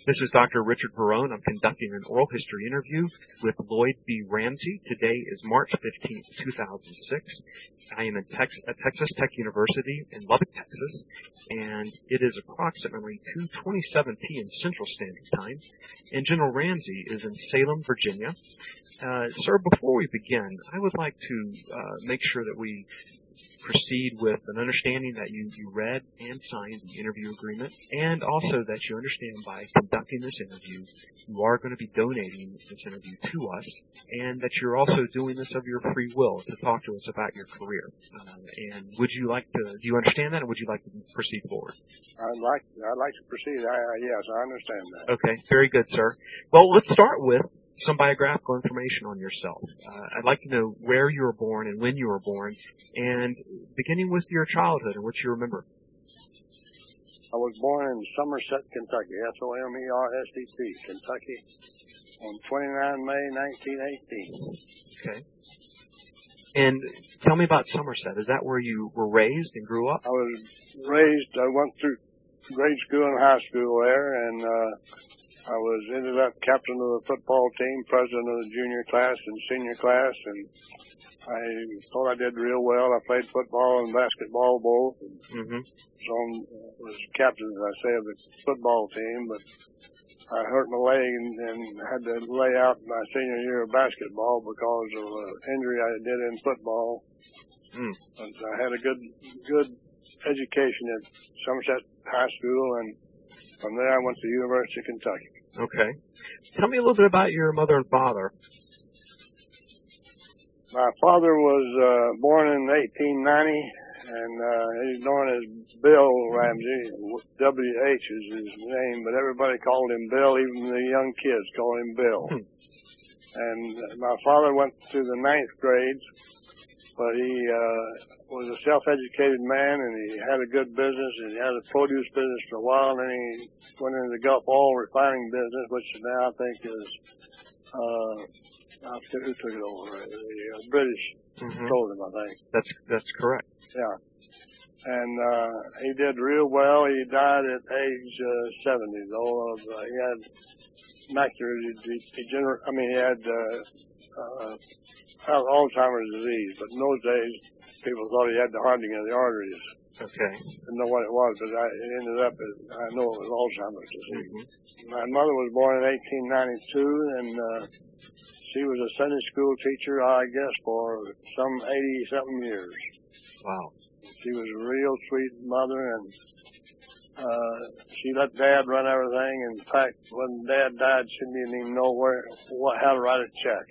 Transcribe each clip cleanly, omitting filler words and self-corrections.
This is Dr. Richard Verone. I'm conducting an oral history interview with Lloyd B. Ramsey. Today is March 15th, 2006. I am at Texas Tech University in Lubbock, Texas, and it is approximately 2:27 p.m. Central Standard Time, and General Ramsey is in Salem, Virginia. Sir, before we begin, I would like to make sure that we proceed with an understanding that you read and signed the interview agreement, and also that you understand by conducting this interview, you are going to be donating this interview to us, and that you're also doing this of your free will to talk to us about your career. And would you like to, do you understand that, or would you like to proceed forward? I'd like to proceed. Yes, I understand that. Okay, very good, sir. Well, let's start with some biographical information on yourself. I'd like to know where you were born and when you were born, and beginning with your childhood and what you remember. I was born in Somerset, Kentucky, Somerset, Kentucky, on 29 May 1918. Okay. And tell me about Somerset. Is that where you were raised and grew up? I went through grade school and high school there, and I ended up captain of the football team, president of the junior class and senior class, and I thought I did real well. I played football and basketball both. And so I was captain, as I say, of the football team, but I hurt my leg and had to lay out my senior year of basketball because of an injury I did in football. But I had a good education at Somerset High School, and from there I went to the University of Kentucky. Okay. Tell me a little bit about your mother and father. My father was born in 1890, and he's known as Bill Ramsey. W.H. is his name, but everybody called him Bill. Even the young kids called him Bill. And my father went to the 9th grade, but he was a self-educated man, and he had a good business, and he had a produce business for a while, and then he went into the Gulf oil refining business, which now I think is, who took it over? The British told him, I think. That's correct. Yeah. And he did real well. He died at age 70, though. He had macular degeneration. He had Alzheimer's disease, but in those days, people thought he had the hardening of the arteries. Okay. Didn't know what it was, but it ended up as, I know it was Alzheimer's disease. My mother was born in 1892, and she was a Sunday school teacher, I guess, for some 80-something years. Wow. She was a real sweet mother, and she let Dad run everything. In fact, when Dad died, she didn't even know how to write a check.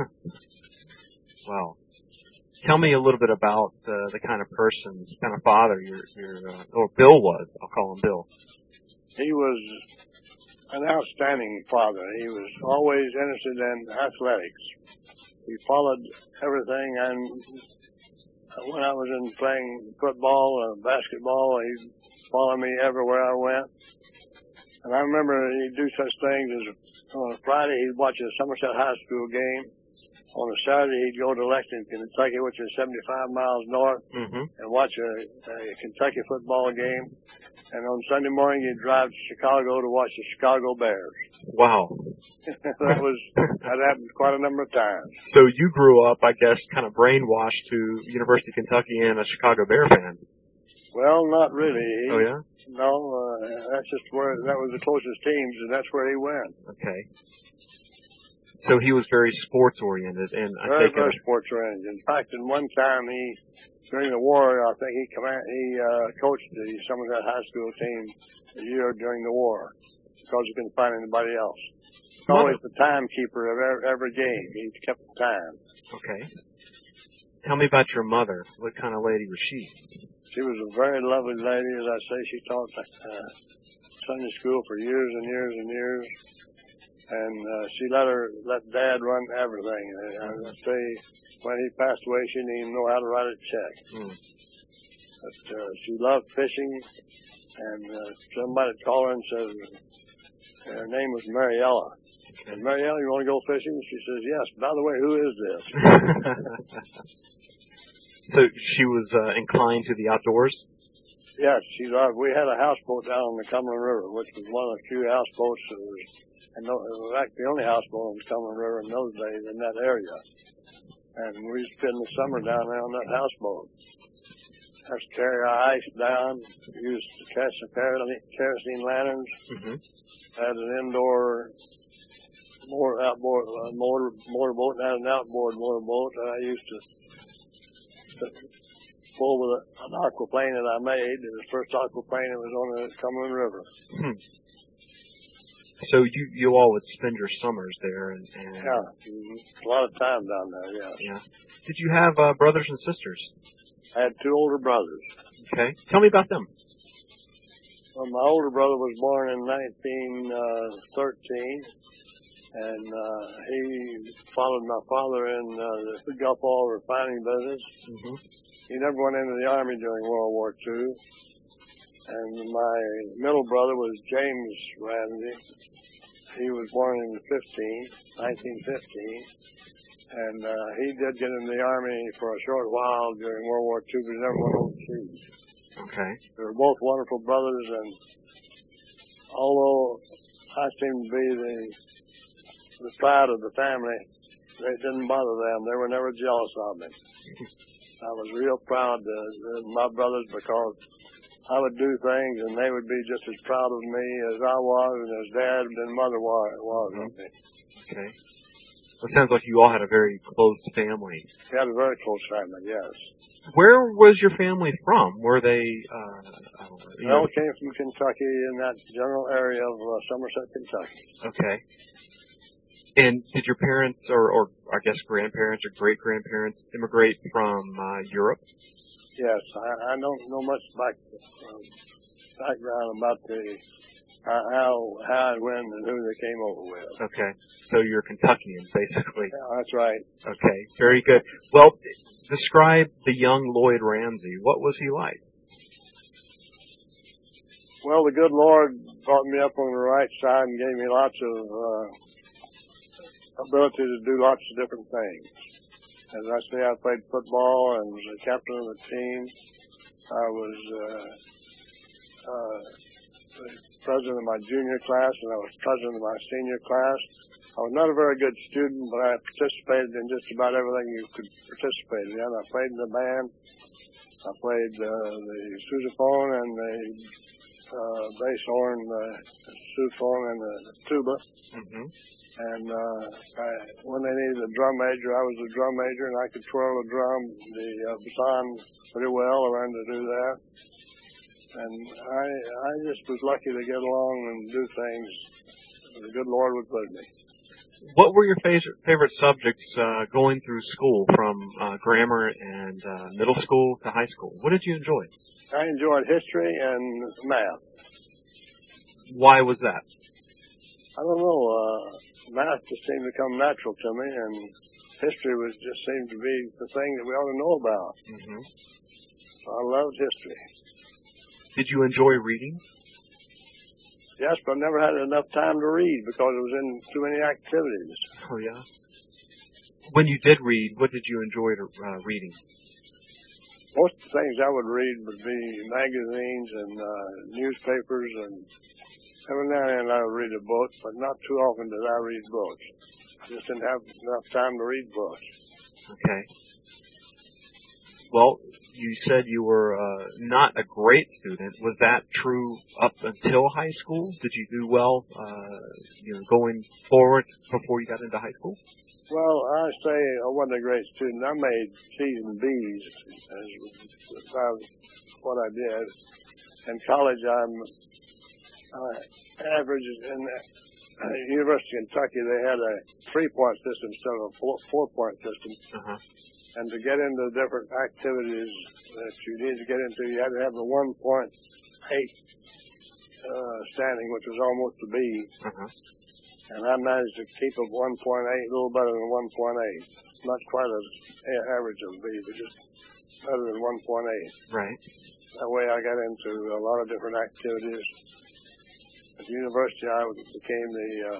Wow. Tell me a little bit about the kind of person, the kind of father or Bill was. I'll call him Bill. He was an outstanding father. He was always interested in athletics. He followed everything, and when I was in playing football or basketball, he'd follow me everywhere I went. And I remember he'd do such things as on a Friday he'd watch a Somerset High School game. On a Saturday he'd go to Lexington, Kentucky, which is 75 miles north, and watch a Kentucky football game. And on Sunday morning he'd drive to Chicago to watch the Chicago Bears. Wow. That happened quite a number of times. So you grew up, I guess, kind of brainwashed to University of Kentucky and a Chicago Bear fan. Well, not really. Oh, yeah? No, that's just that was the closest teams, and that's where he went. Okay. So he was very sports-oriented, and very sports-oriented. In fact, in one time, during the war, I think he coached the Somerset High School team a year during the war because he couldn't find anybody else. He's always the timekeeper of every game. He kept the time. Okay. Tell me about your mother. What kind of lady was she? She was a very lovely lady. As I say, she taught Sunday school for years and years and years. And she let Dad run everything. I say, when he passed away, she didn't even know how to write a check. But she loved fishing, and somebody called her and said, her name was Mariella. And Mariella, you want to go fishing? She says, yes. By the way, who is this? So she was inclined to the outdoors? Yes, we had a houseboat down on the Cumberland River, which was one of the few houseboats that was, and it was actually the only houseboat on the Cumberland River in those days in that area. And we used to spend the summer down there on that houseboat. Have to carry our ice down, use kerosene lanterns, had an indoor motorboat and an outboard motorboat that I used to pull with an aquaplane that I made. It was the first aquaplane that was on the Cumberland River. So you all would spend your summers there, and yeah, a lot of time down there. Yeah. Did you have brothers and sisters? I had two older brothers. Okay, tell me about them. Well, my older brother was born in 1913, and he followed my father in the Gulf oil refining business. He never went into the Army during World War II. And my middle brother was James Ramsey. He was born in 1915. And he did get in the Army for a short while during World War II, but he never went overseas. Okay. They were both wonderful brothers, and although I seemed to be the pride of the family, it didn't bother them. They were never jealous of me. I was real proud of my brothers because I would do things and they would be just as proud of me as I was and as Dad and Mother was of me. Okay. Well, it sounds like you all had a very close family. We had a very close family, yes. Where was your family from? Were they, They all came from Kentucky, in that general area of Somerset, Kentucky. Okay. And did your parents, or I guess grandparents or great-grandparents, immigrate from Europe? Yes, I don't know much background about how and when and who they came over with. Okay, so you're Kentuckian, basically. Yeah, that's right. Okay, very good. Well, describe the young Lloyd Ramsey. What was he like? Well, the good Lord brought me up on the right side and gave me lots of ability to do lots of different things. As I say, I played football and was the captain of the team. I was the president of my junior class, and I was president of my senior class. I was not a very good student, but I participated in just about everything you could participate in. I played in the band. I played the sousaphone and the bass horn, the sousaphone, and the tuba. And when they needed a drum major, I was a drum major, and I could twirl the drum, the baton pretty well. I learned to do that. And I just was lucky to get along and do things. The good Lord was with me. What were your favorite subjects going through school, from grammar and middle school to high school? What did you enjoy? I enjoyed history and math. Why was that? I don't know. Math just seemed to come natural to me, and history just seemed to be the thing that we ought to know about. So I loved history. Did you enjoy reading? Yes, but I never had enough time to read because it was in too many activities. Oh, yeah? When you did read, what did you enjoy reading? Most of the things I would read would be magazines and newspapers, and every now and then I would read a book, but not too often did I read books. I just didn't have enough time to read books. Okay. Well, you said you were not a great student. Was that true up until high school? Did you do well, going forward before you got into high school? Well, I say I wasn't a great student. I made C's and B's as what I did. In college, I'm average. In the University of Kentucky, they had a 3-point system instead of a 4-point system. And to get into different activities that you need to get into, you had to have a 1.8 standing, which was almost a B. And I managed to keep a 1.8, a little better than 1.8. Not quite as average of a B, but just better than 1.8. Right. That way I got into a lot of different activities. At the university, I became the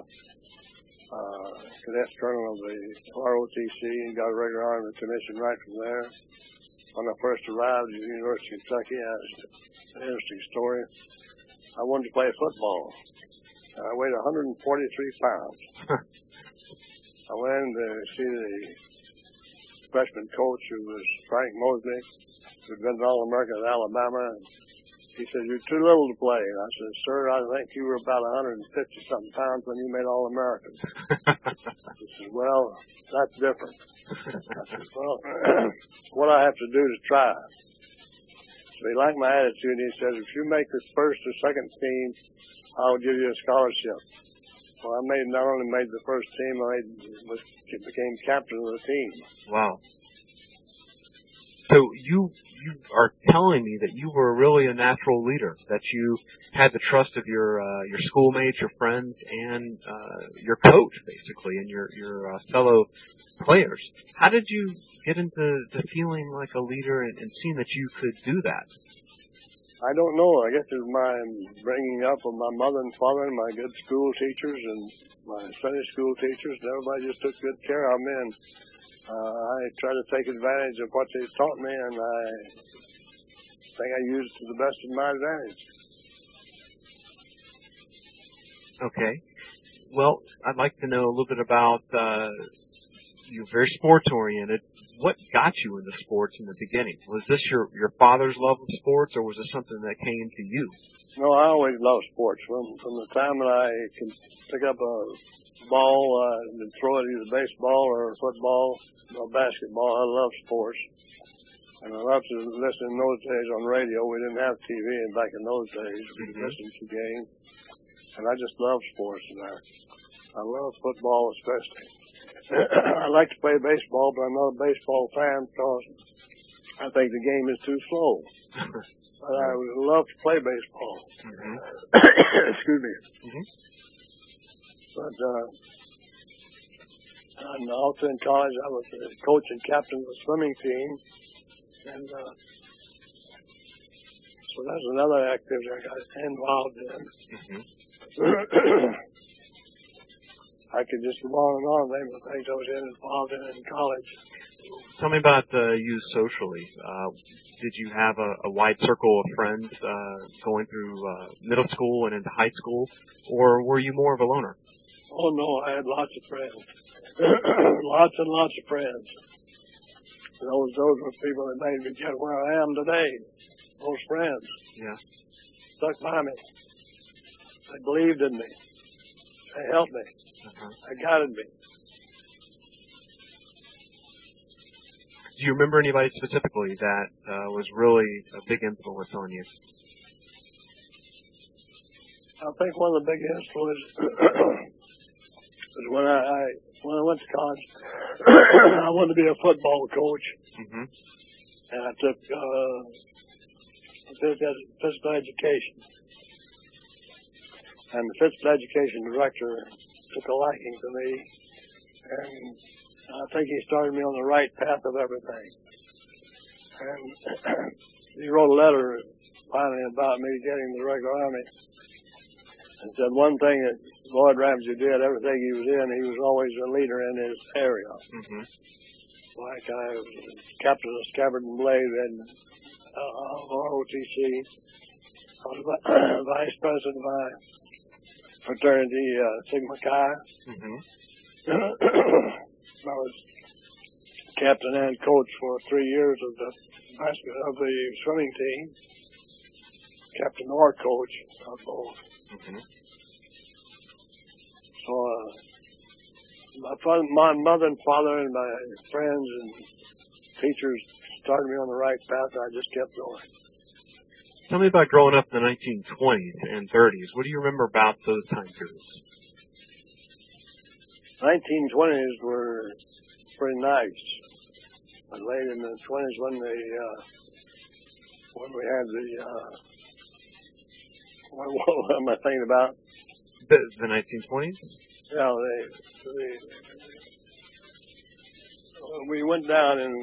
cadet colonel of the ROTC and got a regular Army commission right from there. when I first arrived at the University of Kentucky. It's an interesting story. I wanted to play football. I weighed 143 pounds. I went in to see the freshman coach, who was Frank Mosley, who'd been an All-American at Alabama. And he said, "You're too little to play." And I said, "Sir, I think you were about 150-something pounds when you made All-American." He said, "Well, that's different." I said, "Well, what I have to do to try." So he liked my attitude, and he said, "If you make this first or second team, I'll give you a scholarship." Well, I not only made the first team, I became captain of the team. Wow. So you are telling me that you were really a natural leader, that you had the trust of your schoolmates, your friends, and your coach, basically, and your fellow players. How did you get into feeling like a leader and seeing that you could do that? I don't know. I guess it's my bringing up of my mother and father and my good school teachers and my Sunday school teachers. Everybody just took good care of me, and I try to take advantage of what they taught me, and I think I used it to the best of my advantage. Okay. Well, I'd like to know a little bit about, you're very sports-oriented. What got you into sports in the beginning? Was this your father's love of sports, or was this something that came to you? No, I always loved sports. From the time that I could pick up a ball and throw it either baseball or football or basketball, I loved sports. And I loved to listen in those days on radio. We didn't have TV back in those days. We could listen to games. And I just loved sports. And I love football especially. I like to play baseball, but I'm not a baseball fan because I think the game is too slow. But I would love to play baseball. Excuse me. But also in college, I was the coach and captain of the swimming team. And so that's another activity I got involved in. I could just go on and on naming the things I was involved in college. Tell me about you socially. Did you have a wide circle of friends going through middle school and into high school, or were you more of a loner? Oh, no, I had lots of friends. Lots and lots of friends. Those were people that made me get where I am today. Those friends. Yeah. Stuck by me. They believed in me. They helped me. They guided me. Do you remember anybody specifically that was really a big influence on you? I think one of the big influences was when I went to college. I wanted to be a football coach, and I took physical education. And the physical education director took a liking to me, and I think he started me on the right path of everything. And he wrote a letter finally about me getting the regular Army, and said one thing that Lloyd Ramsey did, everything he was in, he was always a leader in his area. Like I was captain of Scabbard and Blade and ROTC. I was vice president of my fraternity, Sigma Chi. I was captain and coach for 3 years of the swimming team. Captain or coach of both. So my mother and father and my friends and teachers started me on the right path, and I just kept going. Tell me about growing up in the 1920s and 30s. What do you remember about those time periods? 1920s were pretty nice. But late in the 20s when we had the what am I thinking about? The 1920s? Yeah, we went down and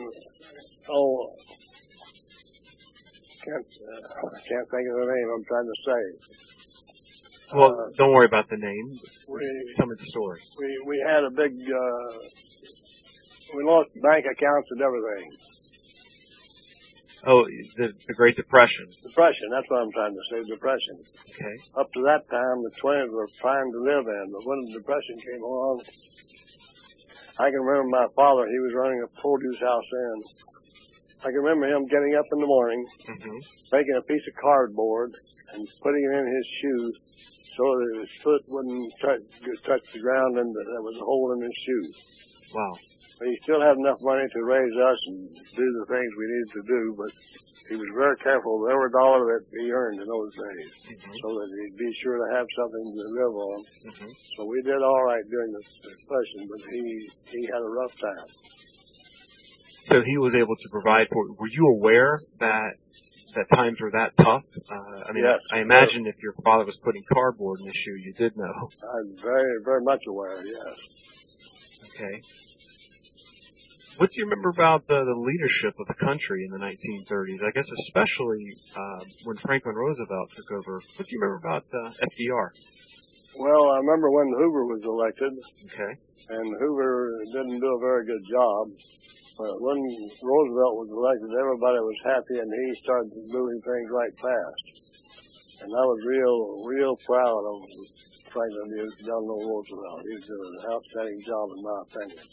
I can't think of the name I'm trying to say. Well, don't worry about the name. Tell me the story. We had a big, we lost bank accounts and everything. Oh, the Great Depression. Depression, that's what I'm trying to say, depression. Okay. Up to that time, the Twins were fine to live in, but when the Depression came along, I can remember my father, he was running a produce house then. I can remember him getting up in the morning, making a piece of cardboard and putting it in his shoe so that his foot wouldn't touch the ground and there was a hole in his shoe. Wow. But he still had enough money to raise us and do the things we needed to do, but he was very careful with every dollar that he earned in those days so that he'd be sure to have something to live on. So we did all right during the Depression, but he had a rough time. So he was able to provide for you. Were you aware that times were that tough? I mean, yes, I imagine if your father was putting cardboard in his shoe, you did know. I'm very, very much aware, yes. Okay. What do you remember about the leadership of the country in the 1930s? I guess especially when Franklin Roosevelt took over. What do you remember about FDR? Well, I remember when Hoover was elected. Okay. And Hoover didn't do a very good job. But when Roosevelt was elected, everybody was happy, and he started moving things right fast. And I was real proud of Franklin Delano Roosevelt. He did an outstanding job, in my opinion.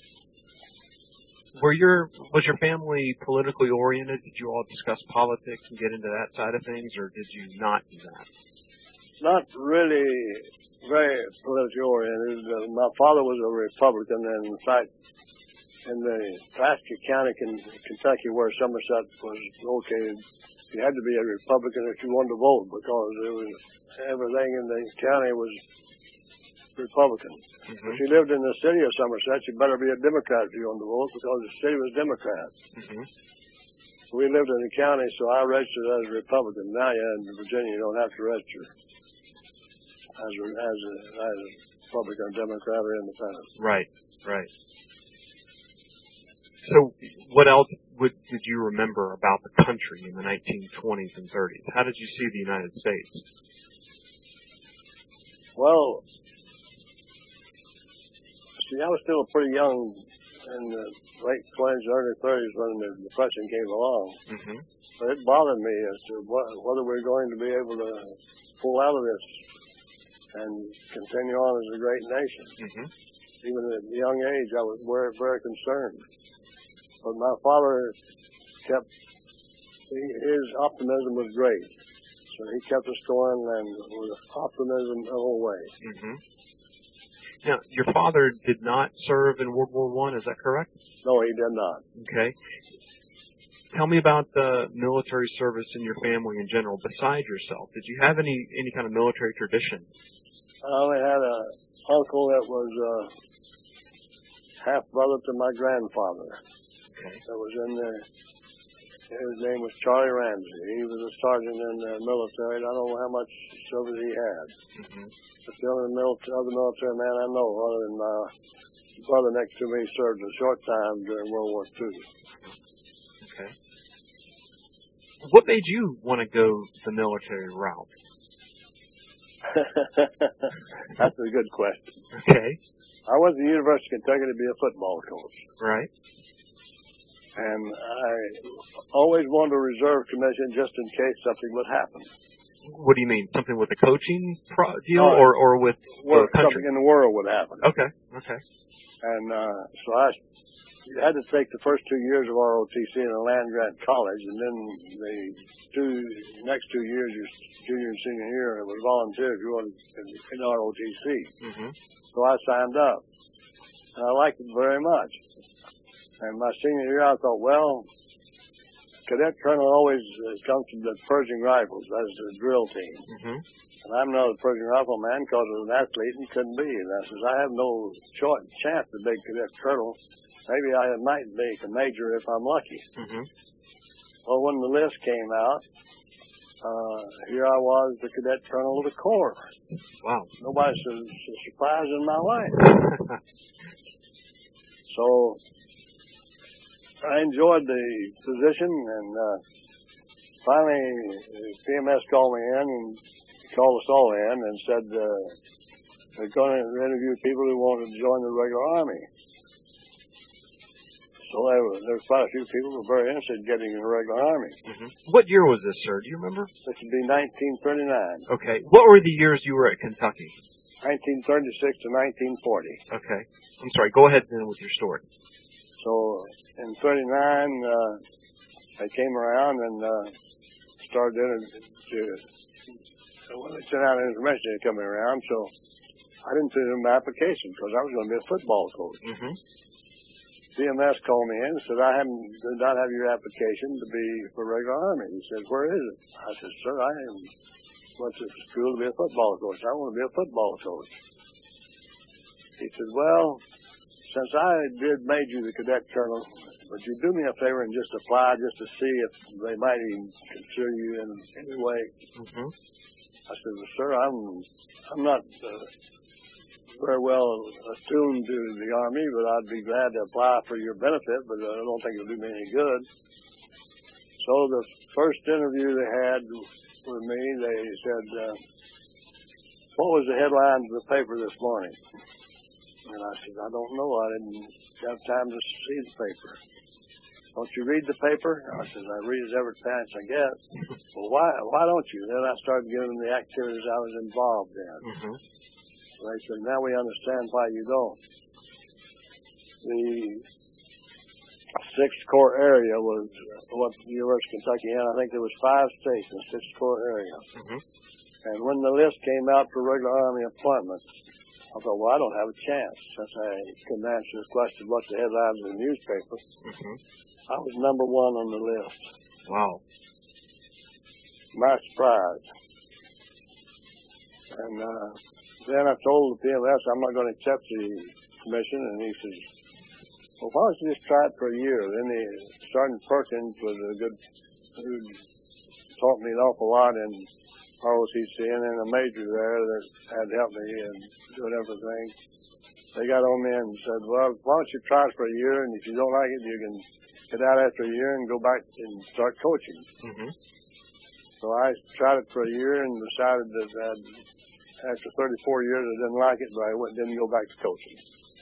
Was your family politically oriented? Did you all discuss politics and get into that side of things, or did you not do that? Not really very politically oriented. My father was a Republican, and in fact, in the Pasco County, Kentucky, where Somerset was located, you had to be a Republican if you wanted to vote because everything in the county was Republican. If you lived in the city of Somerset, you better be a Democrat if you wanted to vote because the city was Democrat. We lived in the county, so I registered as a Republican. Now, in Virginia, you don't have to register as a Republican, Democrat, or Independent. Right. So what else did you remember about the country in the 1920s and 30s? How did you see the United States? Well, see, I was still pretty young in the late 20s, early 30s when the Depression came along. But it bothered me as to whether we were going to be able to pull out of this and continue on as a great nation. Even at a young age, I was very, very concerned. But my father his optimism was great. So he kept us going and with optimism the whole way. Now, your father did not serve in World War I, is that correct? No, he did not. Okay. Tell me about the military service in your family in general, besides yourself. Did you have any kind of military tradition? I only had an uncle that was half-brother to my grandfather. Okay. That was in there. His name was Charlie Ramsey. He was a sergeant in the military. I don't know how much service he had. But the other military man I know, other than my brother next to me, served a short time during World War II. Okay. What made you want to go the military route? That's a good question. Okay. I went to the University of Kentucky to be a football coach. Right. And I always wanted a reserve commission just in case something would happen. What do you mean? Something with the coaching deal or with the country? Something in the world would happen. Okay. And so I had to take the first 2 years of ROTC in a land-grant college, and then the next 2 years, your junior and senior year, it was volunteer if you wanted in ROTC. So I signed up. And I liked it very much. And my senior year, I thought, well, Cadet Colonel always comes from the Pershing Rifles. That's the drill team. And I'm not a Pershing Rifle man because I was an athlete and couldn't be. And I says, I have no chance to be Cadet Colonel. Maybe I might make a major if I'm lucky. Well, when the list came out, here I was, the Cadet Colonel of the Corps. Wow. Nobody's so surprised in my life. So I enjoyed the position, and finally PMS called me in and called us all in and said they're going to interview people who want to join the regular Army. So there was quite a few people who were very interested in getting in the regular Army. What year was this, sir? Do you remember? This would be 1939. Okay. What were the years you were at Kentucky? 1936 to 1940. Okay. I'm sorry. Go ahead then with your story. So in 39, they came around and started when they sent out information, they were coming around. So I didn't put in my application because I was going to be a football coach. CMS called me in and said, did not have your application to be for regular Army. He said, where is it? I said, sir, I went to school to be a football coach. I want to be a football coach. He said, well, since I made you the cadet colonel, would you do me a favor and just apply just to see if they might even consider you in any way? I said, well, sir, I'm not very well attuned to the Army, but I'd be glad to apply for your benefit, but I don't think it'll do me any good. So the first interview they had with me, they said, what was the headlines of the paper this morning? And I said, I don't know. I didn't have time to see the paper. Don't you read the paper? I said, I read it every chance I get. Well, why don't you? Then I started giving them the activities I was involved in. They said, now we understand why you don't. The 6th Corps area was what the University of Kentucky had. I think there was 5 states in the 6th Corps area. And when the list came out for regular Army appointments, I thought, well, I don't have a chance since I couldn't answer the question what's the headlines in the newspaper. I was number 1 on the list. Wow. My surprise. And then I told the PMS I'm not going to accept the commission, and he says, well, why don't you just try it for a year? Then Sergeant Perkins was who taught me an awful lot in ROTC, and then a major there that had helped me in doing everything. They got on me and said, well, why don't you try it for a year, and if you don't like it, you can get out after a year and go back and start coaching. So I tried it for a year and decided that after 34 years I didn't like it, but I didn't go back to coaching.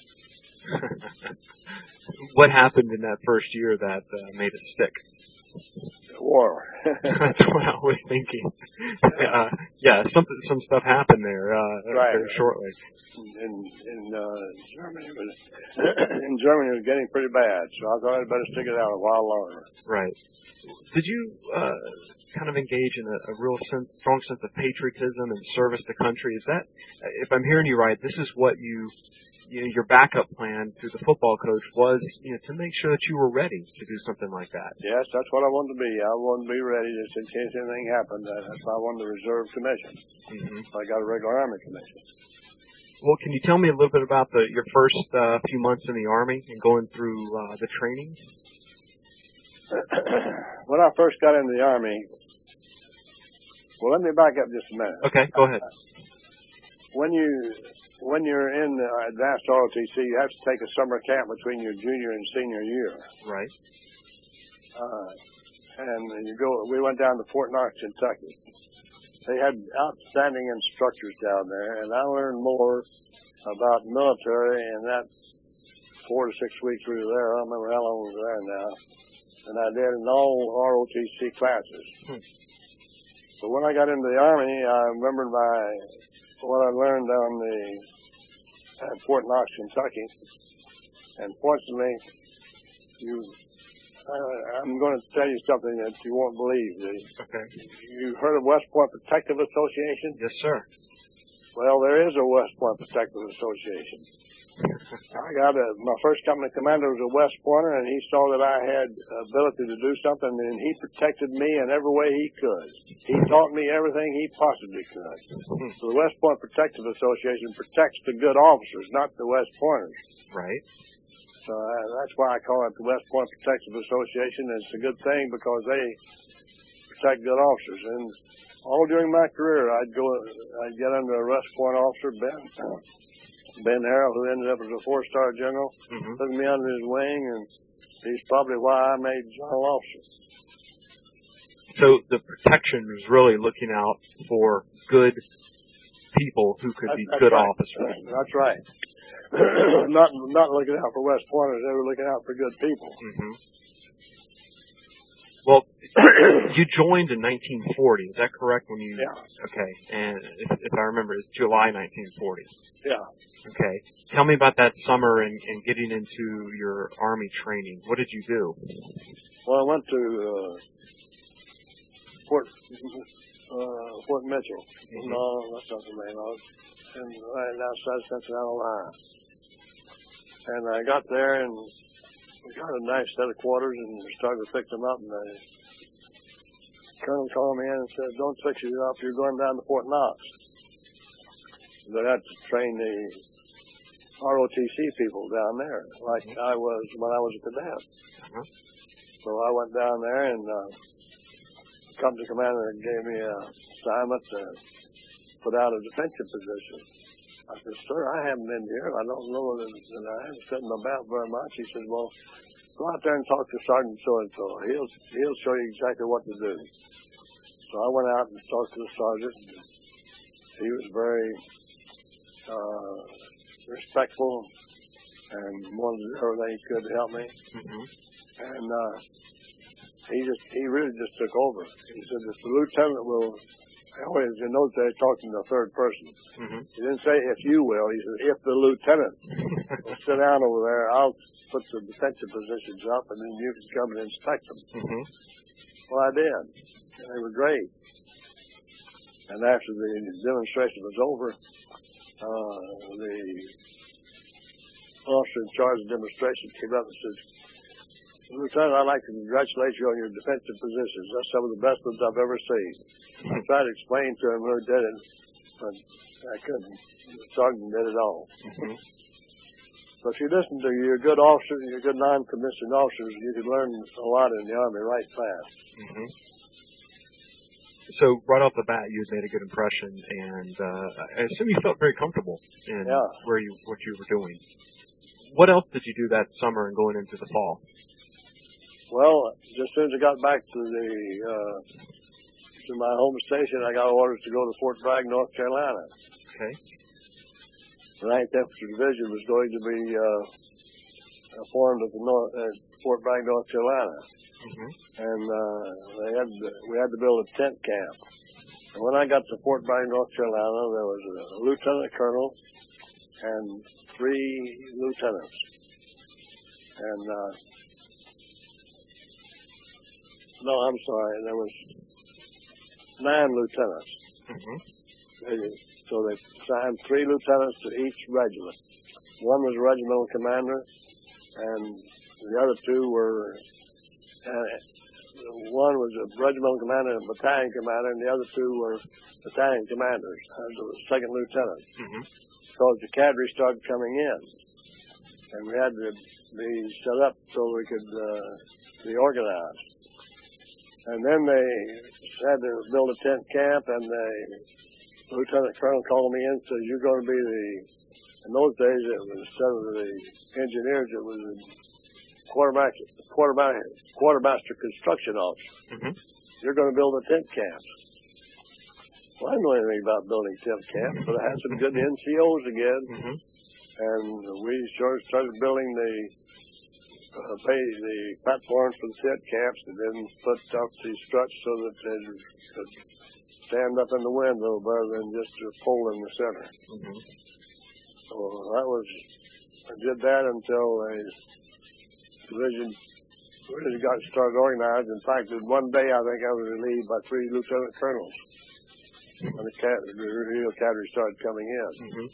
What happened in that first year that made it stick? War. That's what I was thinking. Yeah, some stuff happened there very shortly. In Germany, in Germany, it was getting pretty bad, so I thought I'd better stick it out a while longer. Right. Did you kind of engage in a real strong sense of patriotism and service to country? Is that, if I'm hearing you right, this is what your backup plan through the football coach was, to make sure that you were ready to do something like that. Yes, that's what I wanted to be. I wanted to be ready just in case anything happened. That's why I wanted the reserve commission. I got a regular Army commission. Well, can you tell me a little bit about your first few months in the Army and going through the training? When I first got into the Army, well, let me back up just a minute. Okay, go ahead. When you're in the advanced ROTC, you have to take a summer camp between your junior and senior year. Right. And we went down to Fort Knox, Kentucky. They had outstanding instructors down there, and I learned more about military in that 4 to 6 weeks we were there. I don't remember how long we were there now, than I did in all ROTC classes. So when I got into the Army, I remembered what I learned at Fort Knox, Kentucky. And fortunately, I'm going to tell you something that you won't believe. Okay. You heard of West Point Protective Association? Yes, sir. Well, there is a West Point Protective Association. My first company commander was a West Pointer, and he saw that I had ability to do something, and he protected me in every way he could. He taught me everything he possibly could. So the West Point Protective Association protects the good officers, not the West Pointers. Right. So that's why I call it the West Point Protective Association. It's a good thing because they protect good officers. And all during my career, I'd get under a West Point officer, Ben Harrell, who ended up as a 4-star general, took me under his wing, and he's probably why I made general officer. So the protection was really looking out for good people who could be good officers. That's right. not looking out for West Pointers. They were looking out for good people. Mm-hmm. Well, you joined in 1940. Is that correct? Yeah. Okay. And if I remember, it's July 1940. Yeah. Okay. Tell me about that summer and getting into your Army training. What did you do? Well, I went to Fort Mitchell. Mm-hmm. No, that's not the main one. And right outside Cincinnati line. And I got there and we got a nice set of quarters and started to fix them up. And the colonel called me in and said, "Don't fix it up. You're going down to Fort Knox." They had to train the ROTC people down there, like I was when I was a cadet. Uh-huh. So I went down there and company commander gave me an assignment to put out a defensive position. I said, "Sir, I haven't been here. I don't know that I haven't set my belt very much." He said, "Well, go out there and talk to Sergeant so-and-so. He'll show you exactly what to do." So I went out and talked to the sergeant. He was very respectful and wanted to do everything he could to help me. Mm-hmm. And he really just took over. He said, "If the lieutenant will," always in those days talking to the third person. Mm-hmm. He didn't say "if you will." He said, "If the lieutenant will sit down over there, I'll put the defensive positions up, and then you can come and inspect them." Mm-hmm. Well, I did, and they were great. And after the demonstration was over, the officer in charge of the demonstration came up and said, "Lieutenant, I'd like to congratulate you on your defensive positions. That's some of the best ones I've ever seen." I tried to explain to him who did it, but I couldn't. The sergeant did it all. Mm-hmm. So if you listen to your good officers and your good non-commissioned officers, you can learn a lot in the Army right fast. Mm-hmm. So right off the bat, you had made a good impression, and I assume you felt very comfortable in what you were doing. What else did you do that summer and going into the fall? Well, just as soon as I got back to my home station, I got orders to go to Fort Bragg, North Carolina. Okay. The 9th Infantry Division was going to be formed at Fort Bragg, North Carolina. Mm-hmm. And we had to build a tent camp. And when I got to Fort Bragg, North Carolina, there was a lieutenant colonel and 3 lieutenants. And no, I'm sorry, there was 9 lieutenants. Mm-hmm. So they assigned 3 lieutenants to each regiment. One was a regimental commander, and the other 2 were. One was a regimental commander and a battalion commander, and the other 2 were battalion commanders, the second lieutenant. Mm-hmm. Because the cadre started coming in, and we had to be set up so we could be organized. And then they had to build a tent camp, and the lieutenant colonel called me in and said, "You're going to be in those days, it was instead of the engineers, it was quartermaster construction officer. Mm-hmm. You're going to build a tent camp." Well, I didn't know anything about building tent camps, but I had some good NCOs again. Mm-hmm. And we started building the platforms for the tent camps, and then put up the struts so that they could stand up in the wind a little better than just a pole in the center. Mm-hmm. So I did that until the division really got started organized. In fact, one day I think I was relieved by 3 lieutenant colonels when the real cadre started coming in. Mm-hmm.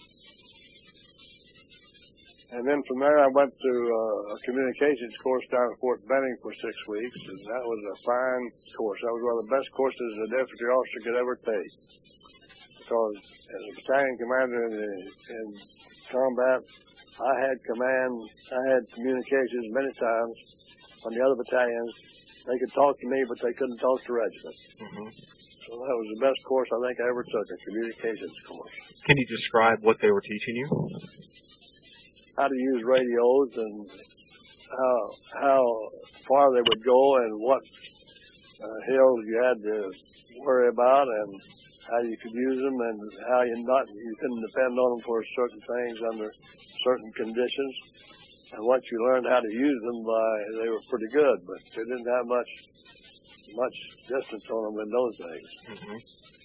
And then from there I went to a communications course down at Fort Benning for 6 weeks, and that was a fine course. That was one of the best courses an infantry officer could ever take. Because as a battalion commander in combat, I had communications many times on the other battalions. They could talk to me, but they couldn't talk to regiment. Mm-hmm. So that was the best course I think I ever took, a communications course. Can you describe what they were teaching you? How to use radios and how far they would go and what hills you had to worry about and how you could use them and how you couldn't depend on them for certain things under certain conditions. And once you learned how to use them, they were pretty good, but they didn't have much distance on them in those days. Mm-hmm.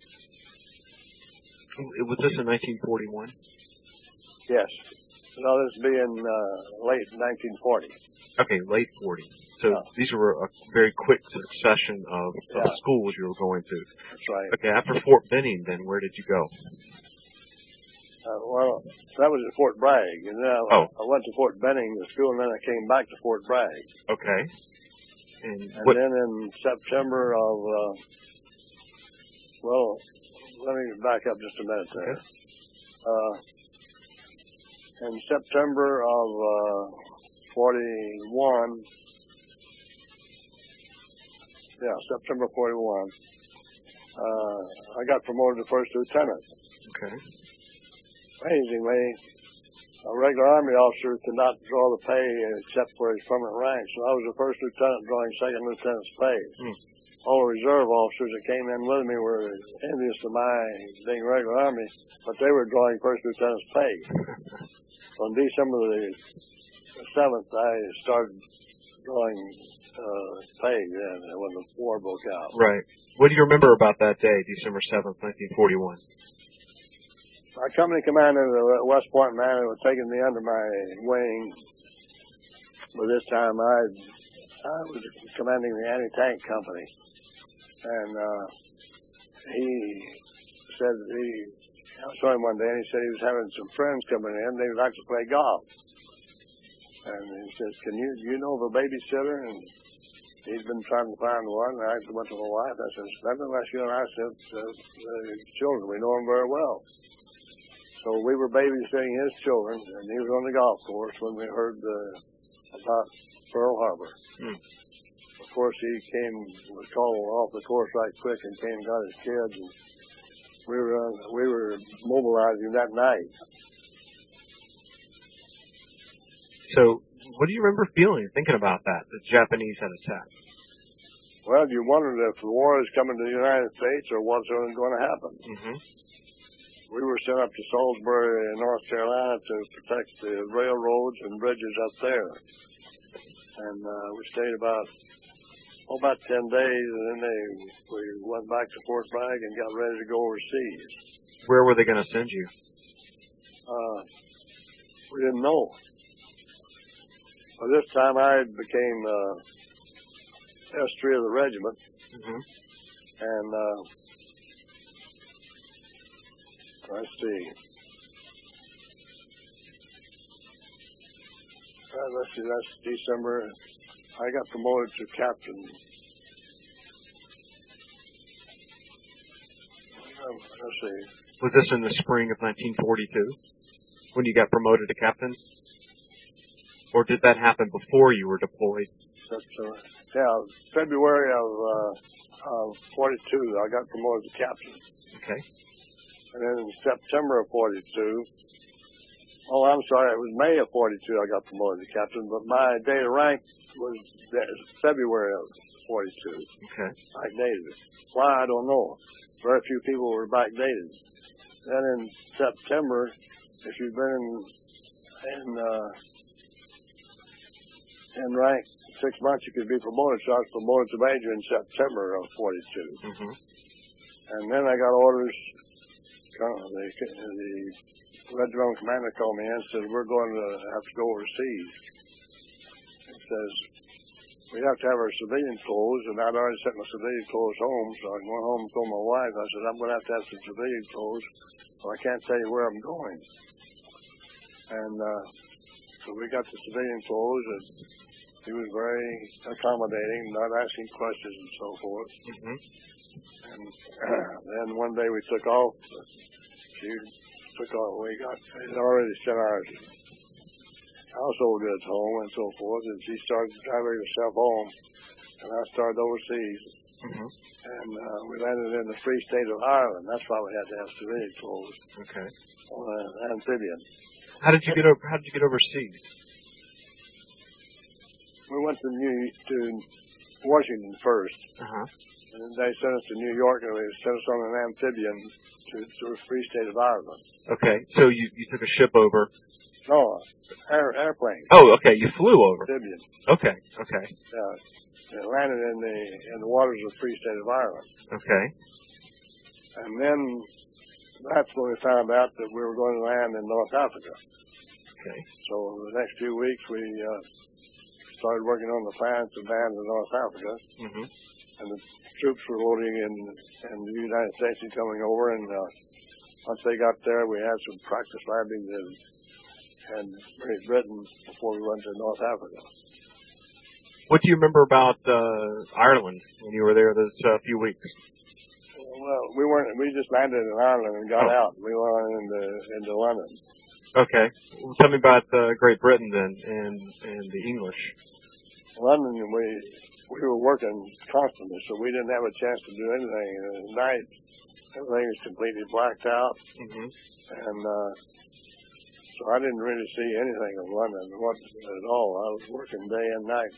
Was this in 1941? Yes. No, this would be in late 1940. Okay, late 40. So these were a very quick succession of schools you were going to. That's right. Okay, after Fort Benning, then where did you go? Well, that was at Fort Bragg, and then I went to Fort Benning, the school, and then I came back to Fort Bragg. Okay. And then in September of, let me back up just a minute there. Okay. In September of 41, September 41, I got promoted to first lieutenant. Okay. Amazingly, a regular Army officer could not draw the pay except for his permanent rank, so I was the first lieutenant drawing second lieutenant's pay. All the reserve officers that came in with me were envious of my being regular Army, but they were drawing first lieutenant's pay. On December the 7th, I started drawing pay then when the war broke out. Right. What do you remember about that day, December 7th, 1941? My company commander, the West Point man, was taking me under my wing. But this time I was commanding the anti-tank company. And he said, I saw him one day, and he said he was having some friends coming in. They would like to play golf. And he says, you know of a babysitter? And he'd been trying to find one. And I went to my wife. I said, nevertheless, you and I said, the children, we know them very well. So we were babysitting his children, and he was on the golf course when we heard about Pearl Harbor. Of course, he was called off the course right quick and came and got his kids, and we were mobilizing that night. So, what do you remember thinking about that, the Japanese had attacked? Well, you wondered if the war is coming to the United States or what's going to happen. Mm-hmm. We were sent up to Salisbury, North Carolina, to protect the railroads and bridges up there. And we stayed about 10 days, and then we went back to Fort Bragg and got ready to go overseas. Where were they going to send you? We didn't know. By this time, I became S3 of the regiment. Mm-hmm. And let's see. Let's see, that's December. I got promoted to captain. Let's see. Was this in the spring of 1942 when you got promoted to captain? Or did that happen before you were deployed? February of 42, I got promoted to captain. Okay. And then in September of 42, it was May of 42 I got promoted to captain, but my date of rank was February of 42. Okay. Backdated it. Why, I don't know. Very few people were backdated. Then in September, if you've been in rank 6 months, you could be promoted. So I was promoted to major in September of 42. Mm-hmm. And then I got orders. The regimental commander called me in and said, we're going to have to go overseas. He says, we have to have our civilian clothes, and I'd already sent my civilian clothes home, so I went home and told my wife, I said, I'm going to have some civilian clothes, so I can't tell you where I'm going. And so we got the civilian clothes, and he was very accommodating, not asking questions and so forth. Mm-hmm. And then one day we took off. We had already sent our household goods home and so forth, and she started driving herself home, and I started overseas. Mm-hmm. And we landed in the Free State of Ireland. That's why we had to have civilian clothes. Okay. On an amphibian. How did you get overseas? We went to Washington first. Uh-huh. And then they sent us to New York, and they sent us on an amphibian to the Free State of Ireland. Okay, so you took a ship over. No, airplane. Oh, okay, you flew over. Amphibian. Okay. It landed in the waters of the Free State of Ireland. Okay. And then that's when we found out that we were going to land in North Africa. Okay. So the next few weeks we started working on the plans to land in North Africa. Mm-hmm. And the troops were loading in the United States and coming over. And once they got there, we had some practice landings in Great Britain before we went to North Africa. What do you remember about Ireland when you were there those few weeks? Well, we just landed in Ireland and got out. We went into London. Okay. Well, tell me about Great Britain then and the English. London, we were working constantly, so we didn't have a chance to do anything. And at night, everything was completely blacked out. Mm-hmm. And so I didn't really see anything of London at all. I was working day and night.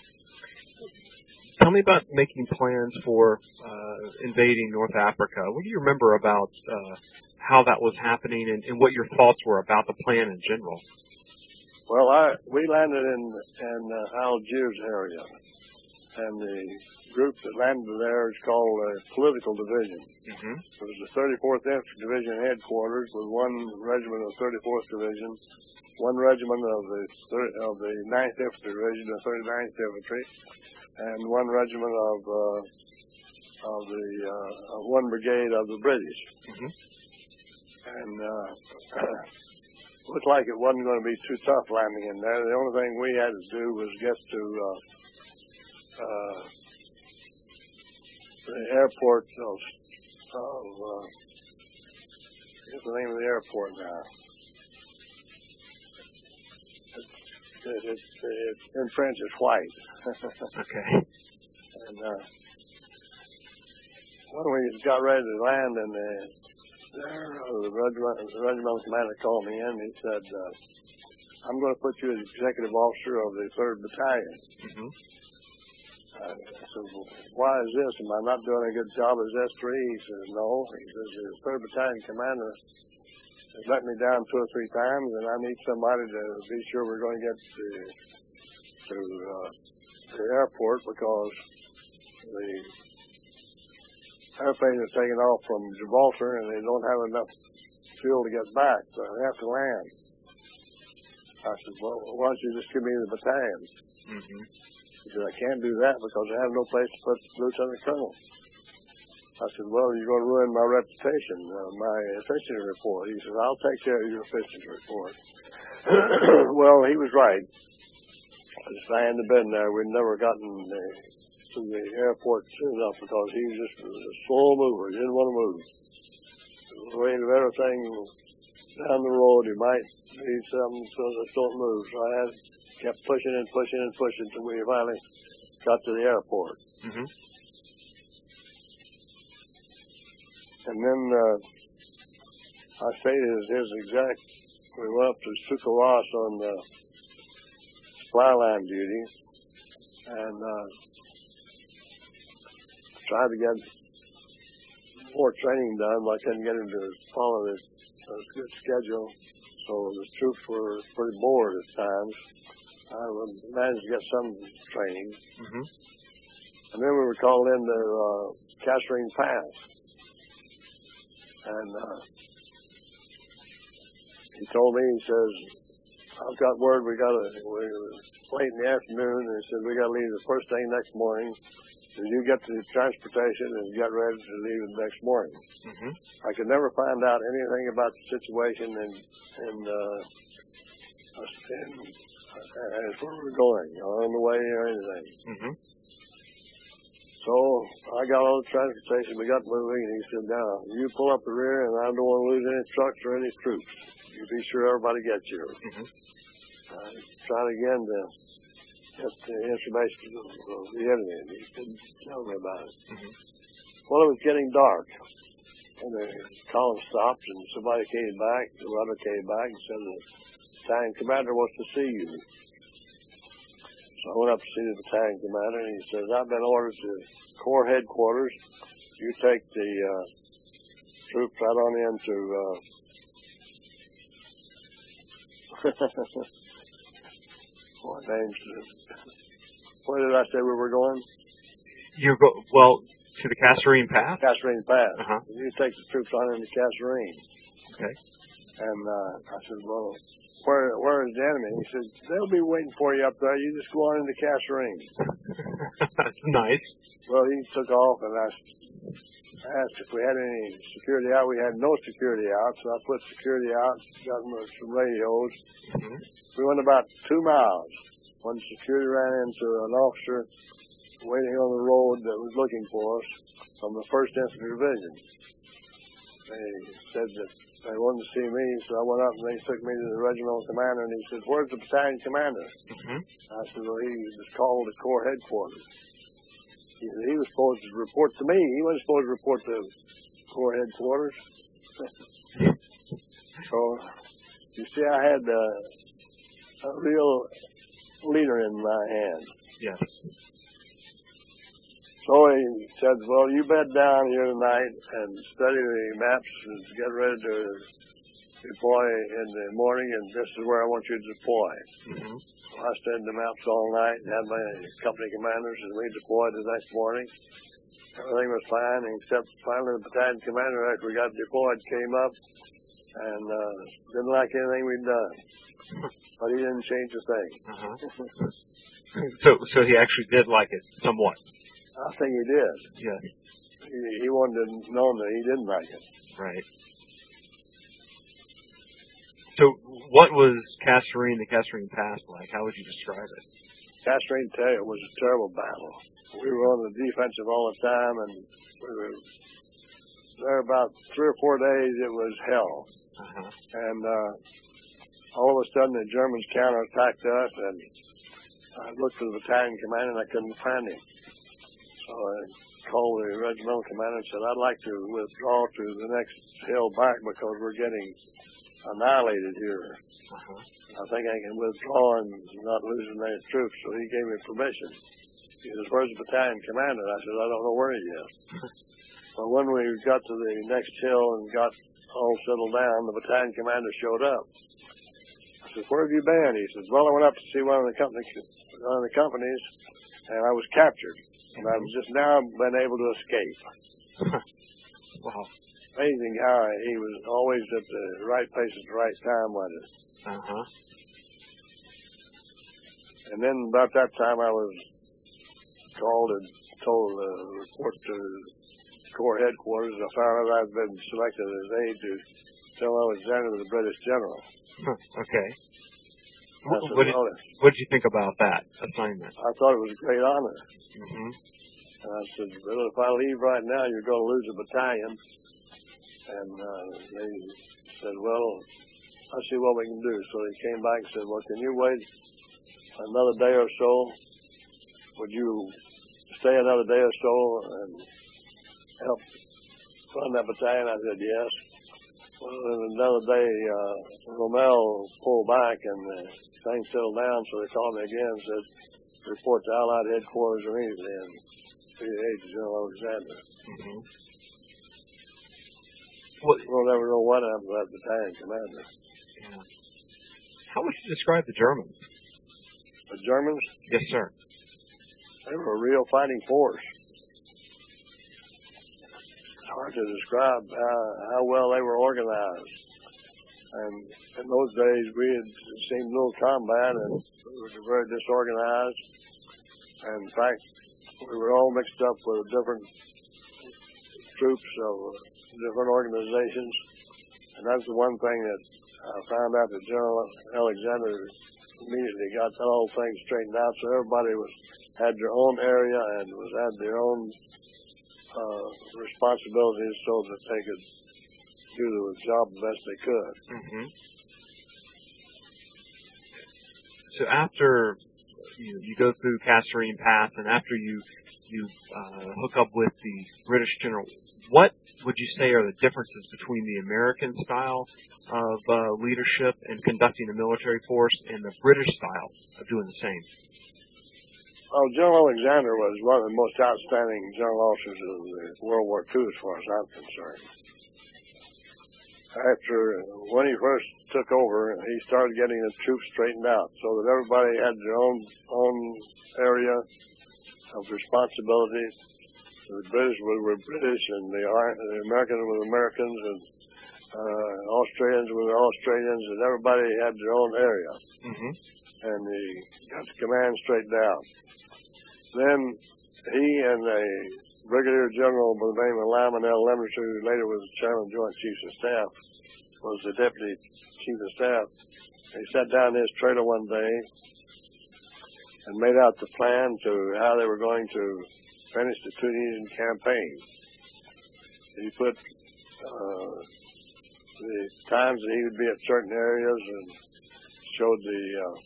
Tell me about making plans for invading North Africa. What do you remember about how that was happening and what your thoughts were about the plan in general? Well, we landed in Algiers area, and the group that landed there is called a political division. Mm-hmm. It was the 34th Infantry Division headquarters with one regiment of 34th Division, one regiment of the 9th Infantry Division, the 39th Infantry, and one regiment of one brigade of the British. Mm-hmm. And looked like it wasn't going to be too tough landing in there. The only thing we had to do was get to the airport what's the name of the airport now? In French, it's white. Okay. And when we got ready to land in the regimental commander called me in. He said, I'm going to put you as executive officer of the 3rd Battalion. Mm-hmm. I said, well, why is this? Am I not doing a good job as S3? He says, no. He says, the 3rd Battalion commander has let me down 2 or 3 times, and I need somebody to be sure we're going to get to the airport because the airplane is taking off from Gibraltar and they don't have enough fuel to get back, so they have to land. I said, well, why don't you just give me the battalion? Mm-hmm. He said, I can't do that because I have no place to put Lieutenant Colonel. I said, well, you're going to ruin my reputation, my efficiency report. He said, I'll take care of your efficiency report. Well, he was right. If I hadn't been there, we'd never gotten to the airport soon enough because he was just a slow mover. He didn't want to move. The way of everything down the road, he might need something so just don't move. So I kept pushing and pushing and pushing until we finally got to the airport. Mm-hmm. And then I stayed as his exec. We went up to Succoras on supply line duty and tried to get more training done, but I couldn't get him to follow this good schedule. So the troops were pretty bored at times. I managed to get some training. Mm-hmm. And then we were called into Kasserine Pass. And he told me, he says, I've got word we're late in the afternoon, and he said, we got to leave the first thing next morning. And you get to the transportation and get ready to leave the next morning. Mm-hmm. I could never find out anything about the situation and as where we were going, on the way or anything. Mm-hmm. So I got all the transportation, we got moving, and he said, now, you pull up the rear, and I don't want to lose any trucks or any troops. You be sure everybody gets you. Mm-hmm. I tried again to get the information of the enemy, and he didn't tell me about it. Mm-hmm. Well, it was getting dark, and the column stopped, and somebody came back, the runner came back and said, the battalion commander wants to see you. So I went up to see the battalion commander, and he says, I've been ordered to Corps headquarters. You take the troops right on into what names? Where did I say we were going? To the Kasserine Pass? Kasserine Pass. Uh-huh. You take the troops on into Kasserine. Okay. And I said, well, where is the enemy? He said, they'll be waiting for you up there. You just go on into Kasserine. That's nice. Well, he took off, and I asked if we had any security out. We had no security out, so I put security out, got them some radios. Mm-hmm. We went about 2 miles when security ran into an officer waiting on the road that was looking for us from the 1st Infantry Division. They said that they wanted to see me, so I went up and they took me to the regimental commander, and he said, where's the battalion commander? Mm-hmm. I said, well, he was called to Corps headquarters. He said he was supposed to report to me. He wasn't supposed to report to Corps headquarters. So, you see, I had a real leader in my hand. Yes. So he said, well, you bed down here tonight and study the maps and get ready to deploy in the morning, and this is where I want you to deploy. Mm-hmm. So I studied the maps all night and had my company commanders, and we deployed the next morning. Everything was fine, except finally the battalion commander, after we got deployed, came up and didn't like anything we'd done. But he didn't change a thing. Uh-huh. So he actually did like it somewhat. I think he did. Yes. He wanted to know that he didn't like it. Right. So what was the Kasserine Pass like? How would you describe it? Kasserine was a terrible battle. We were on the defensive all the time, and we were there about 3 or 4 days. It was hell. Uh-huh. And all of a sudden, the Germans counterattacked us, and I looked for the battalion commander, and I couldn't find him. So I called the regimental commander and said, I'd like to withdraw to the next hill back because we're getting annihilated here. Uh-huh. I think I can withdraw and not losing any troops. So he gave me permission. He says, where's the battalion commander? I said, I don't know where he is. But when we got to the next hill and got all settled down, the battalion commander showed up. I said, where have you been? He says, well, I went up to see one of the companies, and I was captured. And I've just now been able to escape. Wow. Amazing how he was always at the right place at the right time with it. Uh-huh. And then about that time I was called and told to report to Corps headquarters. I found out I'd been selected as aide to General Alexander, the British general. Okay. What did you think about that assignment? I thought it was a great honor. Mm-hmm. And I said, well, if I leave right now, you're going to lose a battalion. And they said, well, I'll see what we can do. So they came back and said, well, can you wait another day or so? Would you stay another day or so and help run that battalion? I said, yes. Well, then another day, Rommel pulled back and things settled down, so they called me again and said, report to Allied headquarters immediately and be the aide to General Alexander. Mm-hmm. We'll never know what happened to that battalion commander. Yeah. How would you describe the Germans? The Germans? Yes, sir. They were a real fighting force. It's hard to describe how well they were organized. And in those days, we had seen little combat, and we were very disorganized. And in fact, we were all mixed up with different troops of different organizations. And that's the one thing that I found out that General Alexander immediately got all things straightened out. So everybody had their own area and had their own responsibilities so that they could do the job the best they could. Mm-hmm. So after you go through Kasserine Pass and after you hook up with the British general, what would you say are the differences between the American style of leadership and conducting a military force and the British style of doing the same? General Alexander was one of the most outstanding general officers of World War II, as far as I'm concerned. When he first took over, he started getting the troops straightened out so that everybody had their own area of responsibility. The British were British, and the Americans were Americans, and Australians were Australians, and everybody had their own area. Mm-hmm. And he got the command straightened out. Then he and a Brigadier General by the name of Lyman L. Leonard, who later was the Chairman of Joint Chiefs of Staff, was the Deputy Chief of Staff. He sat down in his trailer one day and made out the plan to how they were going to finish the Tunisian campaign. He put the times that he would be at certain areas and showed the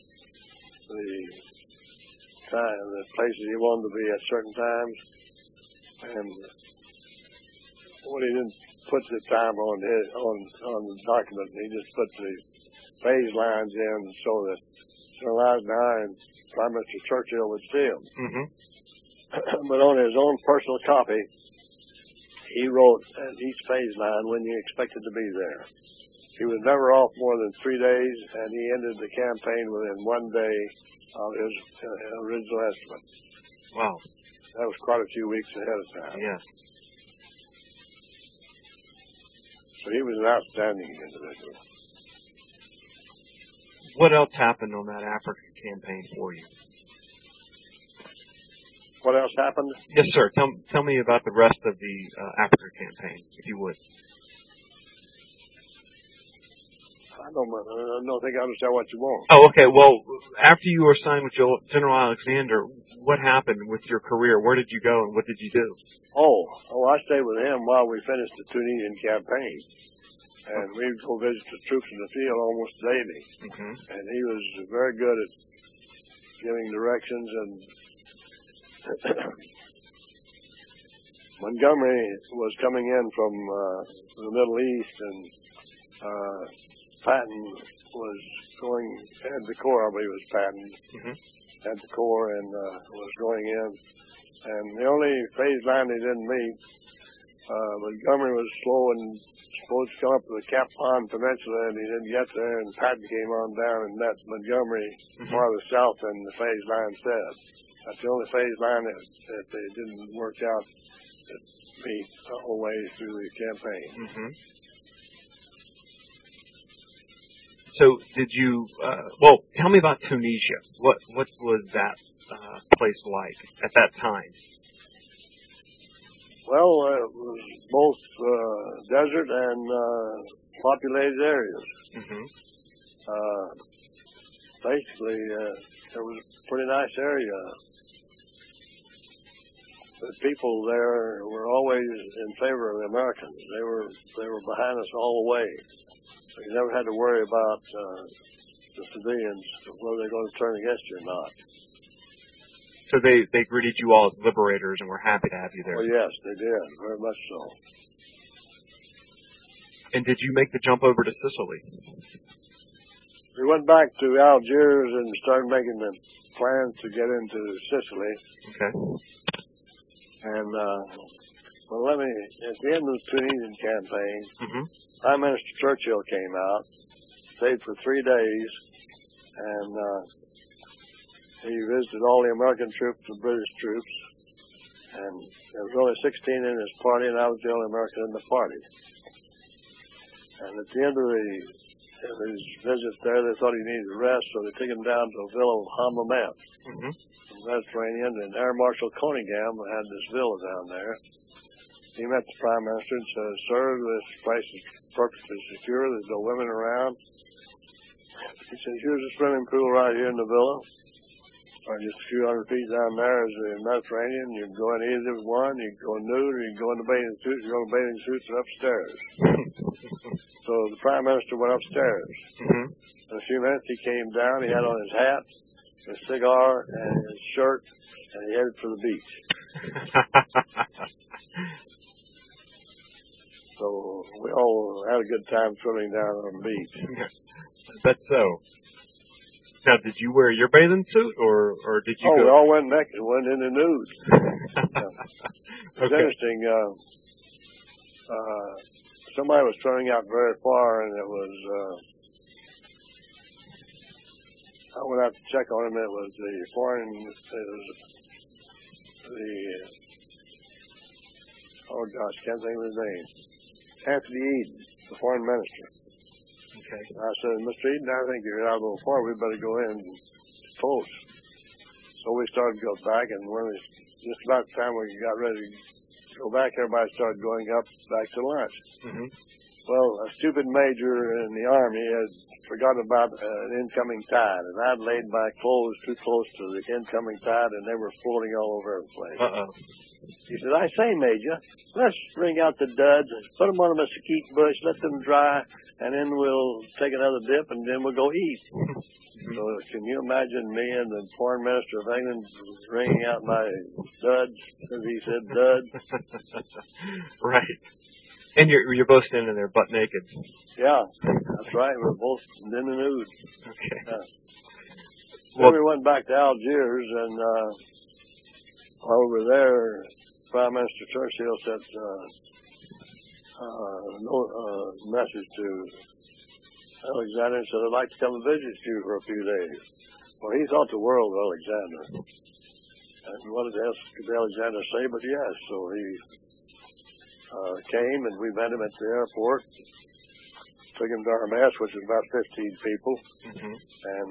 places he wanted to be at certain times. And when he didn't put the time on the document, he just put the phase lines in so that General Eisenhower and Prime Minister Churchill would see them. Mm-hmm. But on his own personal copy, he wrote at each phase line when you expected to be there. He was never off more than 3 days, and he ended the campaign within 1 day of his original estimate. Wow. That was quite a few weeks ahead of time. Yes. So he was an outstanding individual. What else happened on that Africa campaign for you? What else happened? Yes, sir. Tell me about the rest of the Africa campaign, if you would. I don't think I understand what you want. Oh, okay. Well, after you were assigned with General Alexander, what happened with your career? Where did you go and what did you do? I stayed with him while we finished the Tunisian campaign. And we would go visit the troops in the field almost daily. Mm-hmm. And he was very good at giving directions. And Montgomery was coming in from the Middle East, and Patton was had the Corps, I believe it was Patton, mm-hmm. had the Corps and was going in. And the only phase line they didn't meet, Montgomery was supposed to come up to the Cap Pond Peninsula, and he didn't get there, and Patton came on down and met Montgomery farther south than the phase line said. That's the only phase line that they didn't work out that meet the whole way through the campaign. Mm-hmm. So did you, tell me about Tunisia. What was that place like at that time? Well, it was both desert and populated areas. Mm-hmm. Basically, it was a pretty nice area. The people there were always in favor of the Americans. They were behind us all the way. You never had to worry about the civilians, whether they're going to turn against you or not. So they greeted you all as liberators and were happy to have you there. Oh, yes, they did, very much so. And did you make the jump over to Sicily? We went back to Algiers and started making the plans to get into Sicily. Okay. And at the end of the Tunisian campaign, mm-hmm. Prime Minister Churchill came out, stayed for 3 days, and he visited all the American troops and British troops. And there was only 16 in his party, and I was the only American in the party. And at the end of his visit there, they thought he needed rest, so they took him down to a villa of Hammamet, mm-hmm. in the Mediterranean, and Air Marshal Cunningham had this villa down there. He met the Prime Minister and said, "Sir, this place is perfectly secure. There's no women around." He said, "Here's a swimming pool right here in the villa. Just a few hundred feet down there is the Mediterranean. You can go in either one. You can go nude, or you can go in the bathing suit. You go in the bathing suits and upstairs." So the Prime Minister went upstairs. Mm-hmm. In a few minutes, he came down. He had on his hat, his cigar, and his shirt, and he headed for the beach. So we all had a good time swimming down on the beach. I bet so. Now, did you wear your bathing suit, or did you We go? all went naked, went in the nude. It's Okay. interesting. Somebody was turning out very far, and it was. I went out to check on him. It was can't think of his name. Anthony Eden, the foreign minister. Okay. I said, Mr. Eden, I think you're out a little far. We better go in close. So we started to go back, and when just about the time we got ready to go back, everybody started going up back to lunch. Mm-hmm. Well, a stupid major in the Army had forgotten about an incoming tide, and I'd laid my clothes too close to the incoming tide, and they were floating all over the place. Uh-oh. He said, I say, Major, let's bring out the duds, put them on a mesquite bush, let them dry, and then we'll take another dip, and then we'll go eat. So can you imagine me and the foreign minister of England wringing out my duds, as he said, duds? Right. And you're both standing there butt naked. Yeah, that's right. We're both in the nude. Okay. Yeah. Well, Then we went back to Algiers, and over there, Prime Minister Churchill sent a message to Alexander and said, I'd like to come and visit you for a few days. Well, he thought the world of Alexander. And what did Alexander say? But yes, so he came, and we met him at the airport. Took him to our mess, which was about 15 people. mm-hmm. And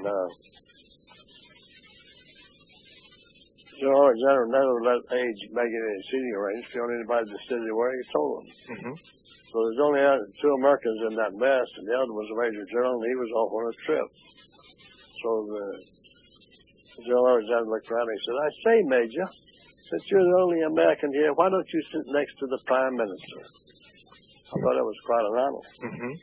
Alexander never let age make any seating arrangements. If you want anybody to sit anywhere, he told them. Mm-hmm. So there's only two Americans in that mess, and the other was a Major General, and he was off on a trip. So General Alexander looked around and he said, I say, Major, since you're the only American here, why don't you sit next to the Prime Minister? I thought that was quite an honor. Mm-hmm.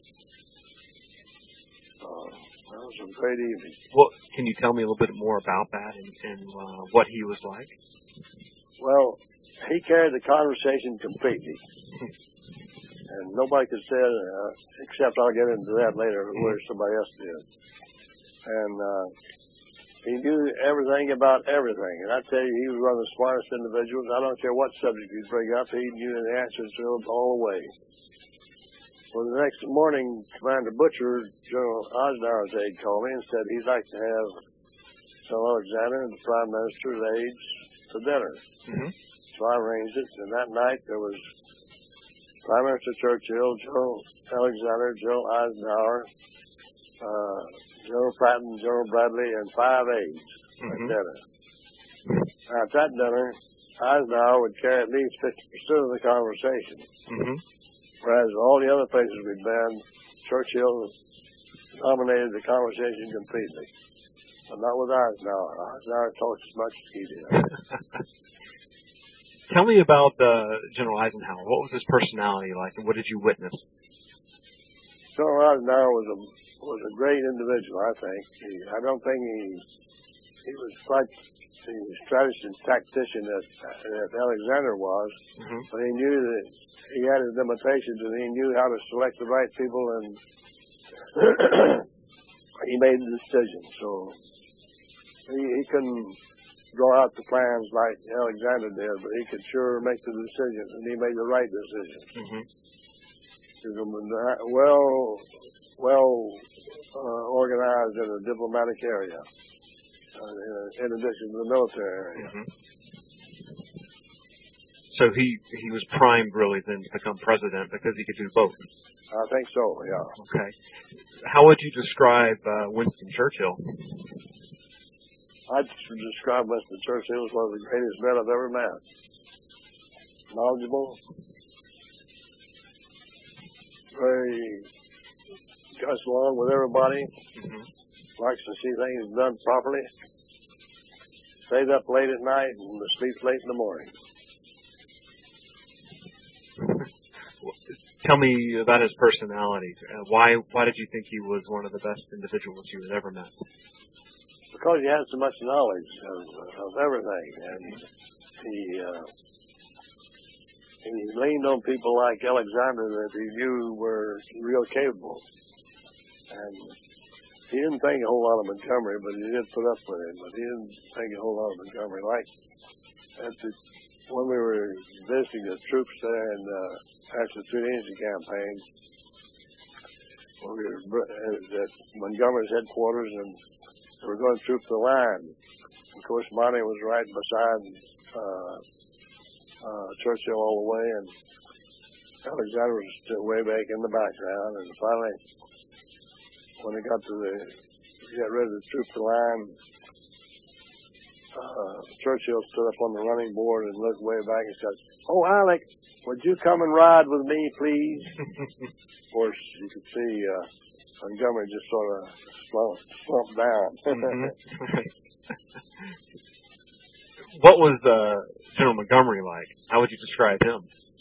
That was a great evening. Well, can you tell me a little bit more about that and what he was like? Well, he carried the conversation completely. And nobody could say it, except I'll get into that later, where somebody else did. And he knew everything about everything. And I tell you, he was one of the smartest individuals. I don't care what subject you bring up, he knew the answers to them all the way. Well, the next morning, Commander Butcher, General Eisenhower's aide, called me and said he'd like to have General Alexander and the Prime Minister's aides to dinner. Mm-hmm. So I arranged it, and that night there was Prime Minister Churchill, General Alexander, General Eisenhower, General Patton, General Bradley, and 5 aides at dinner. Now, at that dinner, Eisenhower would carry at least 50% of the conversation. Mm-hmm. Whereas all the other places we'd been, Churchill dominated the conversation completely. But not with Eisenhower. Eisenhower talked as much as he did. Tell me about General Eisenhower. What was his personality like, and what did you witness? General Eisenhower was a great individual, I think. I don't think he was like the strategist and tactician that Alexander was, mm-hmm. but he knew that he had his limitations, and he knew how to select the right people, and he made the decision. So he couldn't draw out the plans like Alexander did, but he could sure make the decisions, and he made the right decision. Mm-hmm. He was organized in a diplomatic area, in addition to the military area. Mm-hmm. So he was primed really then to become president because he could do both. I think so, yeah. Okay. How would you describe Winston Churchill? I'd describe Winston Churchill as one of the greatest men I've ever met. Knowledgeable, very gets along with everybody, mm-hmm. likes to see things done properly, stays up late at night and sleeps late in the morning. Tell me about his personality. Why did you think he was one of the best individuals you had ever met? Because he had so much knowledge of everything, and he leaned on people like Alexander that he knew were real capable. And he didn't think a whole lot of Montgomery, but he did put up with him. But he didn't think a whole lot of Montgomery. Like when we were visiting the troops there and after the Tunisia campaign, we were at Montgomery's headquarters, and we were going to troop the line. Of course, Monty was right beside Churchill all the way, and Alexander was still way back in the background. And finally, when they got ready to troop the line, Churchill stood up on the running board and looked way back and said, "Oh, Alec, would you come and ride with me, please?" Of course, you could see Montgomery just sort of slumped down. What was General Montgomery like? How would you describe him?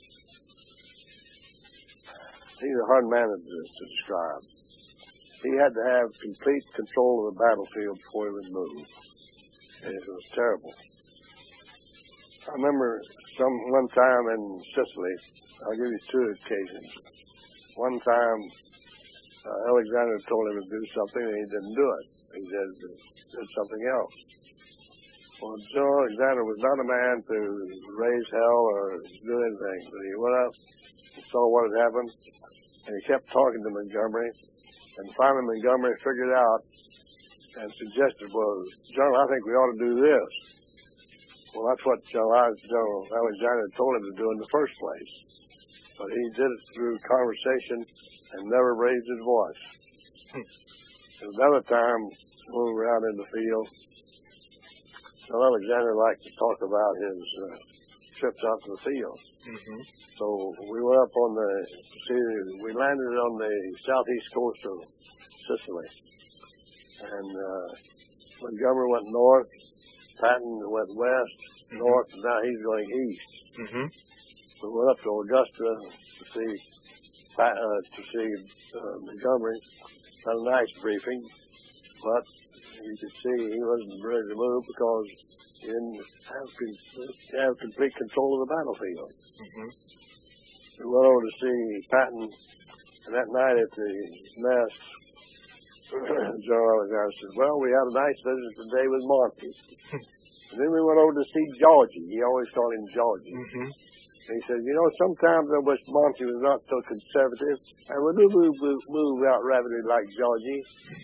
He's a hard man to describe. He had to have complete control of the battlefield before he would move. And it was terrible. I remember one time in Sicily, I'll give you two occasions. One time, Alexander told him to do something and he didn't do it. He did something else. Well, General Alexander was not a man to raise hell or do anything, but he went up and saw what had happened, and he kept talking to Montgomery, and finally Montgomery figured out and suggested, "Well, General, I think we ought to do this." Well, that's what General Alexander told him to do in the first place. But he did it through conversation and never raised his voice. Another time, when we were out in the field, General Alexander liked to talk about his trips out to the field. Mm-hmm. So we went up we landed on the southeast coast of Sicily. And Montgomery went north, Patton went west, north, and now he's going east. Mm-hmm. We went up to Augusta to see Montgomery. Had a nice briefing, but you could see he wasn't ready to move because he didn't have complete control of the battlefield. Mm-hmm. We went over to see Patton, and that night at the mess, General Alexander said, "Well, we had a nice visit today with Monty." And then we went over to see Georgie. He always called him Georgie. Mm-hmm. And he said, "Sometimes I wish Monty was not so conservative and would move out rapidly like Georgie."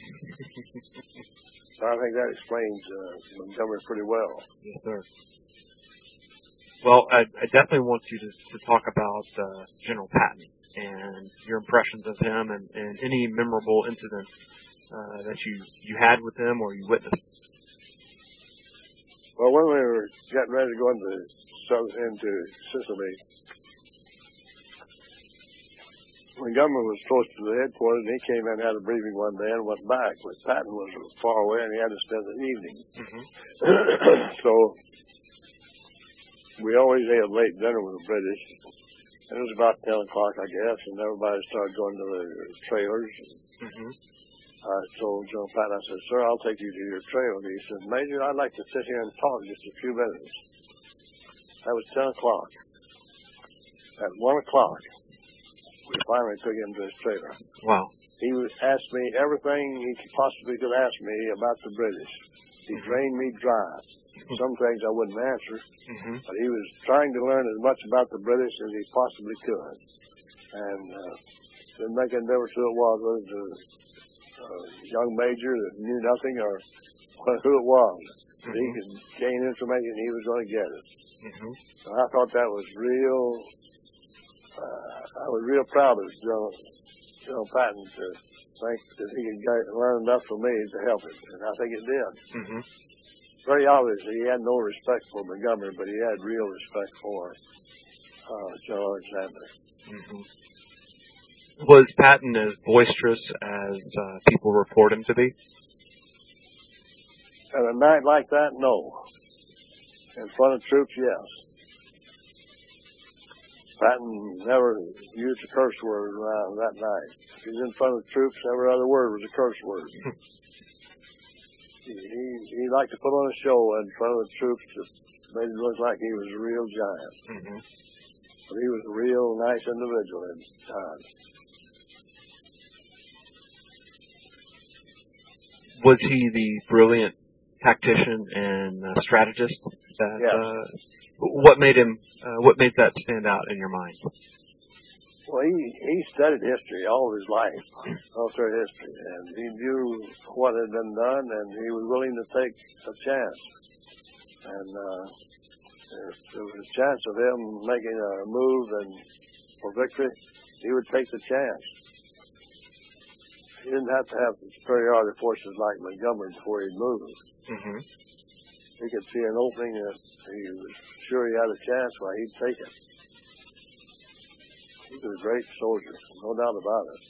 So I think that explains Montgomery pretty well. Yes, sir. Well, I definitely want you to talk about General Patton and your impressions of him and any memorable incidents that you had with him or you witnessed. Well, when we were getting ready to go into Sicily, Montgomery was close to the headquarters, and he came in and had a briefing one day and went back. But Patton was far away, and he had to spend the evening. Mm-hmm. So we always ate a late dinner with the British. And it was about 10 o'clock, I guess, and everybody started going to their trailers. Mm-hmm. I told General Patton, I said, "Sir, I'll take you to your trailer." And he said, "Major, I'd like to sit here and talk just a few minutes." That was 10 o'clock. At 1 o'clock, we finally took him to his trailer. Wow. He asked me everything he possibly could ask me about the British. He drained me dry. Some things I wouldn't answer, but he was trying to learn as much about the British as he possibly could. And didn't make a difference who it was, whether it was a young major that knew nothing or who it was. If he could gain information, he was going to get it. So I thought that was real. I was real proud of General Patton to think that he could learn enough from me to help him, and I think it did. Very obvious he had no respect for Montgomery, but he had real respect for General Alexander. Was Patton as boisterous as people report him to be? At a night like that, no. In front of troops, yes. Patton never used a curse word that night. If he was in front of troops, every other word was a curse word. He liked to put on a show in front of the troops that made it look like he was a real giant. But he was a real nice individual at the time. Was he the brilliant tactician and strategist? What made that stand out in your mind? Well, he studied history all his life, all through history, and he knew what had been done, and he was willing to take a chance. And if there was a chance of him making a move and for victory, he would take the chance. He didn't have to have superiority forces like Montgomery before he'd move. Mm-hmm. He could see an opening, and he was sure he had a chance, well, he'd take it. He was a great soldier, no doubt about it.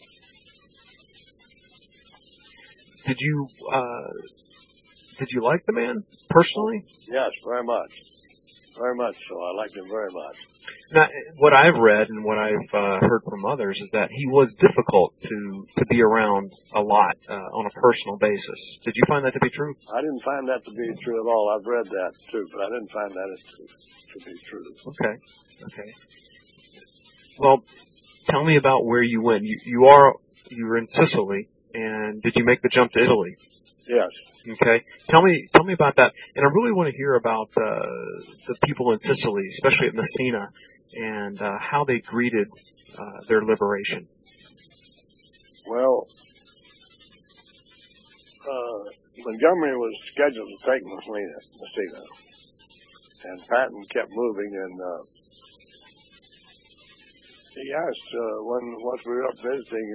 Did you like the man personally? Yes, very much. Very much so. I liked him very much. Now, what I've read and what I've heard from others is that he was difficult to be around a lot on a personal basis. Did you find that to be true? I didn't find that to be true at all. I've read that too, but I didn't find that to be true. Okay. Well, tell me about where you went. You were in Sicily, and did you make the jump to Italy? Yes. Okay. Tell me about that. And I really want to hear about the people in Sicily, especially at Messina, and how they greeted their liberation. Well, Montgomery was scheduled to take Messina, and Patton kept moving, and he asked once we were up visiting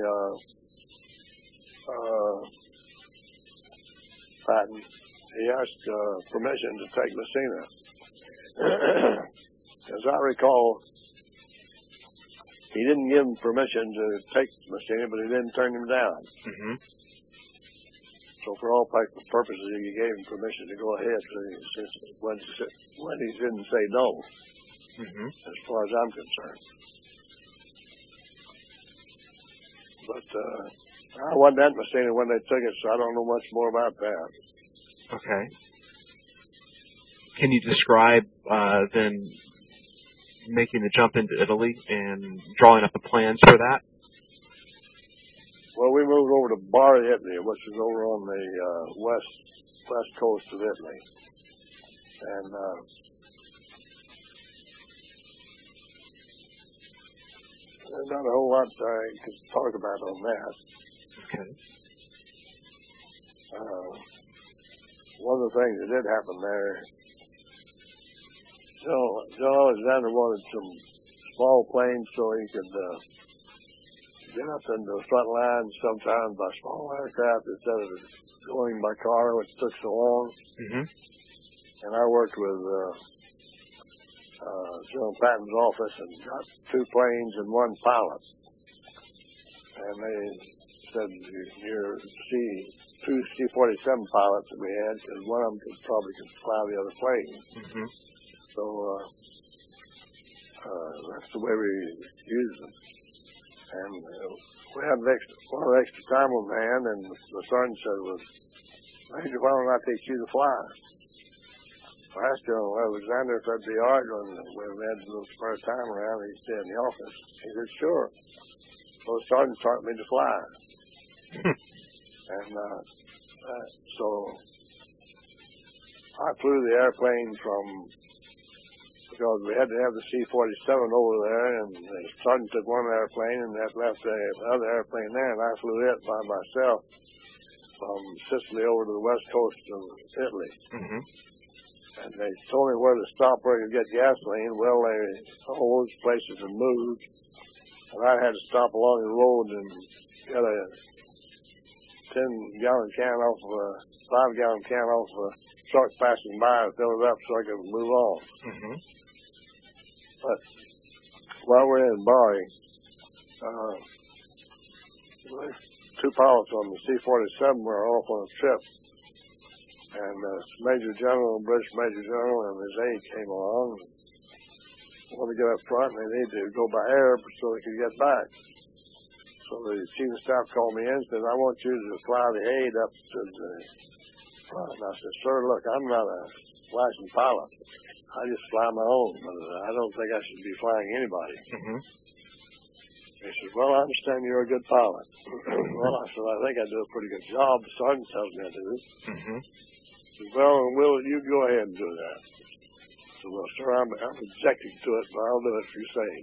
Patton, he asked permission to take Messina. As I recall, he didn't give him permission to take Messina, but he didn't turn him down. Mm-hmm. So for all practical purposes, he gave him permission to go ahead when he didn't say no, mm-hmm. as far as I'm concerned. But I wasn't at Messina when they took it, so I don't know much more about that. Okay. Can you describe then making the jump into Italy and drawing up the plans for that? Well, we moved over to Bari, Italy, which is over on the west coast of Italy. And there's not a whole lot I could talk about on that. Okay. One of the things that did happen there, John Alexander wanted some small planes so he could get up in the front lines sometimes by small aircraft instead of going by car, which took so long. Mm-hmm. And I worked with General Patton's office and got 2 planes and 1 pilot. And they said, your two C-47 pilots that we had, because one of them could fly the other plane. Mm-hmm. So that's the way we used them. And we had one extra time on hand, and the sergeant said, well, Major, why don't I teach you to fly? I asked General Alexander if that'd be all right when we had a little spare time around. He'd stay in the office. He said, sure. So the sergeant taught me to fly. And so I flew the airplane because we had to have the C-47 over there, and the sergeant took one airplane and that left the other airplane there, and I flew it by myself from Sicily over to the west coast of Italy. Mm-hmm. And they told me where to stop where you get gasoline. Well, all those places had moved, and I had to stop along the road and get a 10-gallon can off of a 5-gallon can off of a truck passing by and fill it up so I could move on. Mm-hmm. But while we're in Bari, 2 pilots on the C-47 were off on a trip. And British Major General and his aide came along and wanted to get up front, and they needed to go by air so they could get back. So the chief of staff called me in and said, I want you to fly the aide up to the front. And I said, sir, look, I'm not a licensed pilot. I just fly my own. I don't think I should be flying anybody. Mm-hmm. He said, well, I understand you're a good pilot. Well, I said, I think I do a pretty good job. The sergeant tells me I do. Mm-hmm. He said, well, you go ahead and do that. I said, well, sir, I'm objecting to it, but I'll do it if you say.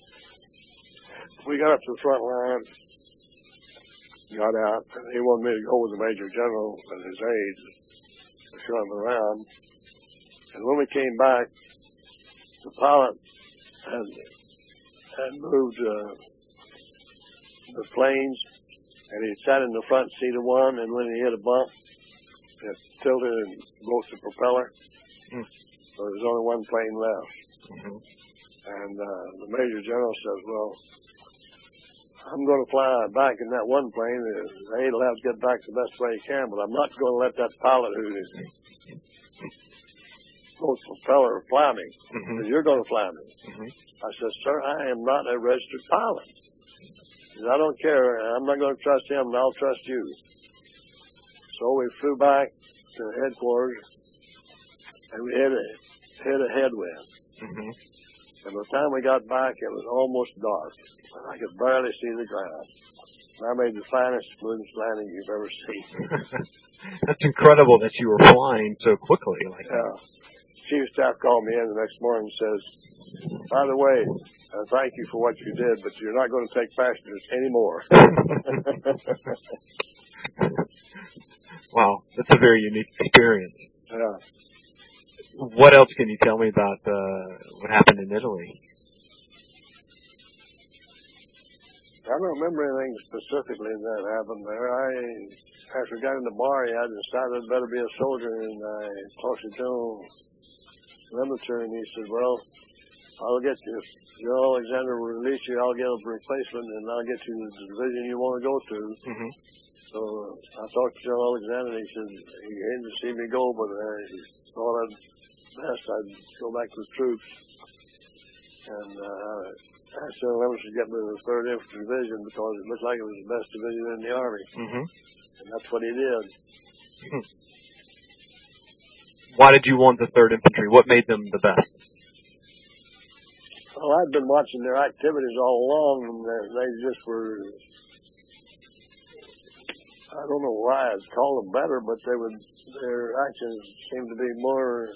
We got up to the front line, got out, and he wanted me to go with the Major General and his aides to show him around. And when we came back, the pilot had moved the planes, and he sat in the front seat of one, and when he hit a bump, it tilted and broke the propeller. So there was only one plane left. Mm-hmm. And the Major General says, well, I'm going to fly back in that one plane. The aide will have to get back the best way he can, but I'm not going to let that pilot who is both propeller fly me. Mm-hmm. You're going to fly me. Mm-hmm. I said, sir, I am not a registered pilot. He said, I don't care. I'm not going to trust him, and I'll trust you. So we flew back to headquarters, and we hit a headwind. Mm-hmm. And by the time we got back, it was almost dark. I could barely see the ground. I made the finest, smoothest landing you've ever seen. That's incredible that you were flying so quickly like that. Chief of Staff called me in the next morning and says, by the way, thank you for what you did, but you're not going to take passengers anymore. Wow, that's a very unique experience. Yeah. What else can you tell me about what happened in Italy? I don't remember anything specifically that happened there. After I got into Bari, I decided I'd better be a soldier, and I talked to General Lemaitre, and he said, well, I'll get you. If General Alexander will release you, I'll get a replacement, and I'll get you to the division you want to go to. Mm-hmm. So I talked to General Alexander, and he said he hated to see me go, but he thought I'd go back to the troops. And I asked General Lemaitre to get me to the 3rd Infantry Division because it looked like it was the best division in the Army. Mm-hmm. And that's what he did. Mm-hmm. Why did you want the 3rd Infantry? What made them the best? Well, I'd been watching their activities all along, and they just were, I don't know why I'd call them better, but their actions seemed to be more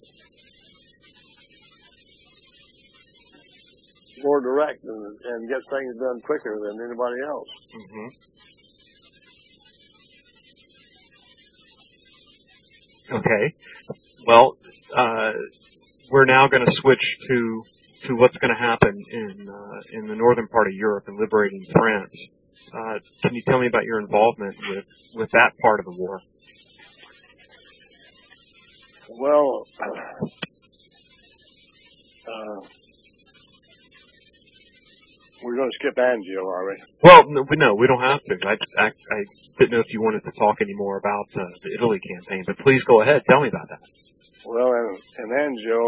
direct and get things done quicker than anybody else. Mm-hmm. Okay. Well, we're now going to switch to what's going to happen in the northern part of Europe and liberating France. Can you tell me about your involvement with that part of the war? Well, we're going to skip Anzio, are we? Well, no, we don't have to. I didn't know if you wanted to talk any more about the Italy campaign, but please go ahead. Tell me about that. Well, in Anzio,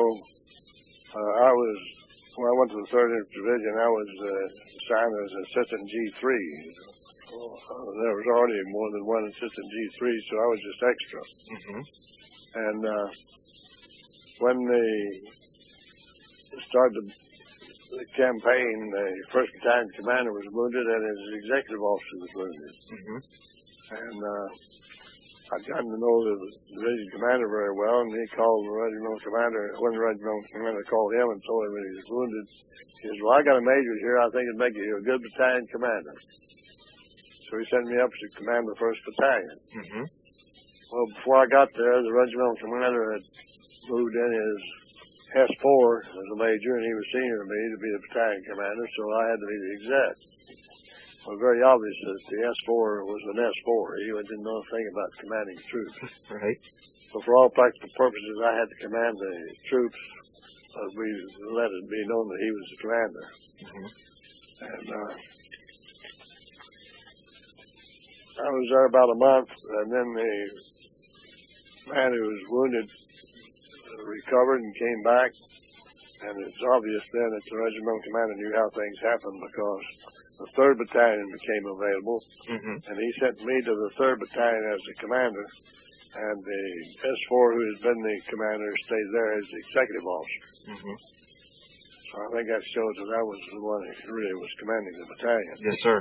when I went to the 3rd Infantry Division, I was assigned as Assistant G3. There was already more than one Assistant G3, so I was just extra. Mm-hmm. And when they started the campaign, the 1st Battalion commander was wounded and his executive officer was wounded. Mm-hmm. And I'd gotten to know the division commander very well, and he called the regimental commander. When the regimental commander called him and told him that he was wounded, he said, well, I got a major here. I think it'd make you a good battalion commander. So he sent me up to command the 1st Battalion. Mm-hmm. Well, before I got there, the regimental commander had moved in his S4 as a major, and he was senior to me to be the battalion commander, so I had to be the exec. It was very obvious that the S4 was an S4. He didn't know a thing about commanding troops. Right. So for all practical purposes, I had to command the troops. We let it be known that he was the commander. Mm-hmm. And I was there about a month, and then the man who was wounded recovered and came back. And it's obvious then that the regimental commander knew how things happened because the 3rd Battalion became available, Mm-hmm. and he sent me to the 3rd Battalion as the commander, and the S4 who has been the commander stayed there as the executive officer. Mm-hmm. So So I think that shows that I was the one who really was commanding the battalion. Yes, sir.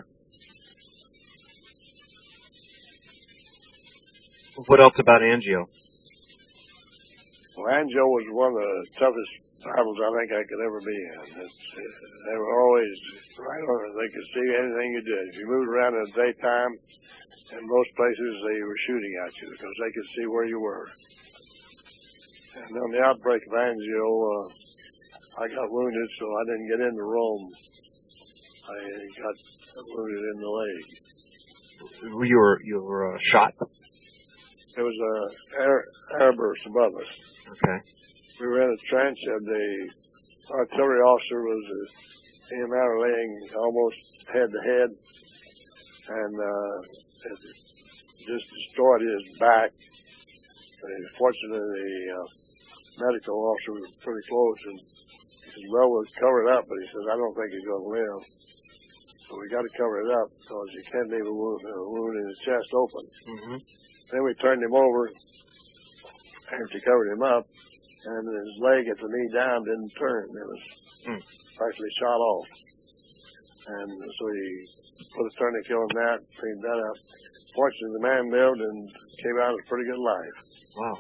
What else about Angio? Well, Angio was one of the toughest battles I think I could ever be in. They were always right on it. They could see anything you did. If you moved around in the daytime, in most places they were shooting at you because they could see where you were. And on the outbreak of Angio, I got wounded, so I didn't get into Rome. I got wounded in the leg. You were shot? There was a airburst above us. Okay. We were in a trench, and the artillery officer was in and out laying almost head to head, and it just destroyed his back. Fortunately, the medical officer was pretty close, and he said, well, we'll cover it up, but he says, I don't think he's going to live. So we got to cover it up because you can't leave a wound in his chest open. Mm-hmm. Then we turned him over after he covered him up, and his leg at the knee down didn't turn. It was partially shot off. And so he put a tourniquet on that, cleaned that up. Fortunately, the man lived and came out with a pretty good life. Wow.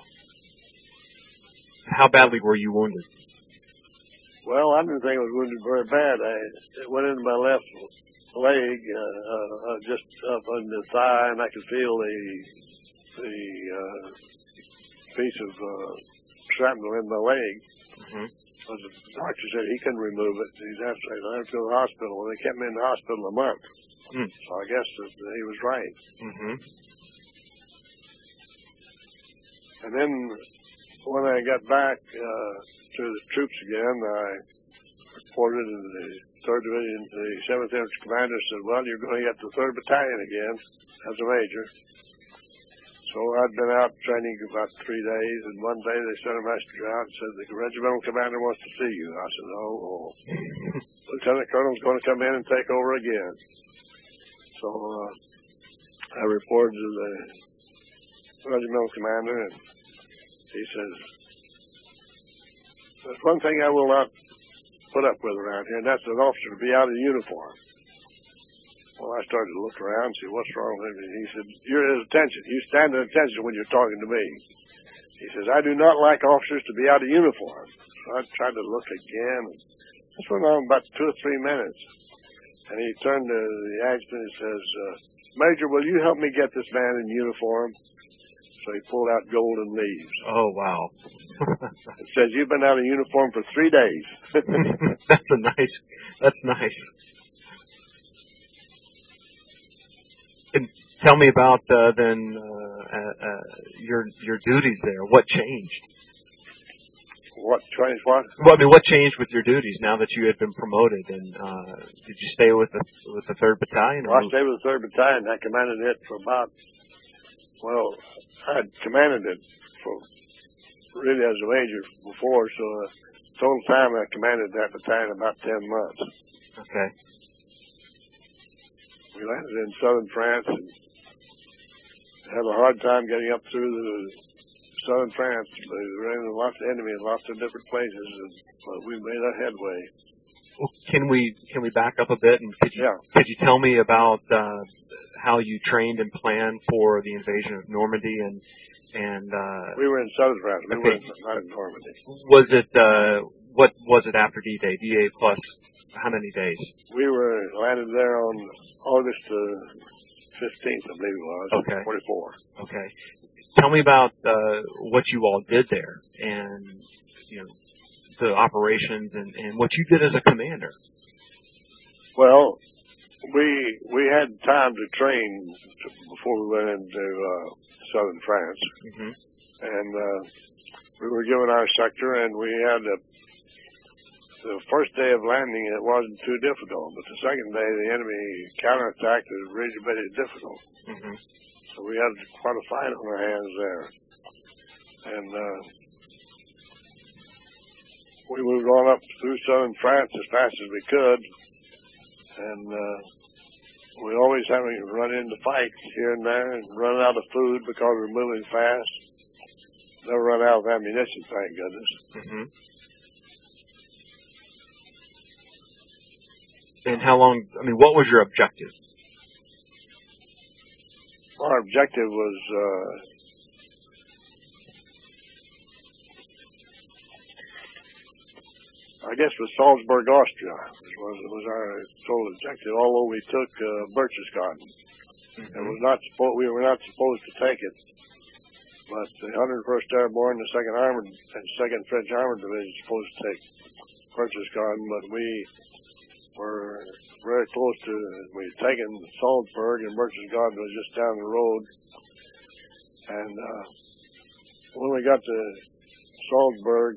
How badly were you wounded? Well, I didn't think I was wounded very bad. It went into my left leg, just up on the thigh, and I could feel the piece of shrapnel in my leg. Mm-hmm. But the doctor said he couldn't remove it. He'd have to go to the hospital. Well, they kept me in the hospital a month. So I guess that he was right. Mm-hmm. And then when I got back to the troops again, I reported in the 3rd Division. The 7th Infantry Commander said, well, you're going to get the 3rd Battalion again as a major. So I'd been out training about 3 days, and one day they sent a messenger out and said, the regimental commander wants to see you. I said, oh. Lieutenant Colonel's going to come in and take over again. So I reported to the regimental commander, and he says, there's one thing I will not put up with around here, and that's an officer to be out of uniform. Well, I started to look around and see what's wrong with him. He said, you're at attention. You stand at attention when you're talking to me. He says, I do not like officers to be out of uniform. So I tried to look again. And this went on about 2 or 3 minutes. And he turned to the adjutant and says, Major, will you help me get this man in uniform? So he pulled out golden leaves. Oh, wow. It says, you've been out of uniform for 3 days. That's nice. And tell me about your duties there. What changed? What changed? What? Well, I mean, what changed with your duties now that you had been promoted? And did you stay with the 3rd Battalion? Well, I stayed with the 3rd Battalion. I commanded it for about. Well, I had commanded it for really as a major before, so total time I commanded that battalion about 10 months. Okay. We landed in southern France and had a hard time getting up through the southern France. They ran into lots of enemy in lots of different places, but we made a headway. Well, can we back up a bit and could you tell me about how you trained and planned for the invasion of Normandy and we were in southern France. We were not in Normandy. Was it what was it after D-Day? D-Day plus how many days? We were landed there on August 15th, I believe it was. Okay. 44. Okay. Tell me about what you all did there and the operations and what you did as a commander. Well, we had time to train before we went into southern France. Mm-hmm. And we were given our sector, and we had the first day of landing, it wasn't too difficult, but the second day, the enemy counterattacked was really very difficult. Mm-hmm. So we had quite a fight on our hands there. And we moved on up through southern France as fast as we could, and we always having to run into fights here and there and run out of food because we're moving fast. Never run out of ammunition, thank goodness. Mm-hmm. And how long? I mean, what was your objective? Our objective was I guess was Salzburg, Austria. Was our total objective. Although we took Berchtesgaden, we were not supposed to take it. But the 101st Airborne, the 2nd Armored, and 2nd French Armored Division was supposed to take Berchtesgaden, but we were very close to. We'd taken Salzburg, and Berchtesgaden was just down the road. And when we got to Salzburg,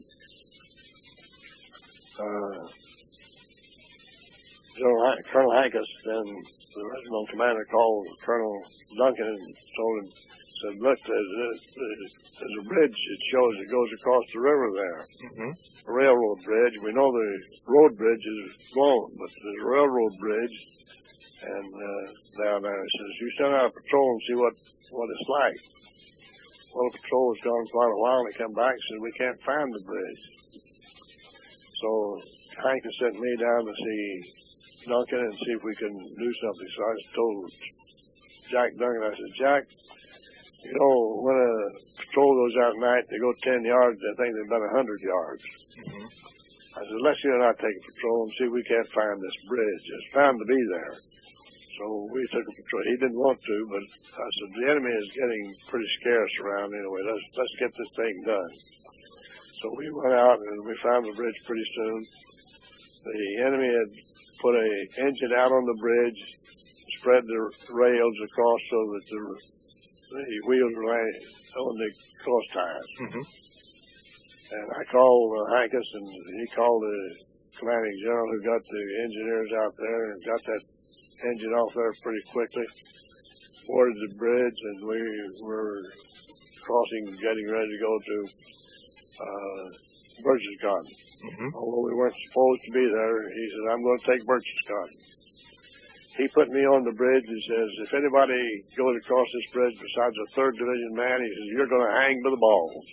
Colonel Hankus, then the regimental commander, called Colonel Duncan and told him, said, "Look, there's a bridge. It shows it goes across the river there, a railroad bridge. We know the road bridge is blown, but there's a railroad bridge, and down there." He says, "You send out a patrol and see what it's like." Well, the patrol was gone quite a while, and they come back and said, "We can't find the bridge." So Hankus sent me down to see Duncan and see if we can do something. So I told Jack Duncan, I said, "Jack, you know, when a patrol goes out at night, they go 10 yards, they think they've done 100 yards. I said, let's you and I take a patrol and see if we can't find this bridge. It's bound to be there." So we took a patrol. He didn't want to, but I said, the enemy is getting pretty scarce around anyway. Let's get this thing done. So we went out and we found the bridge pretty soon. The enemy had put an engine out on the bridge, spread the rails across so that the wheels were on the cross ties. And I called Hankus, and he called the commanding general who got the engineers out there and got that engine off there pretty quickly, boarded the bridge, and we were crossing, getting ready to go to Berchtesgaden. Although we weren't supposed to be there, he said, "I'm going to take Berchtesgaden." He put me on the bridge and says, "If anybody goes across this bridge besides a 3rd Division man," he says, "you're going to hang by the balls."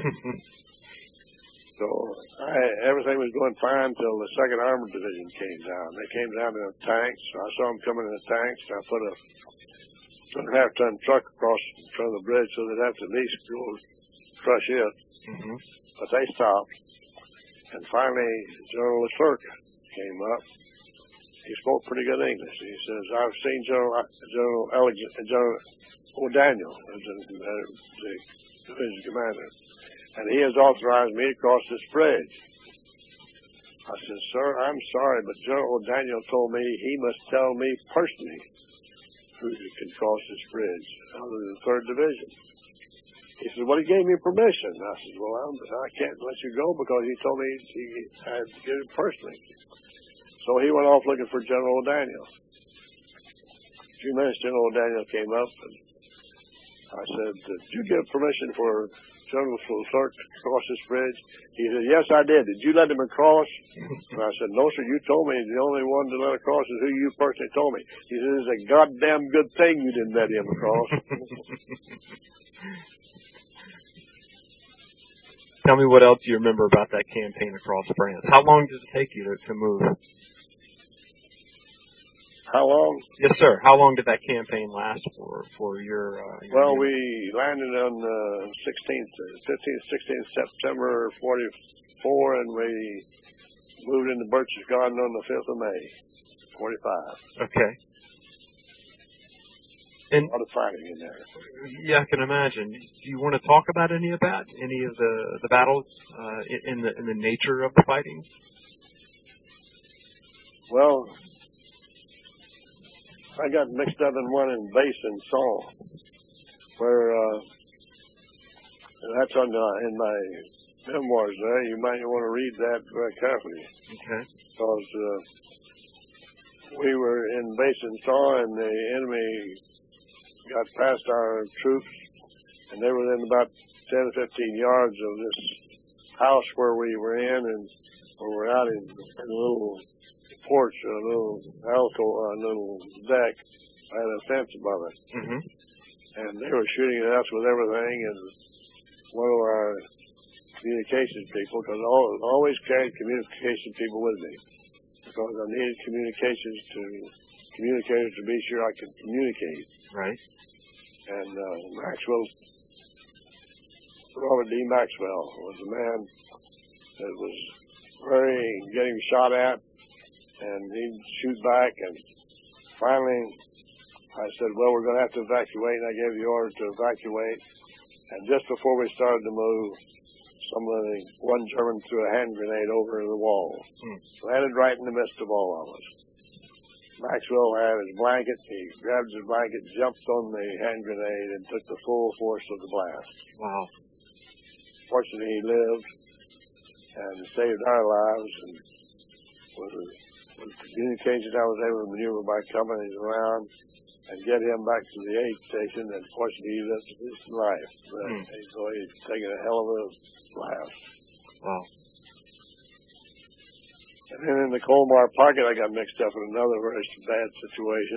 So everything was going fine until the 2nd Armored Division came down. They came down in the tanks. I saw them coming in the tanks. I put a 2.5-ton truck across in front of the bridge so they'd have to at least go crush it. But they stopped. And finally, General Leclerc came up. He spoke pretty good English. He says, "I've seen General O'Daniel, the division commander, and he has authorized me to cross this bridge." I said, "Sir, I'm sorry, but General O'Daniel told me he must tell me personally who can cross this bridge out of the 3rd Division." He said, "Well, he gave me permission." I said, "Well, I can't let you go because he told me he had to get it personally." So he went off looking for General O'Daniel. A few minutes, General O'Daniel came up, and I said, "Did you give permission for General Leclerc to cross this bridge?" He said, "Yes, I did. Did you let him across?" And I said, "No, sir. You told me the only one to let across is who you personally told me." He said, "It's a goddamn good thing you didn't let him across." Tell me what else you remember about that campaign across France. How long did it take you to move? How long? Yes, sir. How long did that campaign last for your well, we landed on the 16th September 44, and we moved into Berchtesgaden on the 5th of May, 45. Okay. And a lot of fighting in there. Yeah, I can imagine. Do you want to talk about any of that? Any of the battles in the nature of the fighting? Well, I got mixed up in one in Besançon, where that's in my memoirs there. You might want to read that very carefully. Okay. Because we were in Besançon, and the enemy got past our troops, and they were within about 10 or 15 yards of this house where we were in, and we were out in a little porch, a little alcove, a little deck, had a fence above it. And they were shooting at us with everything, and one of our communications people, because I always carried communication people with me, because I needed communicators to be sure I could communicate. Right. And Robert D. Maxwell was a man that was getting shot at, and he'd shoot back, and finally I said, well, we're going to have to evacuate, and I gave the order to evacuate. And just before we started to move, one German threw a hand grenade over the wall. Landed right in the midst of all of us. Maxwell had his blanket. He grabbed his blanket, jumped on the hand grenade, and took the full force of the blast. Wow. Fortunately, he lived and saved our lives. And with communication, I was able to maneuver my companies around and get him back to the aid station, and fortunately he lived his life. So he's taken a hell of a blast. Wow. And then in the Colmar pocket, I got mixed up in another very bad situation.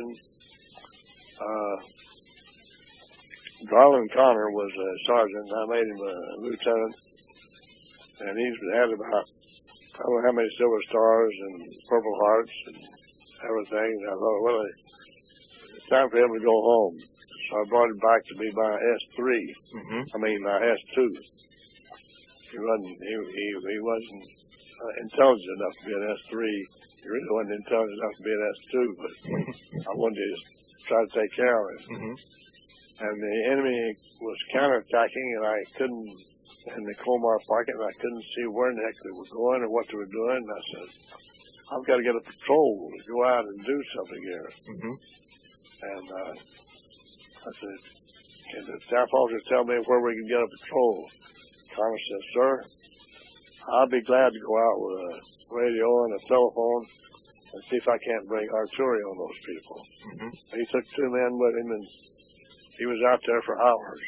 Garland Connor was a sergeant, and I made him a lieutenant, and he's had about, I don't know how many Silver Stars and Purple Hearts and everything. And I thought, well, it's time for him to go home. So I brought him back to be my S3. My S2. He wasn't intelligent enough to be an S3. He really wasn't intelligent enough to be an S2, but I wanted to try to take care of him. And the enemy was counterattacking, and I couldn't, in the Colmar pocket, and I couldn't see where in the heck they were going or what they were doing. And I said, I've got to get a patrol to go out and do something here. And I said, can the staff officer tell me where we can get a patrol? Connor said, sir, I'll be glad to go out with a radio and a telephone and see if I can't bring artillery on those people. He took 2 men with him, and he was out there for hours.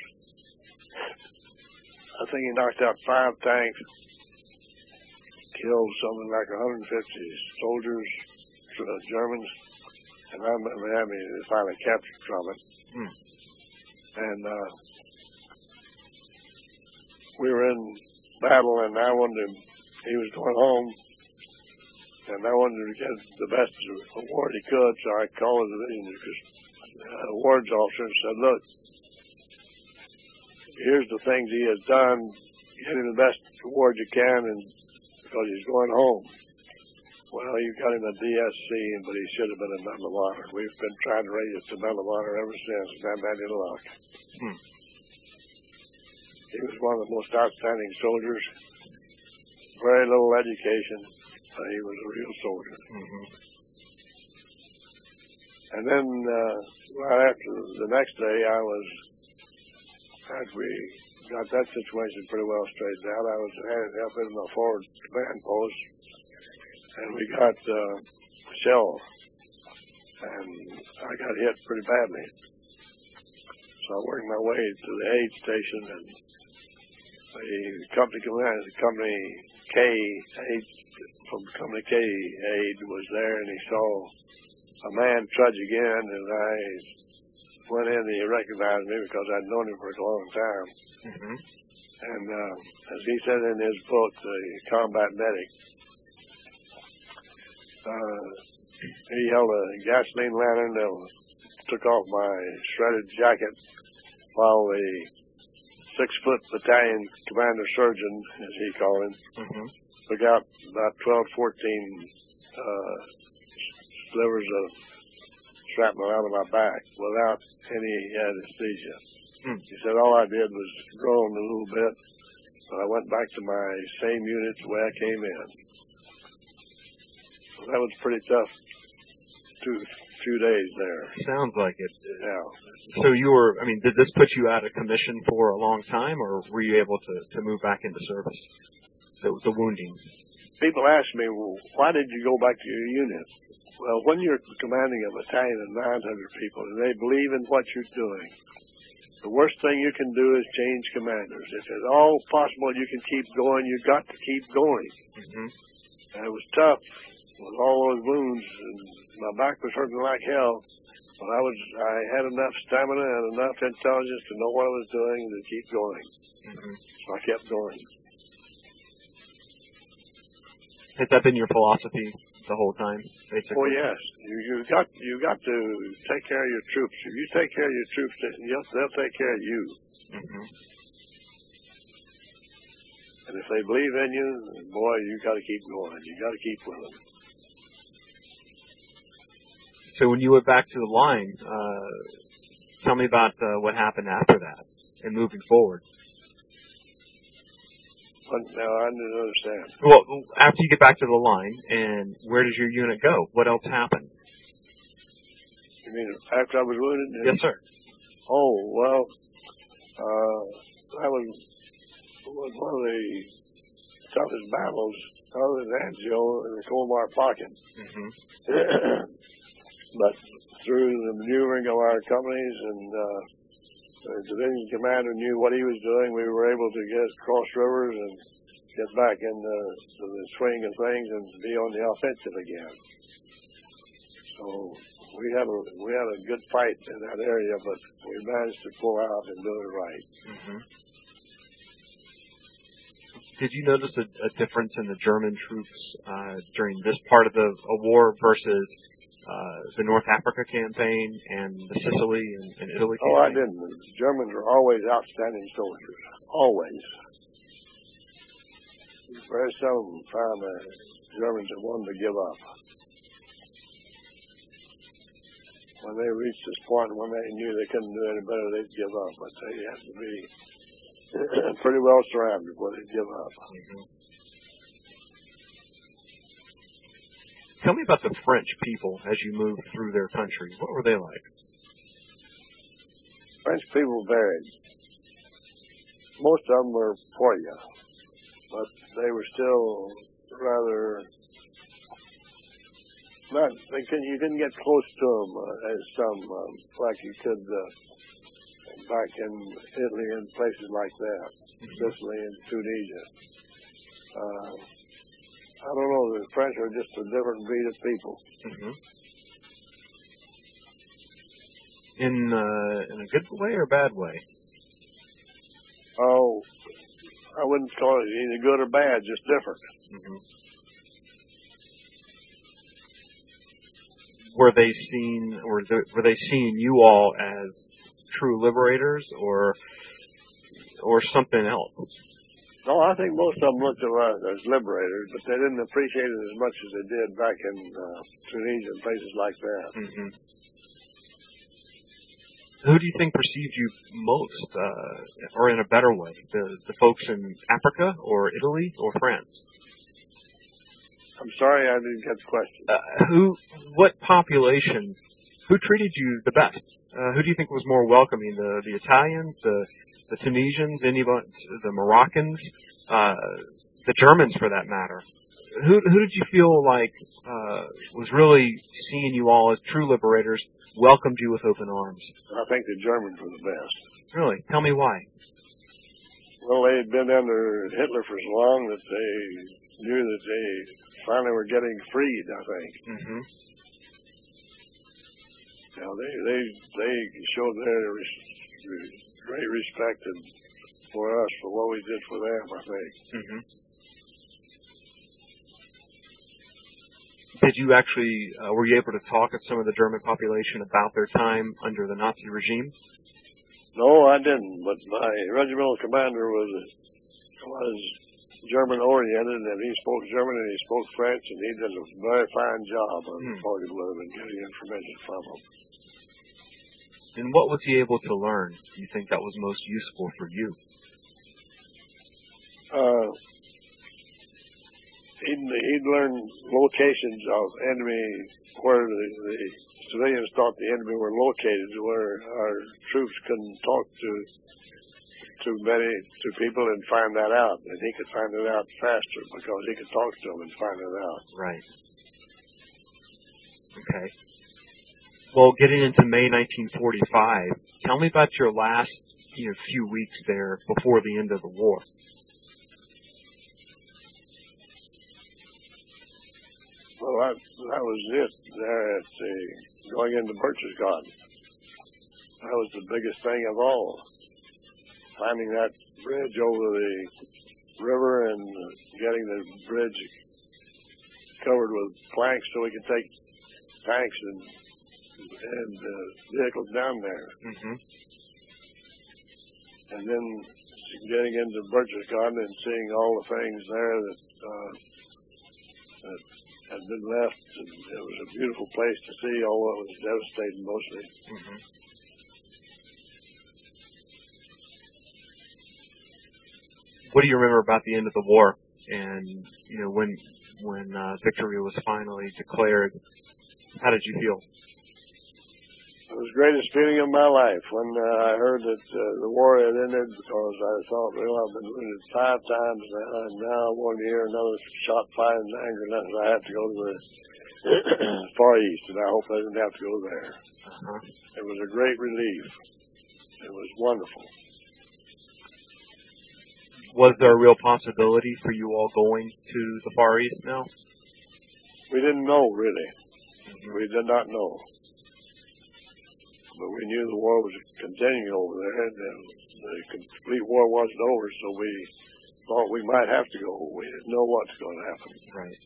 I think he knocked out 5 tanks, killed something like 150 soldiers, Germans, and I remember having to finally captured from it. And we were in battle, and he was going home, and I wanted to get the best award he could, so I called the awards officer and said, look, here's the things he has done, get him the best award you can, and because he's going home. Well, you got him a DSC, but he should have been a Medal of Honor. We've been trying to raise it to Medal of Honor ever since, and haven't had any luck. He was one of the most outstanding soldiers. Very little education, but he was a real soldier. And then right after the next day, as we got that situation pretty well straightened out, I was headed up into my forward command post, and we got shell, and I got hit pretty badly. So I worked my way to the aid station, and the company commander, the company K aid from company K aid was there, and he saw a man trudging in, and I went in, and he recognized me because I'd known him for a long time. And as he said in his book, The Combat Medic, he held a gasoline lantern that took off my shredded jacket while the 6-foot battalion commander surgeon, as he called him, took out about 12, 14 slivers of shrapnel out of my back without any anesthesia. He said all I did was groan a little bit, but I went back to my same unit the way I came in. So that was pretty tough. 2 days there. Sounds like it. Yeah. So did this put you out of commission for a long time, or were you able to move back into service? The wounding. People ask me, well, why did you go back to your unit? Well, when you're commanding a battalion of 900 people and they believe in what you're doing, the worst thing you can do is change commanders. If at all possible you can keep going, you've got to keep going. And it was tough with all those wounds, and my back was hurting like hell, but I had enough stamina and enough intelligence to know what I was doing and to keep going. So I kept going. Has that been your philosophy the whole time, basically? Oh yes, you got to take care of your troops. If you take care of your troops, they'll take care of you. Mm-hmm. And if they believe in you, boy, you got to keep going. You got to keep with them. So when you went back to the line, tell me about what happened after that and moving forward. Now, I didn't understand. Well, after you get back to the line, and where does your unit go? What else happened? You mean after I was wounded? Yes, sir. Oh, well, that was one of the toughest battles other than that, Joe, in the Colmar Pocket. Mm-hmm. But through the maneuvering of our companies and the division commander knew what he was doing, we were able to get across rivers and get back in the swing of things and be on the offensive again. So we had a good fight in that area, but we managed to pull out and do it right. Mm-hmm. Did you notice a difference in the German troops during this part of the war versus the North Africa campaign and the Sicily and Italy campaign? Oh, I didn't. The Germans are always outstanding soldiers. Always. Very seldom found the Germans that wanted to give up. When they reached this point, when they knew they couldn't do any better, they'd give up. But they had to be pretty well surrounded before they'd give up. Mm-hmm. Tell me about the French people as you moved through their country. What were they like? French people varied. Most of them were for you, but they were still rather not. You didn't get close to them as some like you could back in Italy and places like that, Sicily and Tunisia. I don't know. The French are just a different breed of people. Mm-hmm. In a good way or a bad way? Oh, I wouldn't call it either good or bad, just different. Mm-hmm. Were they seeing you all as true liberators or something else? No, I think most of them looked at us as liberators, but they didn't appreciate it as much as they did back in Tunisia and places like that. Mm-hmm. Who do you think perceived you most, or in a better way, the folks in Africa or Italy or France? I'm sorry, I didn't get the question. What population, who treated you the best? Who do you think was more welcoming? The Italians, the Tunisians, the Moroccans, the Germans for that matter? Who did you feel like was really seeing you all as true liberators, welcomed you with open arms? I think the Germans were the best. Really? Tell me why. Well, they had been under Hitler for so long that they knew that they finally were getting freed, I think. Mm-hmm. Now, they showed their great respect for us for what we did for them, I think. Mm-hmm. Did you actually, were you able to talk with some of the German population about their time under the Nazi regime? No, I didn't, but my regimental commander was German-oriented, and he spoke German and he spoke French, and he did a very fine job of talking with them and getting information from them. And what was he able to learn? Do you think that was most useful for you? He'd learn locations of enemy, where the civilians thought the enemy were located, where our troops couldn't talk to people and find that out. And he could find it out faster because he could talk to them and find it out. Right. Okay. Well, getting into May 1945, tell me about your last few weeks there before the end of the war. Well, that was it there at going into Birch's Garden. That was the biggest thing of all. Climbing that bridge over the river and getting the bridge covered with planks so we could take tanks and vehicles down there. Mm-hmm. And then getting into Berchtesgaden and seeing all the things there that had been left. And it was a beautiful place to see, although it was devastating mostly. Mm-hmm. What do you remember about the end of the war? And, you know, when victory was finally declared, how did you feel? It was the greatest feeling of my life when I heard that the war had ended, because I thought, well, I've been wounded 5 times now, and now I wanted to hear another shot fired in anger unless I had to go to the Far East, and I hope I didn't have to go there. Uh-huh. It was a great relief. It was wonderful. Was there a real possibility for you all going to the Far East now? We didn't know, really. We did not know. But we knew the war was continuing over there, and the complete war wasn't over, so we thought we might have to go. We didn't know what was going to happen. Right.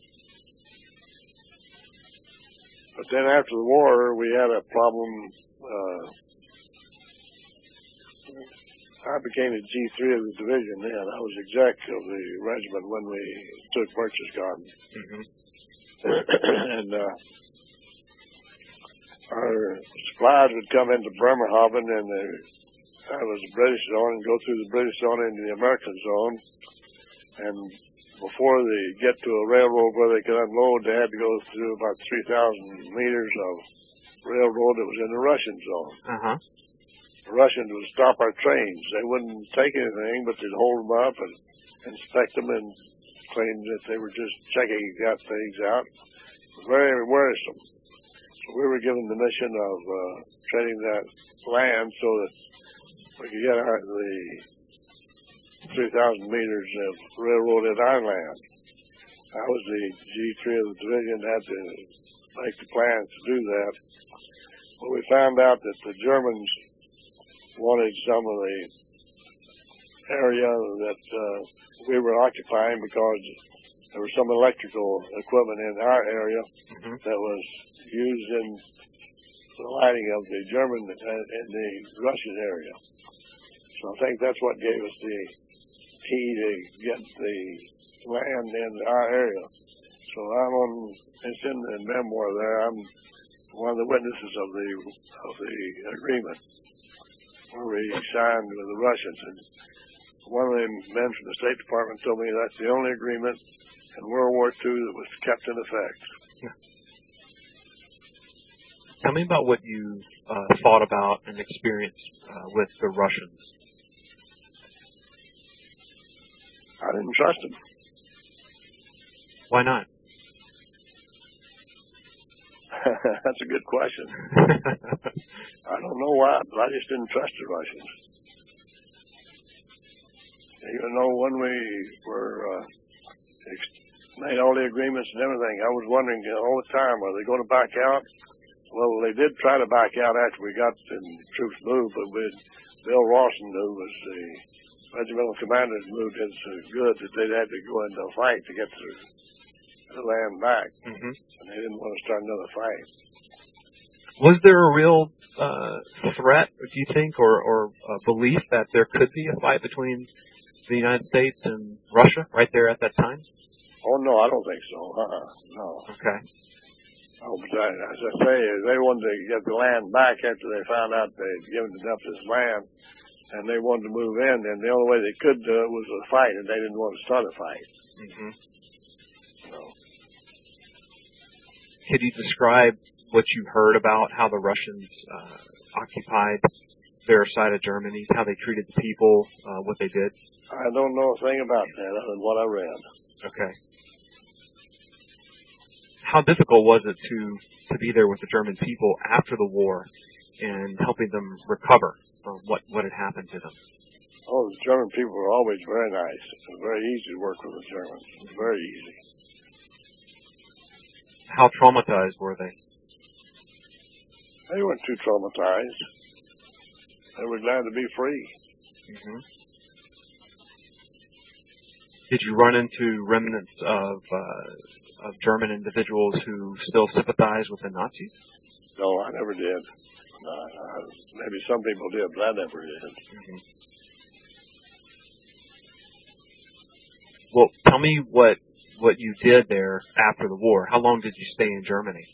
But then after the war, we had a problem. I became a G3 of the division then. I was exec of the regiment when we took Berchtesgaden. Mm-hmm. And our supplies would come into Bremerhaven, and that was the British zone, and go through the British zone into the American zone. And before they get to a railroad where they could unload, they had to go through about 3,000 meters of railroad that was in the Russian zone. Uh-huh. The Russians would stop our trains. They wouldn't take anything, but they'd hold them up and inspect them and claim that they were just checking things out. Very worrisome. So we were given the mission of treading that land so that we could get the 3,000 meters of railroad at our land. I was the G3 of the division, had to make the plans to do that. But we found out that the Germans wanted some of the area that we were occupying, because there was some electrical equipment in our area that was used in the lighting of the German and the Russian area. So I think that's what gave us the key to get the land in our area. So it's in the memoir there. I'm one of the witnesses of the agreement where we signed with the Russians. And one of the men from the State Department told me that's the only agreement in World War II that was kept in effect. Tell me about what you thought about and experienced with the Russians. I didn't trust them. Why not? That's a good question. I don't know why, but I just didn't trust the Russians. Even though when we were made all the agreements and everything, I was wondering all the time, are they going to back out? Well, they did try to back out after we got the troops moved, but Bill Rawson, who was the regimental commander, moved in so good that they'd had to go into a fight to get the land back. Mm-hmm. And they didn't want to start another fight. Was there a real threat, do you think, or a belief that there could be a fight between the United States and Russia right there at that time? Oh, no, I don't think so. No. Okay. Oh, but as I say, they wanted to get the land back after they found out they'd given up this land, and they wanted to move in, and the only way they could do it was a fight, and they didn't want to start a fight. Mm-hmm. So. Could you describe what you heard about how the Russians occupied their side of Germany, how they treated the people, what they did? I don't know a thing about that other than what I read. Okay. How difficult was it to be there with the German people after the war and helping them recover from what had happened to them? Oh, the German people were always very nice. It was very easy to work with the Germans. It was very easy. How traumatized were they? They weren't too traumatized. They were glad to be free. Mm-hmm. Did you run into remnants of German individuals who still sympathize with the Nazis? No, I never did. Maybe some people did, but I never did. Mm-hmm. Well, tell me what you did there after the war. How long did you stay in Germany?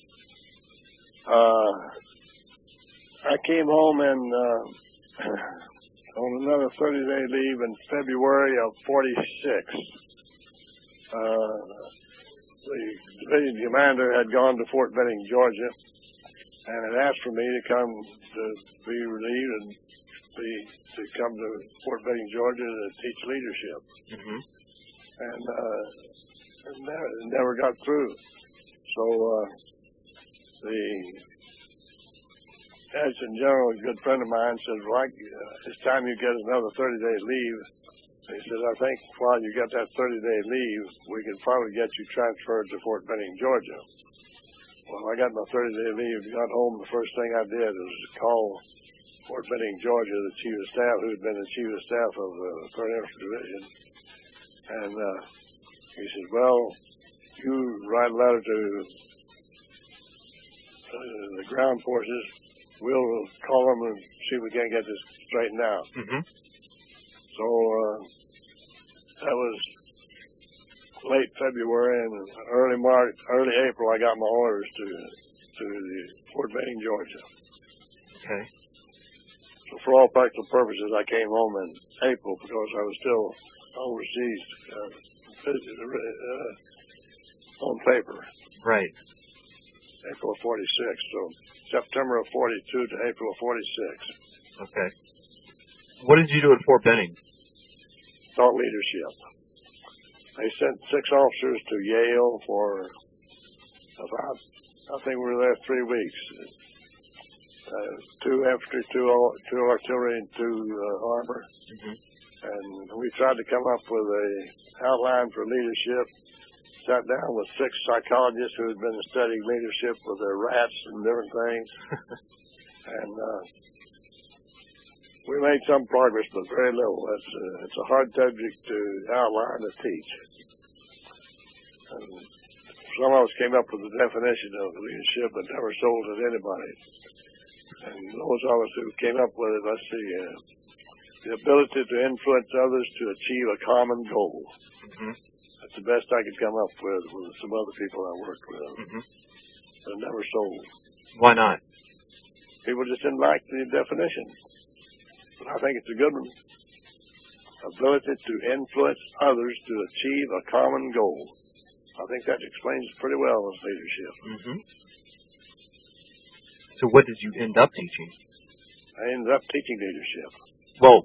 I came home on another 30-day leave in February of '46. The division commander had gone to Fort Benning, Georgia, and had asked for me to come to be relieved and to come to Fort Benning, Georgia to teach leadership. Mm-hmm. And never got through. So the adjutant general, a good friend of mine, says, well, it's time you get another 30-day leave. He says, I think while you get that 30-day leave, we can probably get you transferred to Fort Benning, Georgia. Well, I got my 30-day leave, got home, the first thing I did was call Fort Benning, Georgia, the chief of staff, who had been the chief of staff of the 3rd Infantry Division. And he says, well, you write a letter to the ground forces. We'll call them and see if we can't get this straightened out. Mm-hmm. So that was late February, and early April, I got my orders to the Fort Benning, Georgia. Okay. So for all practical purposes, I came home in April because I was still overseas on paper. Right. April of '46. So September of '42 to April of '46. Okay. What did you do at Fort Benning? Thought leadership. They sent 6 officers to Yale for about, I think we were there 3 weeks. 2 infantry, 2 artillery, and 2 armor. Mm-hmm. And we tried to come up with a outline for leadership. Sat down with 6 psychologists who had been studying leadership with their rats and different things. And we made some progress, but very little. It's a hard subject to outline to teach. And some of us came up with a definition of leadership but never sold it to anybody. And those of us who came up with it, let's see, the ability to influence others to achieve a common goal. Mm-hmm. That's the best I could come up with some other people I worked with. Mm-hmm. But never sold. Why not? People just didn't like the definition. But I think it's a good one. Ability to influence others to achieve a common goal. I think that explains pretty well as leadership. Mm-hmm. So what did you end up teaching? I ended up teaching leadership. Well,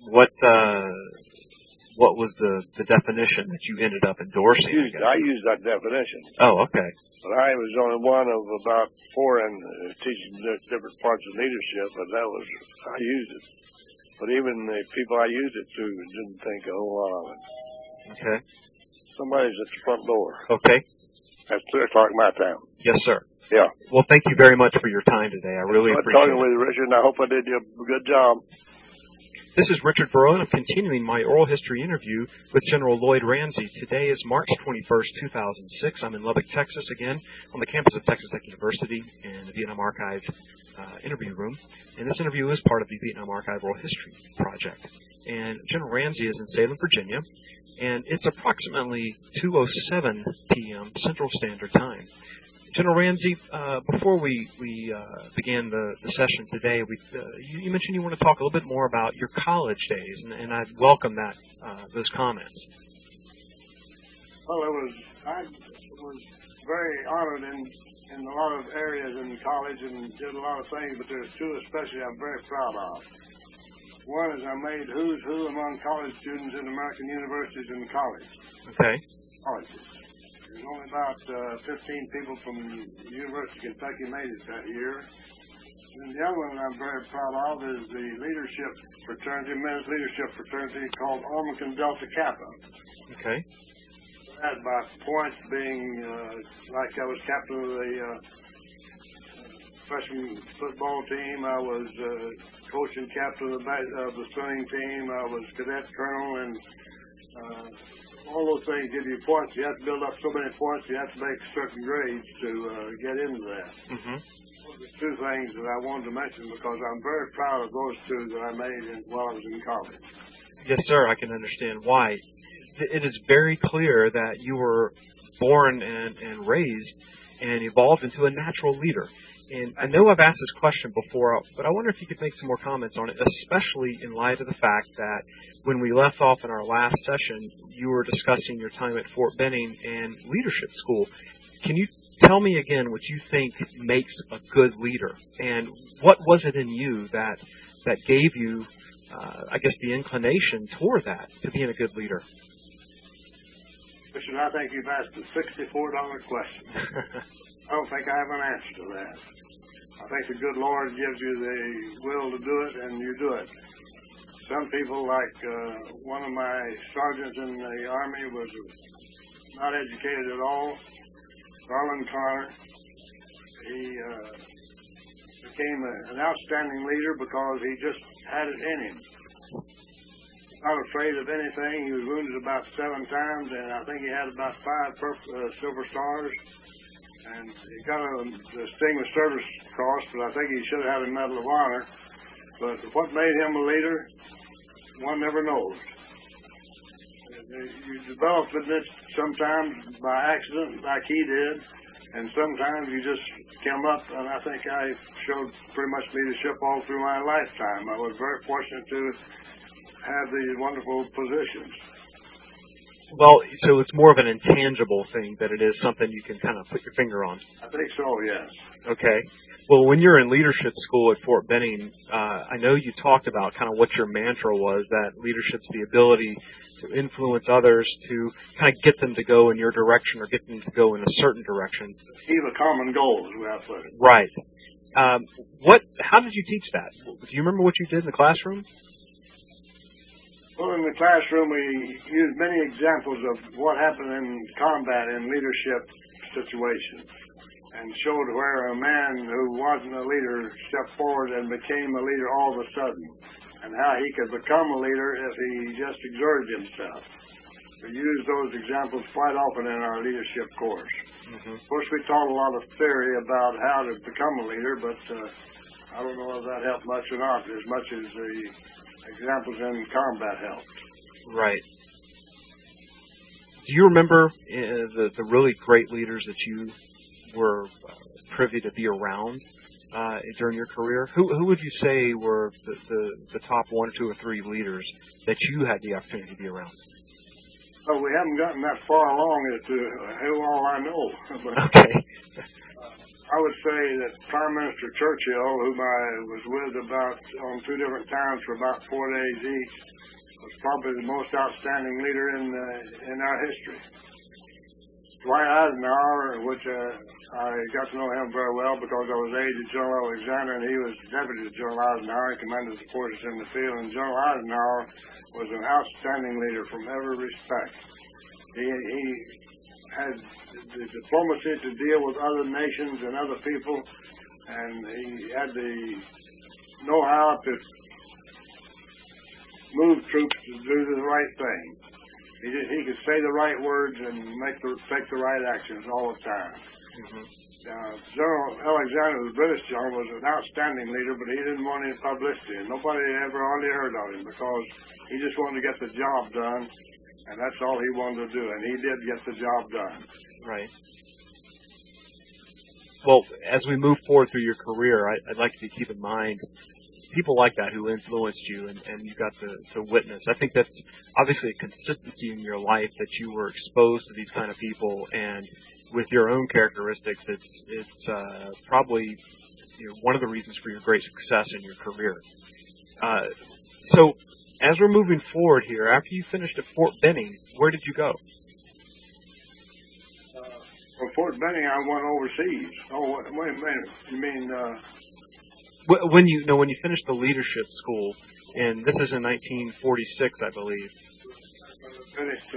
what was the definition that you ended up endorsing? I used that definition. Oh, okay. But I was only one of about 4 in teaching different parts of leadership, but I used it. But even the people I used it to didn't think a whole lot of it. Okay. Somebody's at the front door. Okay. That's 3 o'clock my time. Yes, sir. Yeah. Well, thank you very much for your time today. I really appreciate it. Talking with you, Richard, and I hope I did you a good job. This is Richard Burrow, and I'm continuing my oral history interview with General Lloyd Ramsey. Today is March 21st, 2006. I'm in Lubbock, Texas, again, on the campus of Texas Tech University in the Vietnam Archive interview room. And this interview is part of the Vietnam Archive Oral History Project. And General Ramsey is in Salem, Virginia, and it's approximately 2:07 p.m. Central Standard Time. General Ramsey, before we began the session today, you mentioned you want to talk a little bit more about your college days, and I welcome those comments. Well, I was very honored in a lot of areas in college and did a lot of things, but there's 2 especially I'm very proud of. One is I made who's who among college students in American universities and colleges. Okay. Colleges. There's only about 15 people from the University of Kentucky made it that year. And the other one I'm very proud of is the leadership fraternity, men's leadership fraternity called Omicron Delta Kappa. Okay. That by points being like I was captain of the freshman football team. I was coach and captain of the swimming team. I was cadet colonel and all those things give you points. You have to build up so many points. You have to make certain grades to get into that. Mm-hmm. Those are two things that I wanted to mention because I'm very proud of those two that I made while I was in college. Yes, sir. I can understand why. It is very clear that you were born and raised and evolved into a natural leader. And I know I've asked this question before, but I wonder if you could make some more comments on it, especially in light of the fact that when we left off in our last session, you were discussing your time at Fort Benning and leadership school. Can you tell me again what you think makes a good leader? And what was it in you that gave you, I guess, the inclination toward that, to being a good leader? Richard, I think you've asked a $64 question. I don't think I have an answer to that. I think the good Lord gives you the will to do it, and you do it. Some people, like one of my sergeants in the Army, was not educated at all, Garland Connor. He became an outstanding leader because he just had it in him. Not afraid of anything. He was wounded about 7 times, and I think he had about 5 silver stars. And he got a Distinguished Service Cross, but I think he should have had a Medal of Honor. But what made him a leader, one never knows. You develop it sometimes by accident, like he did, and sometimes you just come up, and I think I showed pretty much leadership all through my lifetime. I was very fortunate to have these wonderful positions. Well, so it's more of an intangible thing than it is something you can kind of put your finger on. I think so, yes. Okay. Well, when you're in leadership school at Fort Benning, I know you talked about kind of what your mantra was, that leadership's the ability to influence others, to kind of get them to go in your direction or get them to go in a certain direction. Achieve a common goal is the way I put it. Right. How did you teach that? Do you remember what you did in the classroom? Well, in the classroom, we used many examples of what happened in combat in leadership situations and showed where a man who wasn't a leader stepped forward and became a leader all of a sudden, and how he could become a leader if he just exerted himself. We used those examples quite often in our leadership course. Mm-hmm. Of course, we taught a lot of theory about how to become a leader, but I don't know if that helped much or not, as much as the examples in combat helped. Right. Do you remember the really great leaders that you were privy to be around during your career? Who would you say were the top 1, 2, or 3 leaders that you had the opportunity to be around? Well, we haven't gotten that far along as to who all I know. But okay. I would say that Prime Minister Churchill, whom I was with about on 2 different times for about 4 days each, was probably the most outstanding leader in our history. Dwight Eisenhower, which I got to know him very well because I was aide to General Alexander and he was deputy to General Eisenhower and commanded the forces in the field. And General Eisenhower was an outstanding leader from every respect. He had the diplomacy to deal with other nations and other people, and he had the know-how to move troops to do the right thing. He could say the right words and take the right actions all the time. Mm-hmm. General Alexander, the British general, was an outstanding leader, but he didn't want any publicity, and nobody ever hardly heard of him because he just wanted to get the job done. And that's all he wanted to do, and he did get the job done. Right. Well, as we move forward through your career, I'd like you to keep in mind people like that who influenced you and you got to witness. I think that's obviously a consistency in your life that you were exposed to these kind of people, and with your own characteristics, it's probably one of the reasons for your great success in your career. So, as we're moving forward here, after you finished at Fort Benning, where did you go? From Fort Benning, I went overseas. Oh, wait a minute. You mean... When you finished the leadership school, and this is in 1946, I believe. I finished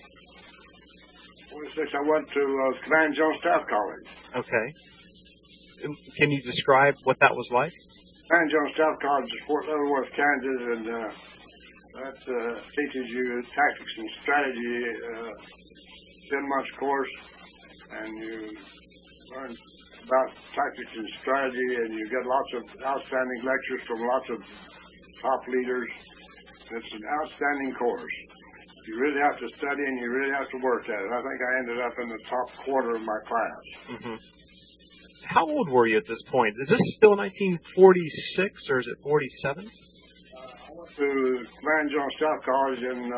46, I went to Command Jones Staff College. Okay. Can you describe what that was like? Command Jones Staff College is Fort Leavenworth, Kansas, and That teaches you tactics and strategy, 10-month course, and you learn about tactics and strategy, and you get lots of outstanding lectures from lots of top leaders. It's an outstanding course. You really have to study and you really have to work at it. I think I ended up in the top quarter of my class. Mm-hmm. How old were you at this point? Is this still 1946 or is it 47? I went to Command General Staff College in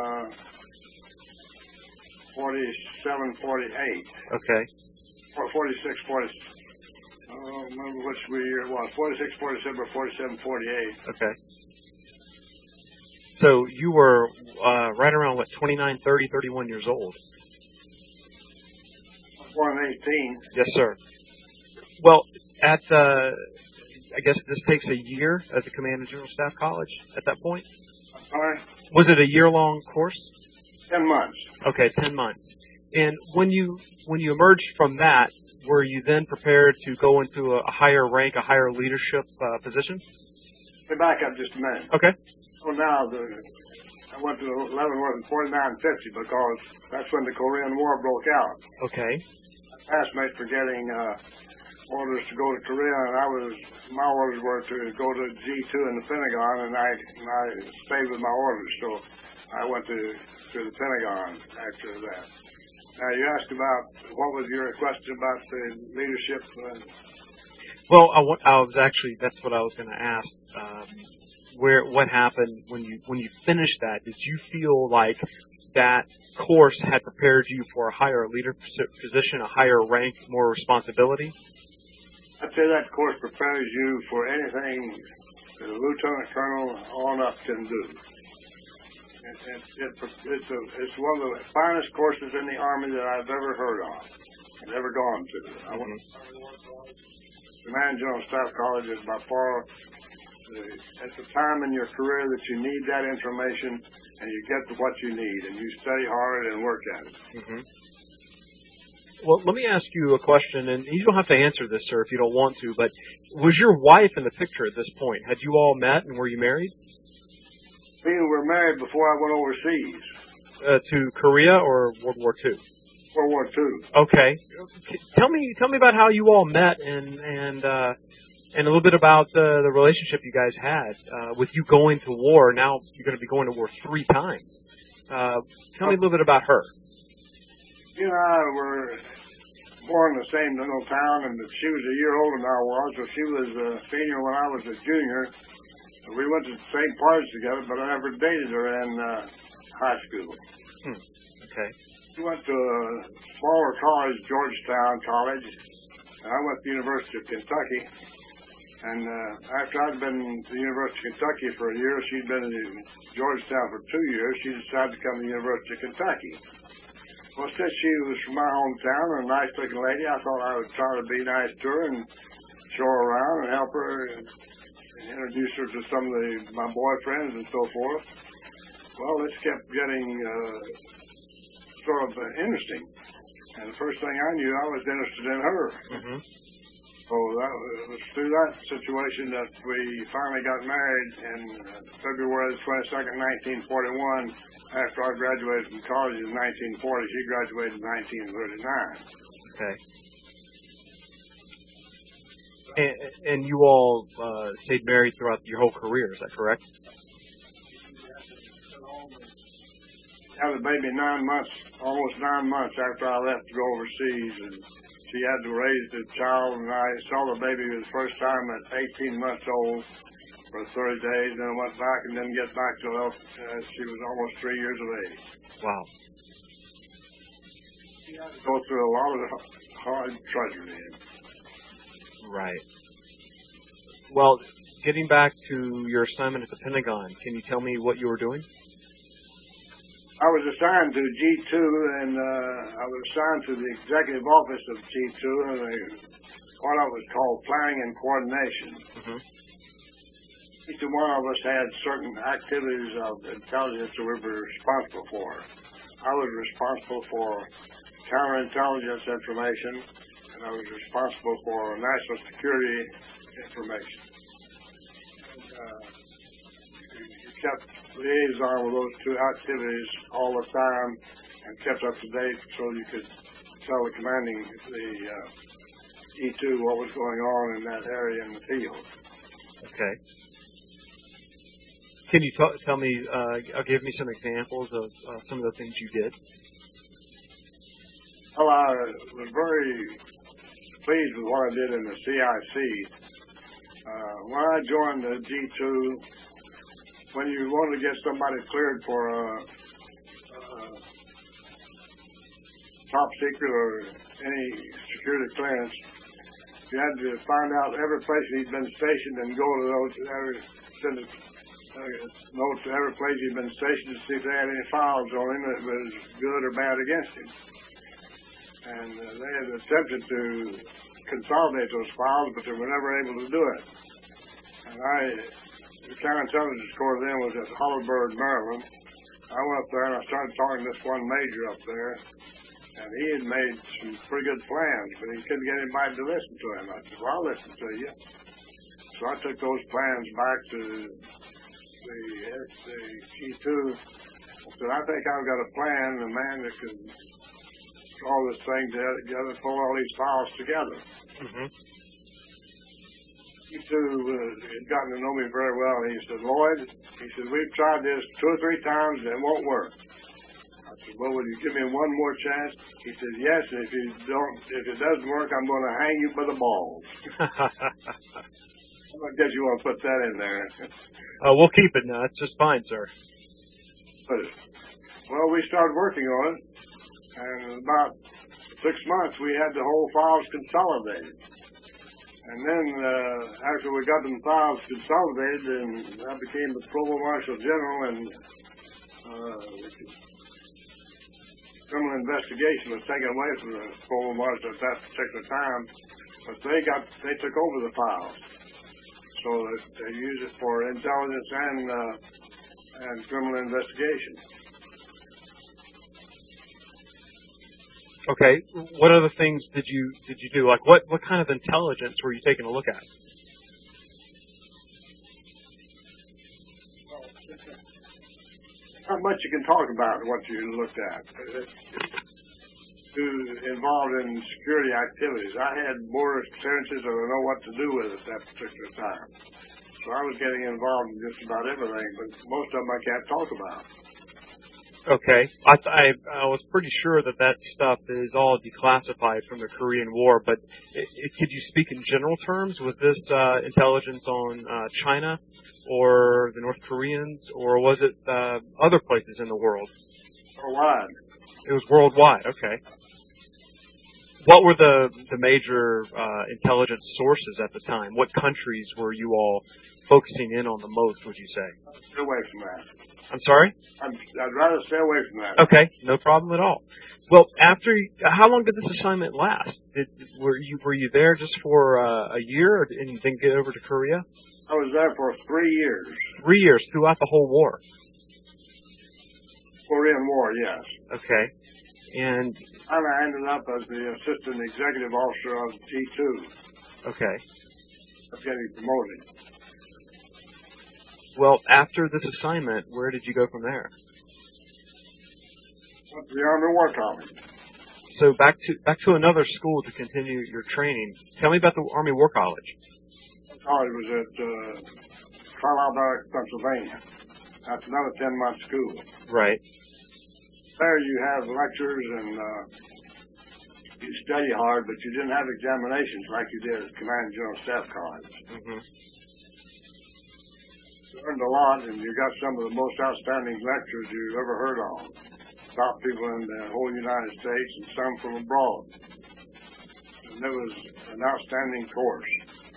47, 48. Okay. Or 46, 40. I don't remember which year it was. 46, 47, or 47, 48. Okay. So you were right around, 29, 30, 31 years old? Born in 18. Yes, sir. Well, I guess this takes a year at the Command and General Staff College at that point? Sorry? Was it a year-long course? 10 months. Okay, 10 months. And when you emerged from that, were you then prepared to go into a higher rank, a higher leadership position? Let me back up just a minute. Okay. Well, now, I went to Leavenworth in 49-50 because that's when the Korean War broke out. Okay. Classmates were getting orders to go to Korea, and my orders were to go to G2 in the Pentagon, and I stayed with my orders, so I went to the Pentagon after that. Now, you asked about, what was your question about the leadership? Well, that's what I was going to ask. What happened when you finished that? Did you feel like that course had prepared you for a higher leadership position, a higher rank, more responsibility? I'd say that course prepares you for anything that a lieutenant colonel on up can do. It's one of the finest courses in the Army that I've ever heard of and ever gone to. Command General Staff College is by far at the time in your career that you need that information, and you get to what you need, and you study hard and work at it. Mm-hmm. Well, let me ask you a question, and you don't have to answer this, sir, if you don't want to, but was your wife in the picture at this point? Had you all met, and were you married? We were married before I went overseas. To Korea or World War II? World War II. Okay. Tell me about how you all met, and a little bit about the relationship you guys had with you going to war. Now you're going to be going to war 3 times. Tell me a little bit about her. You and I were born in the same little town, and she was a year older than I was, so she was a senior when I was a junior. We went to the same parties together, but I never dated her in high school. Okay. She went to a smaller college, Georgetown College, and I went to the University of Kentucky. And after I'd been to the University of Kentucky for a year, she'd been in Georgetown for 2 years, she decided to come to the University of Kentucky. Well, since she was from my hometown and a nice-looking lady, I thought I would try to be nice to her and show her around and help her and introduce her to some of my boyfriends and so forth. Well, this kept getting sort of interesting. And the first thing I knew, I was interested in her. Mm-hmm. So it was through that situation that we finally got married in February 22nd, 1941. After I graduated from college in 1940, she graduated in 1939. Okay. And you all stayed married throughout your whole career, is that correct? I had a baby 9 months, almost 9 months after I left to go overseas, and she had to raise the child, and I saw the baby for the first time at 18 months old for 30 days, and I went back and didn't get back till she was almost 3 years of age. Wow. She had to go through a lot of hard tragedy. Right. Well, getting back to your assignment at the Pentagon, can you tell me what you were doing? I was assigned to G2, and I was assigned to the executive office of G2, and what I was called planning and coordination. Mm-hmm. Each one of us had certain activities of intelligence that we were responsible for. I was responsible for counterintelligence information, and I was responsible for national security information. And, you kept liaison with those two activities all the time and kept up to date so you could tell the commanding the E2 what was going on in that area in the field. Okay. Can you tell me, give me some examples of some of the things you did? Well, I was very pleased with what I did in the CIC. When I joined the G2, when you wanted to get somebody cleared for a top secret or any security clearance, you had to find out every place he'd been stationed and go to those, send a note to every place he'd been stationed to see if they had any files on him that was good or bad against him. And they had attempted to consolidate those files, but they were never able to do it. And the counterintelligence corps then was at Holabird, Maryland. I went up there and I started talking to this one major up there, and he had made some pretty good plans, but he couldn't get anybody to listen to him. I said, well, I'll listen to you. So I took those plans back to the G2. I said, I think I've got a plan, a man that can all this thing together, pull all these files together. Mm-hmm. He too had gotten to know me very well. He said, Lloyd, he said, we've tried this 2 or 3 times and it won't work. I said, well, will you give me one more chance? He said, yes, and if it doesn't work, I'm going to hang you by the balls. I guess you want to put that in there. We'll keep it now. It's just fine, sir. Well, we started working on it. And in about 6 months, we had the whole files consolidated. And then after we got them files consolidated, and I became the Provost Marshal General, and criminal investigation was taken away from the Provost Marshal at that particular time. But they took over the files, so that they used it for intelligence and criminal investigation. Okay. What other things did you do? Like what kind of intelligence were you taking a look at? Not much you can talk about what you looked at. Involved in security activities. I had more experiences than I know what to do with at that particular time. So I was getting involved in just about everything, but most of them I can't talk about. Okay. I was pretty sure that stuff is all declassified from the Korean War, but could you speak in general terms? Was this intelligence on China or the North Koreans, or was it other places in the world? Worldwide. It was worldwide. Okay. What were the major intelligence sources at the time? What countries were you all focusing in on the most, would you say? Stay away from that. I'm sorry? I'd rather stay away from that. Okay, no problem at all. Well, how long did this assignment last? Were you there just for a year and then get over to Korea? I was there for 3 years. 3 years, throughout the whole war? Korean War, yes. Okay. And I ended up as the assistant executive officer of T2. Okay. I was getting promoted. Well, after this assignment, where did you go from there? Went to the Army War College. So back to another school to continue your training. Tell me about the Army War College. The college was at Carlisle Barracks, Pennsylvania. That's another 10-month school. Right. There you have lectures and you study hard, but you didn't have examinations like you did at Command General Staff College. Mm-hmm. You learned a lot, and you got some of the most outstanding lectures you've ever heard of. Top people in the whole United States and some from abroad. And it was an outstanding course.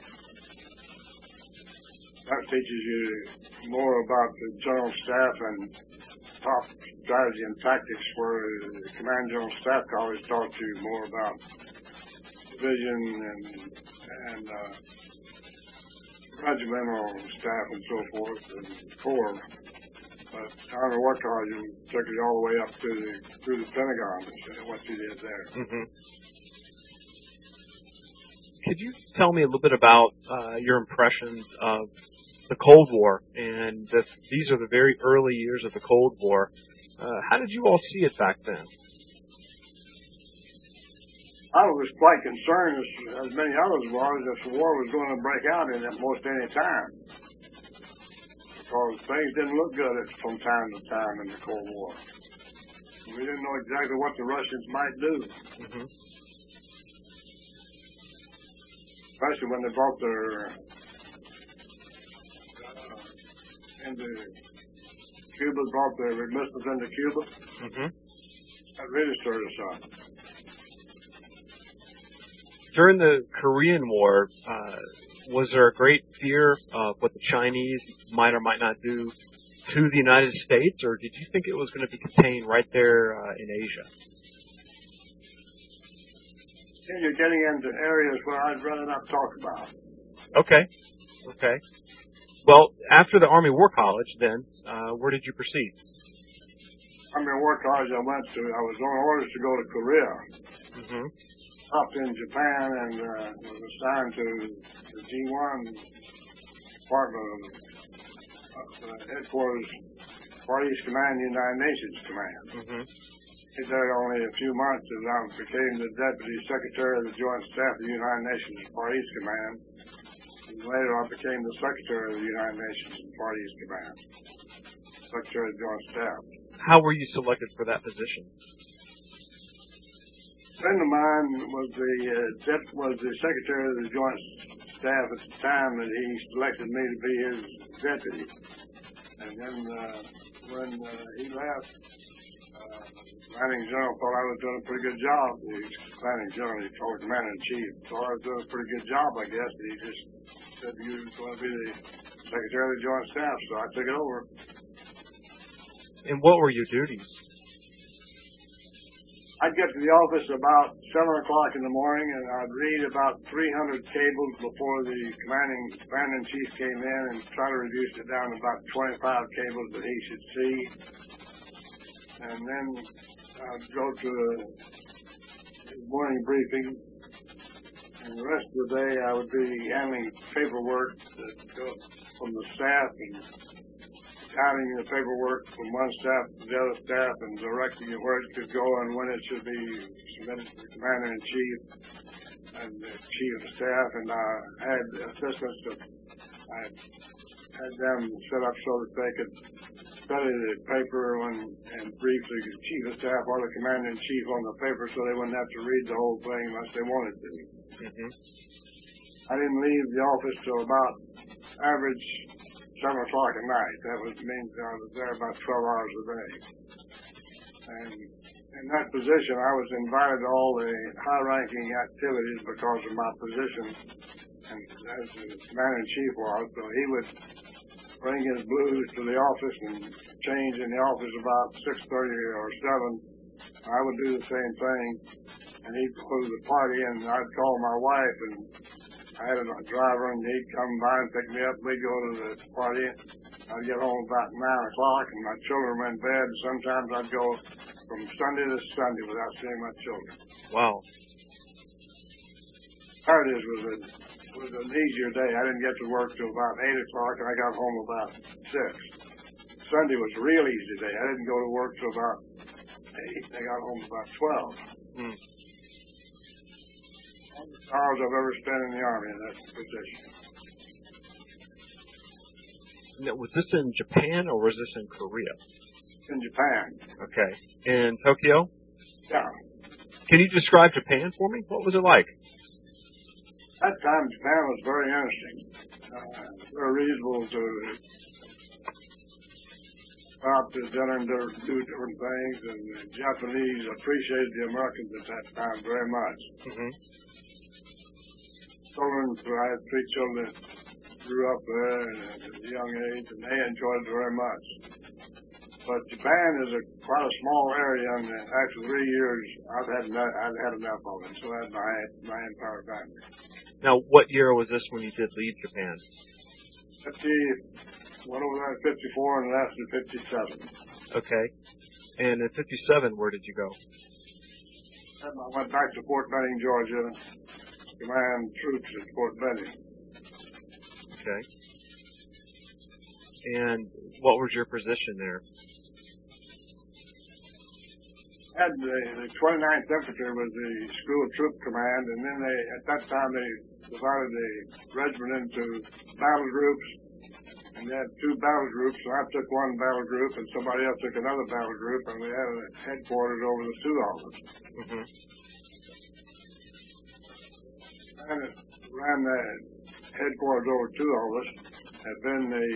That teaches you more about the General Staff and top strategy and tactics, where the Command General Staff College taught you more about division and regimental staff and so forth, and corps. But Army War College took you all the way up through the Pentagon, and what you did there. Mm-hmm. Could you tell me a little bit about your impressions of the Cold War, and these are the very early years of the Cold War. How did you all see it back then? I was quite concerned, as many others were, that the war was going to break out in it most any time. Because things didn't look good from time to time in the Cold War. We didn't know exactly what the Russians might do. Mm-hmm. Especially when they brought their Cuba brought their missiles into Cuba. Mm-hmm. That really stirred us up. During the Korean War, was there a great fear of what the Chinese might or might not do to the United States, or did you think it was going to be contained right there in Asia? You're getting into areas where I'd rather not talk about. Okay. Well, after the Army War College, then, where did you proceed? Army War College I went to, I was on orders to go to Korea. Mm-hmm. Stopped in Japan and was assigned to the G1 Department of Headquarters, Far East Command, United Nations Command. Mm-hmm. Stayed there only a few months and I became the Deputy Secretary of the Joint Staff of the United Nations Far East Command. And later I became the Secretary of the United Nations Far East Command, Secretary of the Joint Staff. How were you selected for that position? A friend of mine was the Secretary of the Joint Staff at the time that he selected me to be his deputy. And then when he left, the Commanding General thought I was doing a pretty good job. The Commanding General, he told Commander-in-Chief, thought I was doing a pretty good job, I guess. He just said you were going to be the Secretary of the Joint Staff, so I took it over. And what were your duties? I'd get to the office about 7 o'clock in the morning, and I'd read about 300 cables before the Commander-in-Chief came in and try to reduce it down to about 25 cables that he should see. And then I'd go to the morning briefing, and the rest of the day I would be handling paperwork that goes from the staff and counting the paperwork from one staff to the other staff and directing it where it could go and when it should be submitted to the Commander-in-Chief and the Chief of Staff. And I had assistants that I had them set up so that they could study the paper and brief the Chief of Staff or the Commander-in-Chief on the paper so they wouldn't have to read the whole thing unless they wanted to. Mm-hmm. I didn't leave the office till about average 7 o'clock at night. That means I was there about 12 hours a day. And in that position, I was invited to all the high-ranking activities because of my position, and as the Commander-in-Chief was, so he would bring his blues to the office and change in the office about 6:30 or 7. I would do the same thing, and he'd go to the party, and I'd call my wife, and I had a driver, and he'd come by and pick me up. We'd go to the party. I'd get home about 9 o'clock, and my children were in bed. Sometimes I'd go from Sunday to Sunday without seeing my children. Wow. Saturdays was an easier day. I didn't get to work till about 8 o'clock, and I got home about 6. Sunday was a real easy day. I didn't go to work till about 8. I got home about 12. Mm. Hours I've ever spent in the Army in that position. Now, was this in Japan or was this in Korea? In Japan. Okay. In Tokyo? Yeah. Can you describe Japan for me? What was it like? That time Japan was very interesting. Very reasonable to go out to dinner and do different things, and the Japanese appreciated the Americans at that time very much. Mm-hmm. Children, I had 3 children that grew up there at a young age, and they enjoyed it very much. But Japan is quite a small area, and after 3 years, I'd had enough of it, so I had my entire family. Now, what year was this when you did leave Japan? Went over there in 54 and left in 57. Okay. And in 57, where did you go? I went back to Fort Benning, Georgia, command troops at Fort Benning. Okay. And what was your position there? Had the 29th Infantry was the School Troop Command, and then at that time they divided the regiment into battle groups, and they had two battle groups, and I took one battle group, and somebody else took another battle group, and we had a headquarters over the two of us. Mm-hmm. And it ran the headquarters over two of us, had been the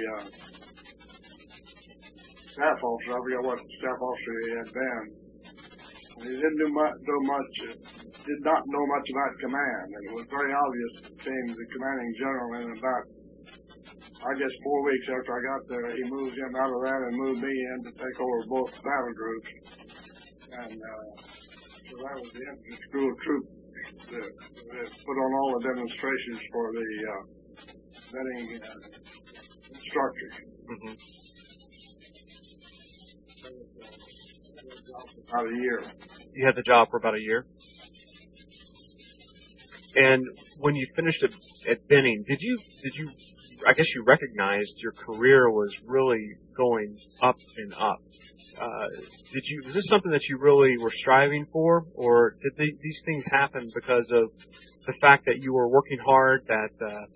staff officer. I forget what staff officer he had been. He didn't did not know much about command, and it was very obvious to the commanding general in about, I guess, 4 weeks after I got there. He moved him out of that and moved me in to take over both battle groups. And so that was the infantry school troop that put on all the demonstrations for the vetting instructors. Mm-hmm. About a year. You had the job for about a year? And when you finished at Benning, did you, I guess you recognized your career was really going up and up. Was this something that you really were striving for, or did these things happen because of the fact that you were working hard, that,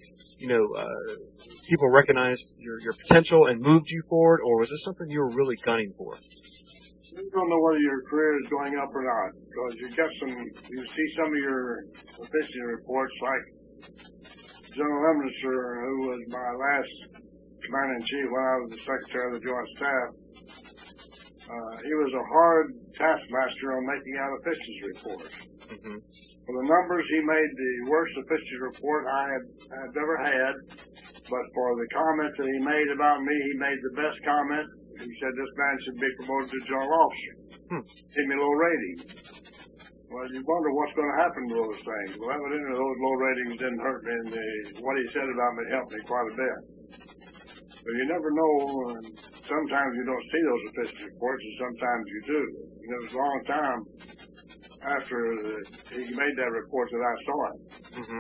people recognized your potential and moved you forward, or was this something you were really gunning for? You don't know whether your career is going up or not, because you see some of your efficiency reports, like General Lemonster, who was my last commander-in-chief when I was the Secretary of the Joint Staff. He was a hard taskmaster on making out efficiency reports. Mm-hmm. For the numbers, he made the worst efficiency report I had ever had, but for the comments that he made about me, he made the best comment. He said this man should be promoted to general officer. Gave me low rating. Well, you wonder what's going to happen to those things. Well, evidently those low ratings didn't hurt me, and what he said about me helped me quite a bit. But you never know, and sometimes you don't see those efficiency reports, and sometimes you do. And it was a long time after he made that report that I saw it. Mm-hmm.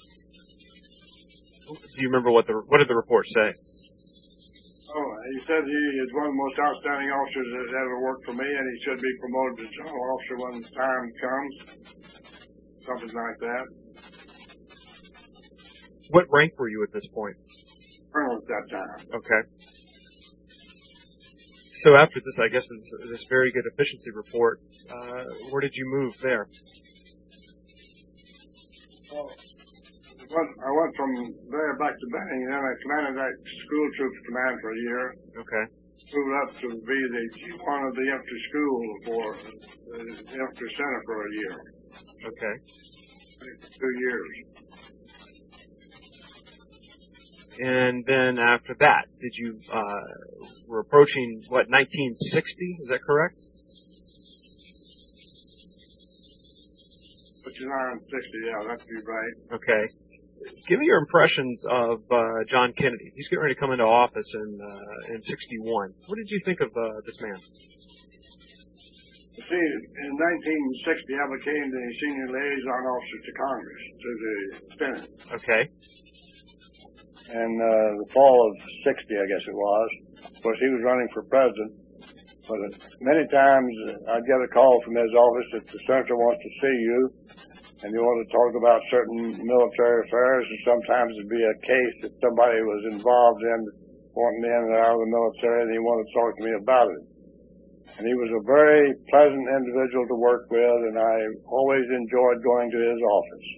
Do you remember what did the report say? Oh, he said he is one of the most outstanding officers that has ever worked for me, and he should be promoted to general officer when the time comes. Something like that. What rank were you at this point? Colonel at that time. Okay. So after this, I guess, this very good efficiency report, where did you move there? Well, I went from there back to Benning, and then I commanded that school troops command for a year. Okay. Moved up to be the chief of the infantry school for the infantry center for a year. Okay. 2 years. And then after that, were approaching, 1960? Is that correct? 59 and 60, yeah, that'd be right. Okay. Give me your impressions of John Kennedy. He's getting ready to come into office in 61. What did you think of this man? See, in 1960, I became the senior liaison officer to Congress, to the Senate. Okay. And the fall of 60, I guess it was. Of course, he was running for president. But many times I'd get a call from his office that the senator wants to see you, and you want to talk about certain military affairs, and sometimes it'd be a case that somebody was involved in wanting in and out of the military, and he wanted to talk to me about it. And he was a very pleasant individual to work with, and I always enjoyed going to his office.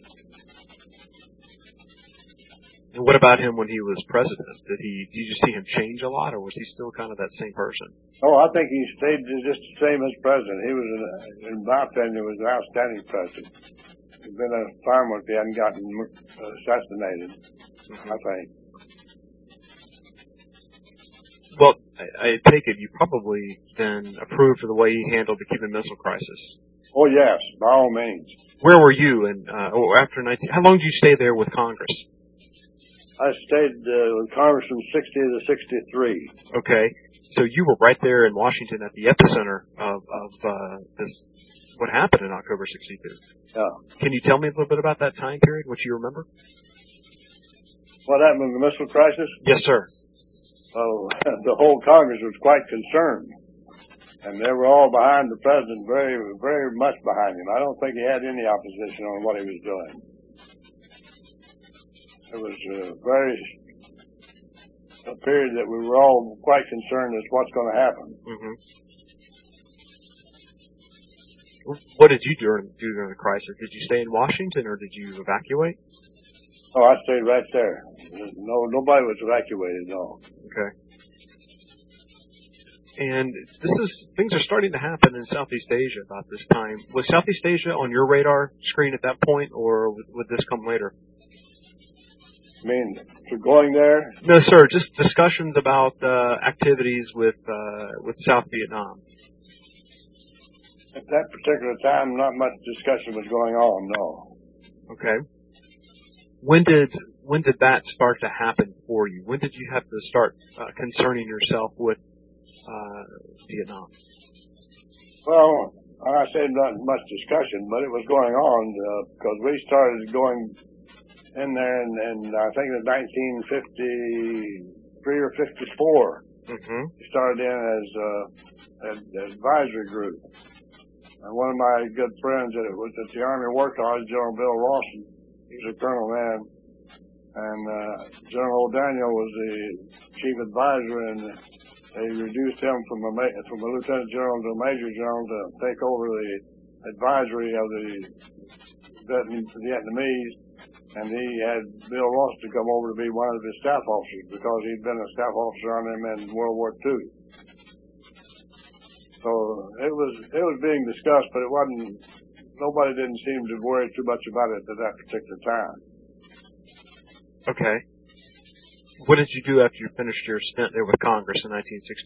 And what about him when he was president? Did you see him change a lot, or was he still kind of that same person? Oh, I think he stayed just the same as president. He was, in my opinion, was an outstanding president. He'd been a fine one if he hadn't gotten assassinated, I think. Well, I take it you probably then approved of the way he handled the Cuban Missile Crisis. Oh, yes, by all means. Where were you after 19? How long did you stay there with Congress? I stayed with Congress from 60 to 63. Okay, so you were right there in Washington at the epicenter of this, what happened in October 62. Yeah. Can you tell me a little bit about that time period, what you remember? What happened in the missile crisis? Yes, sir. Well, the whole Congress was quite concerned, and they were all behind the president, very, very much behind him. I don't think he had any opposition on what he was doing. It was a period that we were all quite concerned as what's going to happen. Mm-hmm. What did you do during the crisis? Did you stay in Washington or did you evacuate? Oh, I stayed right there. No, nobody was evacuated, no. Okay. And things are starting to happen in Southeast Asia about this time. Was Southeast Asia on your radar screen at that point, or would this come later? I mean, for going there? No, sir. Just discussions about activities with South Vietnam. At that particular time, not much discussion was going on, no. Okay. When did that start to happen for you? When did you have to start concerning yourself with Vietnam? Well, I said not much discussion, but it was going on because we started going in there in I think it was 1953 or 54. Mm-hmm. We started in as an advisory group. And one of my good friends that was at the Army War College, General Bill Rawson, he was a colonel then, and General O'Daniel was the chief advisor, and they reduced him from a lieutenant general to a major general to take over the advisory of the Vietnamese, and he had Bill Rawson to come over to be one of his staff officers because he'd been a staff officer on him in World War II. So it was being discussed, but it wasn't. Nobody didn't seem to worry too much about it at that particular time. Okay. What did you do after you finished your stint there with Congress in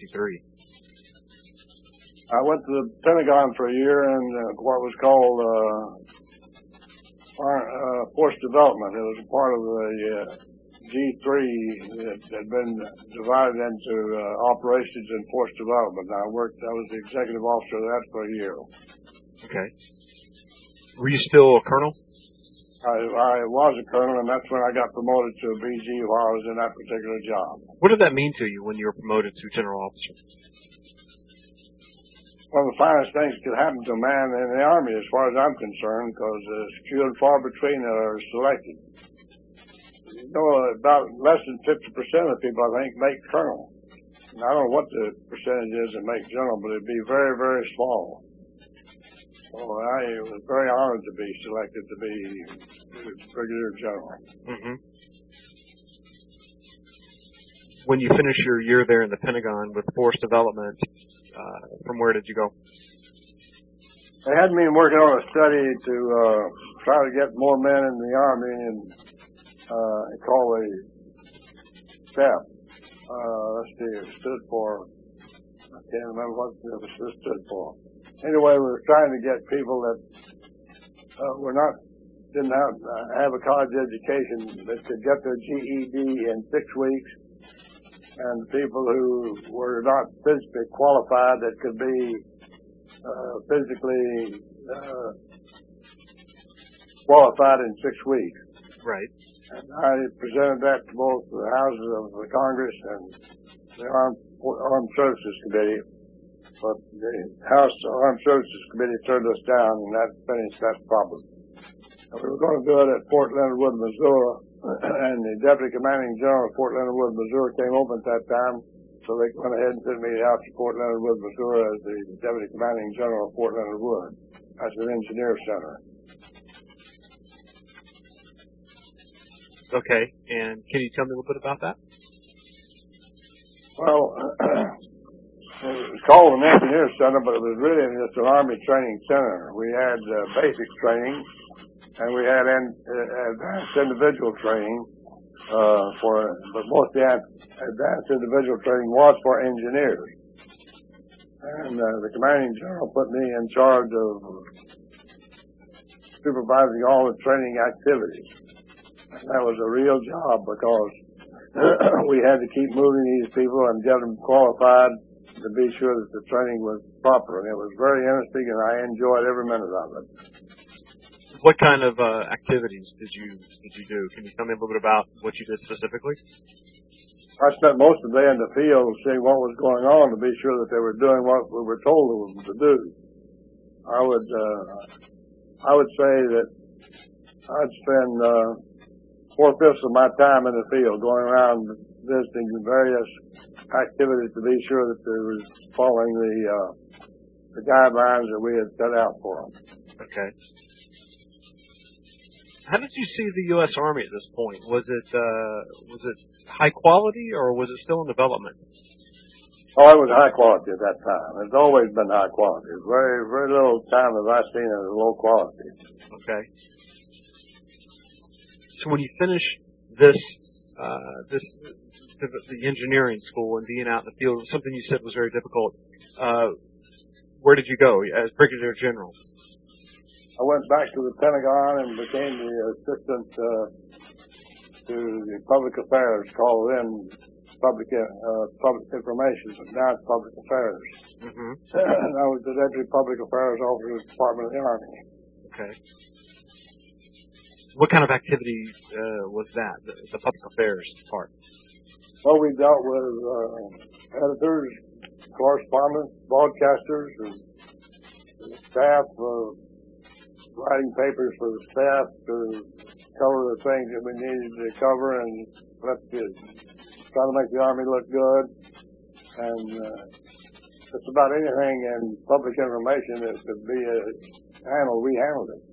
1963? I went to the Pentagon for a year in what was called force development. It was a part of the G3 that had been divided into operations and force development. I was the executive officer of that for a year. Okay. Were you still a colonel? I was a colonel, and that's when I got promoted to a BG while I was in that particular job. What did that mean to you when you were promoted to general officer? One of the finest things that could happen to a man in the Army, as far as I'm concerned, because there's few and far between that are selected. You know, about less than 50% of people, I think, make colonel. And I don't know what the percentage is that make general, but it'd be very, very small. So I was very honored to be selected to be brigadier general. Mm-hmm. When you finished your year there in the Pentagon with force development, from where did you go? They had me working on a study to try to get more men in the Army and call the staff. Let's see, it stood for, I can't remember what it stood for. Anyway, we were trying to get people that didn't have a college education that could get their GED in 6 weeks, and people who were not physically qualified that could be physically qualified in 6 weeks. Right. And I presented that to both the houses of the Congress and the Armed Services Committee. But the House Armed Services Committee turned us down, and that finished that problem. And we were going to do it at Fort Leonard Wood, Missouri, and the Deputy Commanding General of Fort Leonard Wood, Missouri came open at that time, so they went ahead and sent me out to Fort Leonard Wood, Missouri as the Deputy Commanding General of Fort Leonard Wood. That's an engineer center. Okay, and can you tell me a little bit about that? Well, it was called an engineer center, but it was really just an Army training center. We had basic training, and we had advanced individual training but most of the advanced individual training was for engineers. And the commanding general put me in charge of supervising all the training activities. And that was a real job because we had to keep moving these people and get them qualified to be sure that the training was proper. And it was very interesting, and I enjoyed every minute of it. What kind of activities did you do? Can you tell me a little bit about what you did specifically? I spent most of the day in the field seeing what was going on to be sure that they were doing what we were told them to do. I would say that I'd spend 4/5 of my time in the field going around visiting various activities to be sure that they were following the guidelines that we had set out for them. Okay. How did you see the U.S. Army at this point? Was it high quality or was it still in development? Oh, it was high quality at that time. It's always been high quality. Very, very little time have I seen it as low quality. Okay. So when you finished the engineering school and being out in the field, something you said was very difficult. Where did you go as Brigadier General? I went back to the Pentagon and became the assistant to the public affairs, called in public information, but now it's public affairs. Mm-hmm. And I was the deputy public affairs officer of the Department of the Army. Okay. What kind of activity was that, the public affairs part? Well, we dealt with editors, correspondents, broadcasters, and staff, writing papers for the staff to cover the things that we needed to cover and try to make the Army look good. And just about anything in public information that could be handled, we handled it.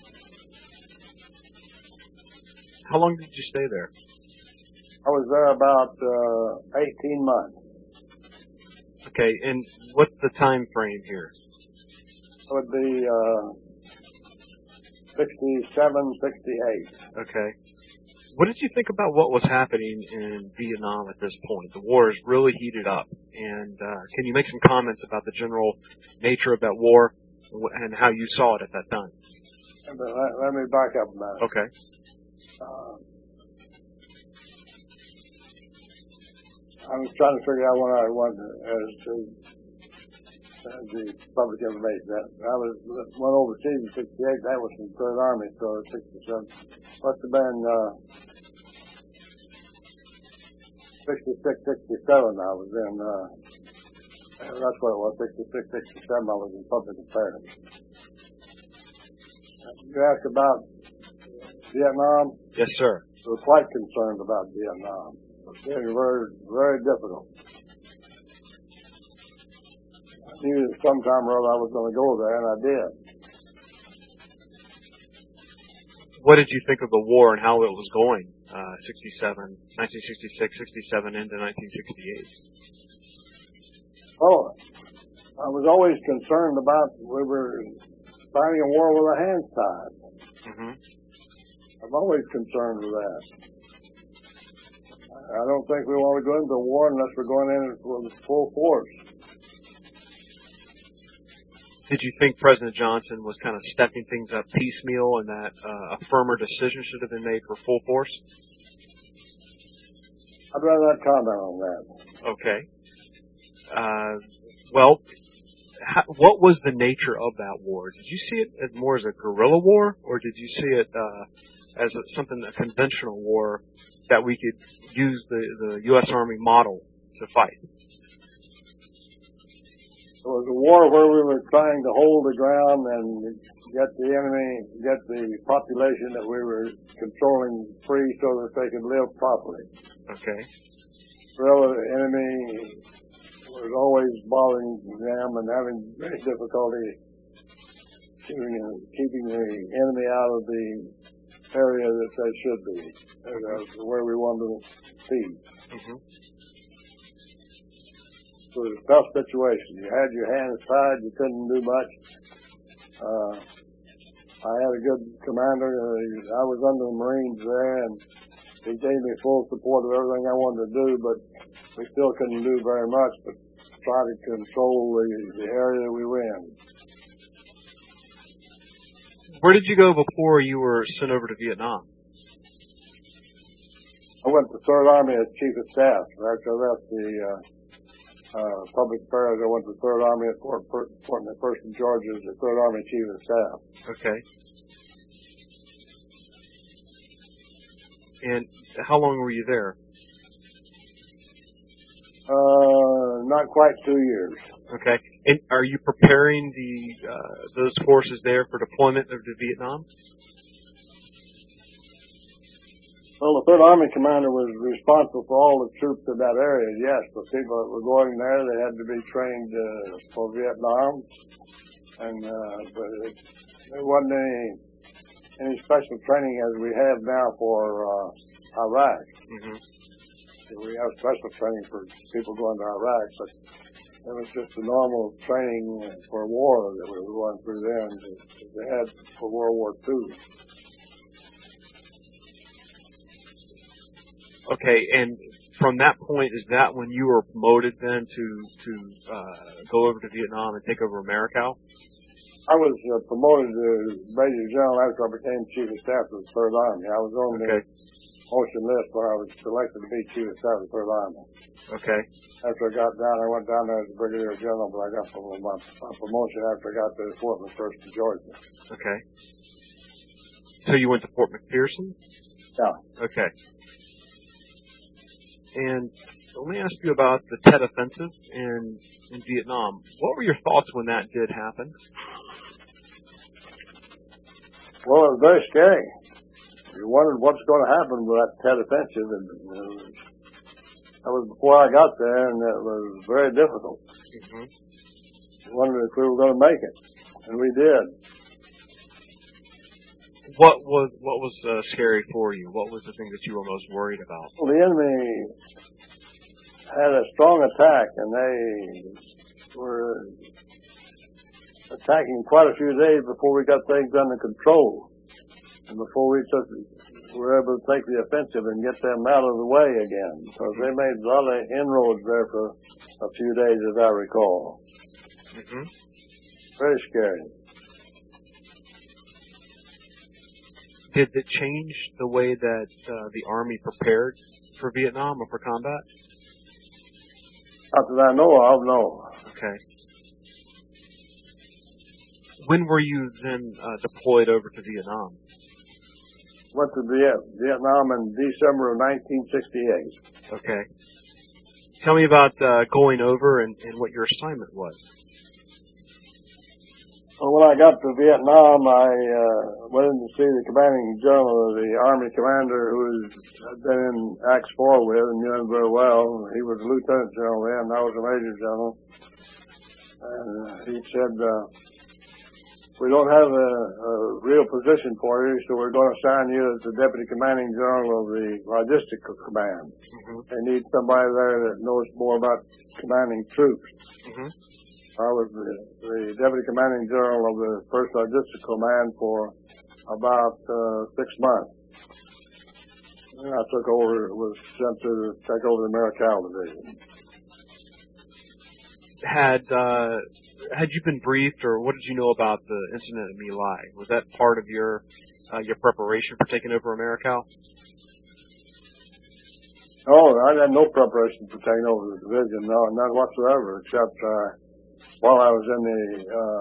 How long did you stay there? I was there about 18 months. Okay, and what's the time frame here? It would be 67, 68. Okay. What did you think about what was happening in Vietnam at this point? The war is really heated up, and can you make some comments about the general nature of that war and how you saw it at that time? Let me back up a minute. Okay. I was trying to figure out when I went as the public information. I went overseas in 68. That was from the Third Army, so 67. Must have been 66, 67. I was in. That's what it was. 66, 67. I was in public affairs. You asked about Vietnam? Yes, sir. We were quite concerned about Vietnam. It was very, very difficult. I knew that sometime or other I was going to go there, and I did. What did you think of the war and how it was going? 1966, 67 into 1968. Oh, I was always concerned about we were fighting a war with our hands tied. Mm-hmm. I'm always concerned with that. I don't think we want to go into a war unless we're going in with full force. Did you think President Johnson was kind of stepping things up piecemeal and that a firmer decision should have been made for full force? I'd rather not comment on that. Okay. Well, what was the nature of that war? Did you see it as more as a guerrilla war, or did you see it as a conventional war that we could use the U.S. Army model to fight? It was a war where we were trying to hold the ground and get the enemy, get the population that we were controlling free so that they could live properly. Okay. Well, the enemy was always bothering them and having great difficulty keeping the enemy out of the area that they should be, where we wanted to be. Mm-hmm. It was a tough situation. You had your hands tied. You couldn't do much. I had a good commander. I was under the Marines there, and he gave me full support of everything I wanted to do, but we still couldn't do very much, but try to control the area that we were in. Where did you go before you were sent over to Vietnam? I went to the Third Army as Chief of Staff. After I left public affairs. I went to the 3rd Army at Fort McPherson, Georgia, as the 3rd Army Chief of Staff. Okay. And how long were you there? Not quite 2 years. Okay. And are you preparing those forces there for deployment over to Vietnam? Well, the 3rd Army commander was responsible for all the troops in that area, yes. The people that were going there, they had to be trained for Vietnam. And but there wasn't any special training as we have now for Iraq. Mm-hmm. We have special training for people going to Iraq, but it was just the normal training for war that we were going through then that they had for World War II. Okay, and from that point, is that when you were promoted then to go over to Vietnam and take over Americal? I was promoted to Major General after I became Chief of Staff of the 3rd Army. I was on the motion list where I was selected to be Chief of Staff of the 3rd Army. Okay. After I got down, I went down there as a Brigadier General, but I got my promotion after I got to Fort McPherson, Georgia. Okay. So you went to Fort McPherson? Yeah. Okay. And let me ask you about the Tet Offensive in Vietnam. What were your thoughts when that did happen? Well, it was very scary. You wondered what's going to happen with that Tet Offensive. And that was before I got there, and it was very difficult. Mm-hmm. You wondered if we were going to make it, and we did. What was scary for you? What was the thing that you were most worried about? Well, the enemy had a strong attack, and they were attacking quite a few days before we got things under control, and before we were able to take the offensive and get them out of the way again, because they made a lot of inroads there for a few days, as I recall. Mm-hmm. Very scary. Did it change the way that the Army prepared for Vietnam or for combat? Not that I know of, no. Okay. When were you then deployed over to Vietnam? Went to Vietnam in December of 1968. Okay. Tell me about going over and what your assignment was. Well, when I got to Vietnam, I went in to see the commanding general of the Army commander who I'd been in Acts 4 with and knew him very well. He was a lieutenant general then, and I was a major general. And he said, we don't have a real position for you, so we're going to assign you as the deputy commanding general of the logistical command. Mm-hmm. They need somebody there that knows more about commanding troops. Mm-hmm. I was the deputy commanding general of the 1st Logistical Command for about 6 months. And I was sent to take over the Marical Division. Had you been briefed, or what did you know about the incident at My Lai? Was that part of your preparation for taking over Marical? Oh, I had no preparation for taking over the division, no, none whatsoever, except while I was in the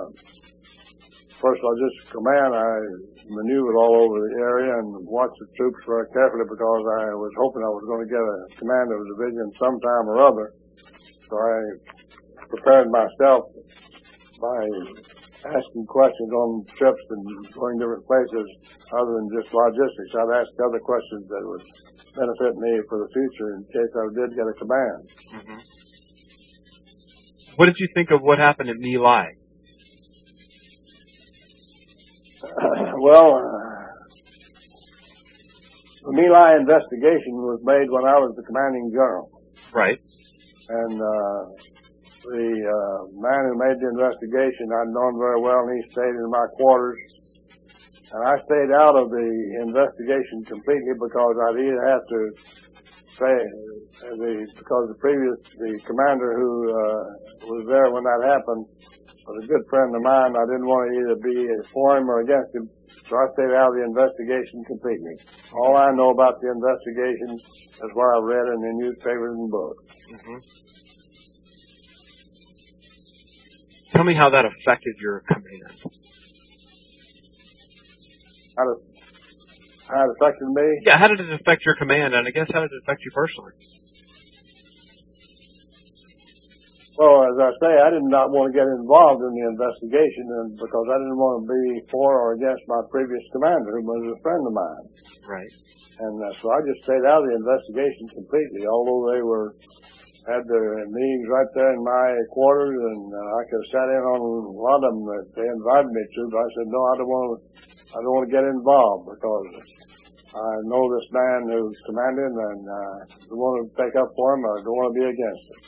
1st Logistical Command, I maneuvered all over the area and watched the troops very carefully because I was hoping I was going to get a command of a division sometime or other. So I prepared myself by asking questions on trips and going different places other than just logistics. I'd ask other questions that would benefit me for the future in case I did get a command. Mm-hmm. What did you think of what happened at My Lai? Well, the My Lai investigation was made when I was the commanding general. Right. And the man who made the investigation I'd known very well, and he stayed in my quarters. And I stayed out of the investigation completely because I'd either have to because the commander who was there when that happened was a good friend of mine. I didn't want to either be for him or against him, so I stayed out of the investigation completely. All I know about the investigation is what I read in the newspapers and books. Mm-hmm. Tell me how that affected your command. How it affected me? Yeah, how did it affect your command, and I guess how did it affect you personally? Well, as I say, I did not want to get involved in the investigation because I didn't want to be for or against my previous commander, who was a friend of mine. Right. And so I just stayed out of the investigation completely, although they had their meetings right there in my quarters, and I could have sat in on a lot of them that they invited me to, but I said, no, I don't want to get involved because I know this man who's commanding, and I don't want to take up for him, I don't want to be against him.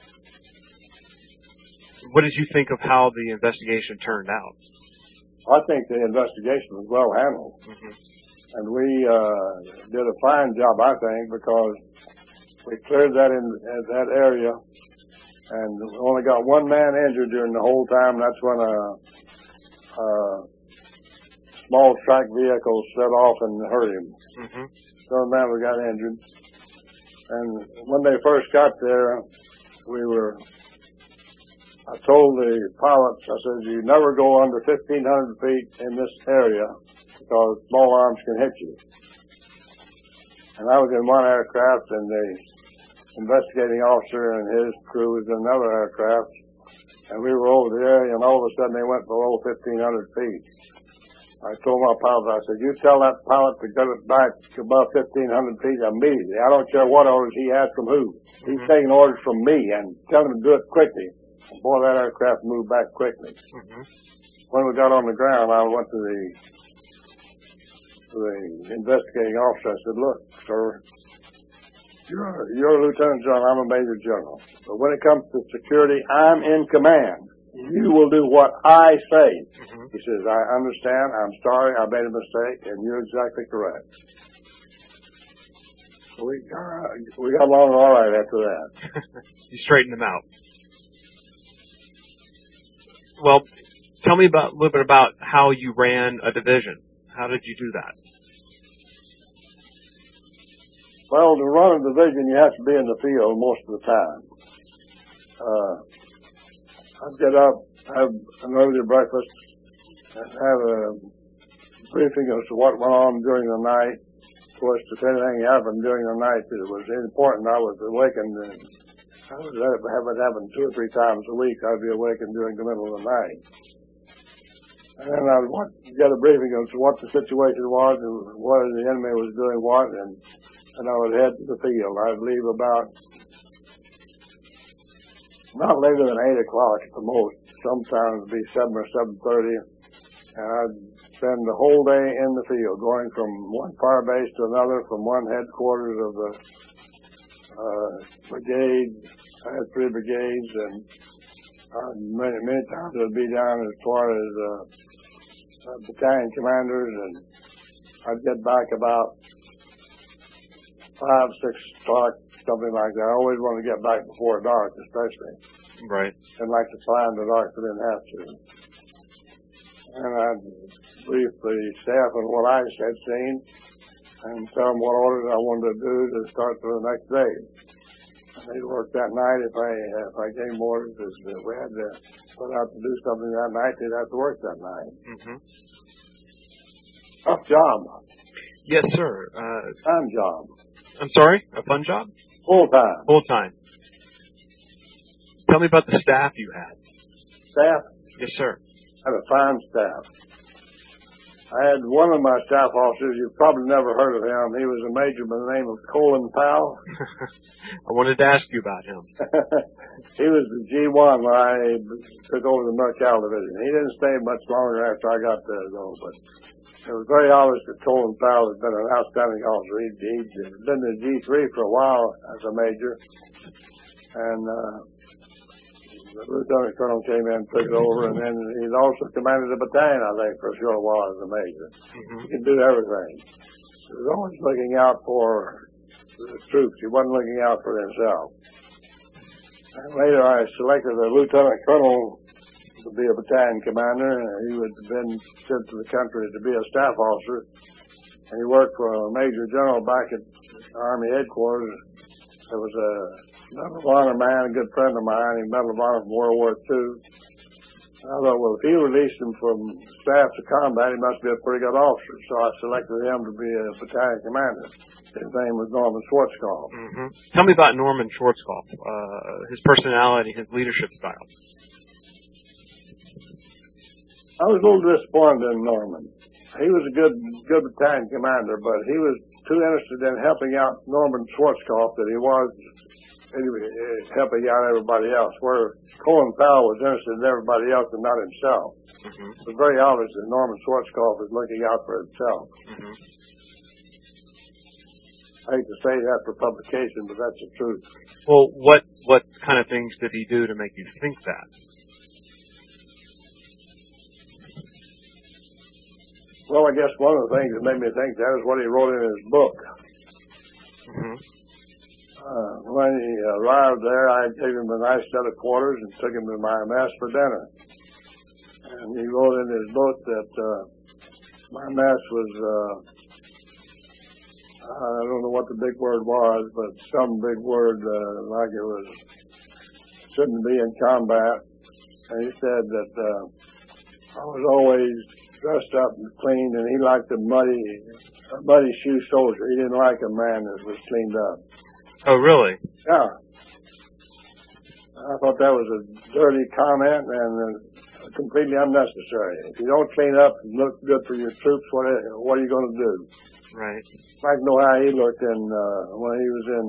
What did you think of how the investigation turned out? I think the investigation was well handled. Mm-hmm. And we did a fine job, I think, because we cleared that that area, and we only got one man injured during the whole time. That's when a small track vehicle set off and hurt him. Mm-hmm. So the man got injured. And when they first got there, I told the pilots, I said, you never go under 1,500 feet in this area because small arms can hit you. And I was in one aircraft, and the investigating officer and his crew was in another aircraft, and we were over the area, and all of a sudden they went below 1,500 feet. I told my pilot, I said, you tell that pilot to get it back above 1,500 feet immediately. I don't care what orders he has from who. He's taking orders from me, and tell him to do it quickly. Boy, that aircraft moved back quickly. Mm-hmm. When we got on the ground, I went to the investigating officer. I said, look, sir, you're a lieutenant general. I'm a major general. But when it comes to security, I'm in command. You will do what I say. Mm-hmm. He says, I understand. I'm sorry. I made a mistake, and you're exactly correct. So we got along all right after that. You straightened them out. Well, tell me a little bit about how you ran a division. How did you do that? Well, to run a division, you have to be in the field most of the time. I'd get up, have an early breakfast, and have a briefing as to what went on during the night. Of course, if anything happened during the night that was important, I was awakened. And I would have it happen 2 or 3 times a week. I'd be awakened during the middle of the night. And then I would get a briefing as to what the situation was and whether the enemy was doing what, and I would head to the field. I'd leave about not later than 8 o'clock at the most. Sometimes it'd be 7 or 7:30. And I'd spend the whole day in the field, going from one fire base to another, from one headquarters of the brigade. I had 3 brigades, and many times it would be down as far as battalion commanders, and I'd get back about 5, 6 o'clock, something like that. I always wanted to get back before dark, especially. Right. I'd like to fly in the dark, but didn't have to. And I'd brief the staff on what I had seen, and tell them what orders I wanted to do to start for the next day. And they'd work that night. If I gave orders that we had to put out to do something that night, they'd have to work that night. Mm-hmm. Tough job. Yes, sir. Time job. I'm sorry? A fun job? Full time. Full time. Tell me about the staff you had. Staff? Yes, sir. I had a fine staff. I had one of my staff officers, you've probably never heard of him. He was a major by the name of Colin Powell. I wanted to ask you about him. He was the G1 when I took over the Mercal Division. He didn't stay much longer after I got there, though, but it was very obvious that Colin Powell has been an outstanding officer. He'd been the G3 for a while as a major, and the lieutenant colonel came in and took it over, and then he'd also commanded a battalion, I think, for a short while as a major. Mm-hmm. He could do everything. He was always looking out for the troops. He wasn't looking out for himself. And later I selected a lieutenant colonel to be a battalion commander, and he had been sent to the country to be a staff officer. And he worked for a major general back at Army headquarters. There was a Medal of Honor man, a good friend of mine. He Medal of Honor from World War II. I thought, well, if he released him from staff to combat, he must be a pretty good officer. So I selected him to be a battalion commander. His name was Norman Schwarzkopf. Mm-hmm. Tell me about Norman Schwarzkopf, his personality, his leadership style. I was a little disappointed in Norman. He was a good battalion commander, but he was too interested in helping out Norman Schwarzkopf that he was helping out everybody else, where Colin Powell was interested in everybody else and not himself. Mm-hmm. It was very obvious that Norman Schwarzkopf was looking out for himself. Mm-hmm. I hate to say that for publication, but that's the truth. Well, what kind of things did he do to make you think that? Well, I guess one of the things that made me think that is what he wrote in his book. Mm-hmm. When he arrived there, I gave him a nice set of quarters and took him to my mess for dinner. And he wrote in his book that my mess was, I don't know what the big word was, but some big word like it was, shouldn't be in combat. And he said that I was always dressed up and clean, and he liked a muddy shoe soldier. He didn't like a man that was cleaned up. Oh, really? Yeah. I thought that was a dirty comment and completely unnecessary. If you don't clean up and look good for your troops, what are you going to do? Right. I'd like to know how he looked when he was in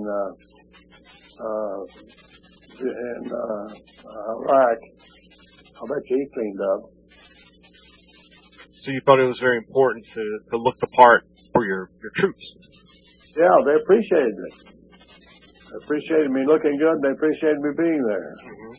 Iraq. I bet you he cleaned up. So you thought it was very important to look the part for your troops? Yeah, they appreciated it. They appreciated me looking good. They appreciated me being there. Mm-hmm.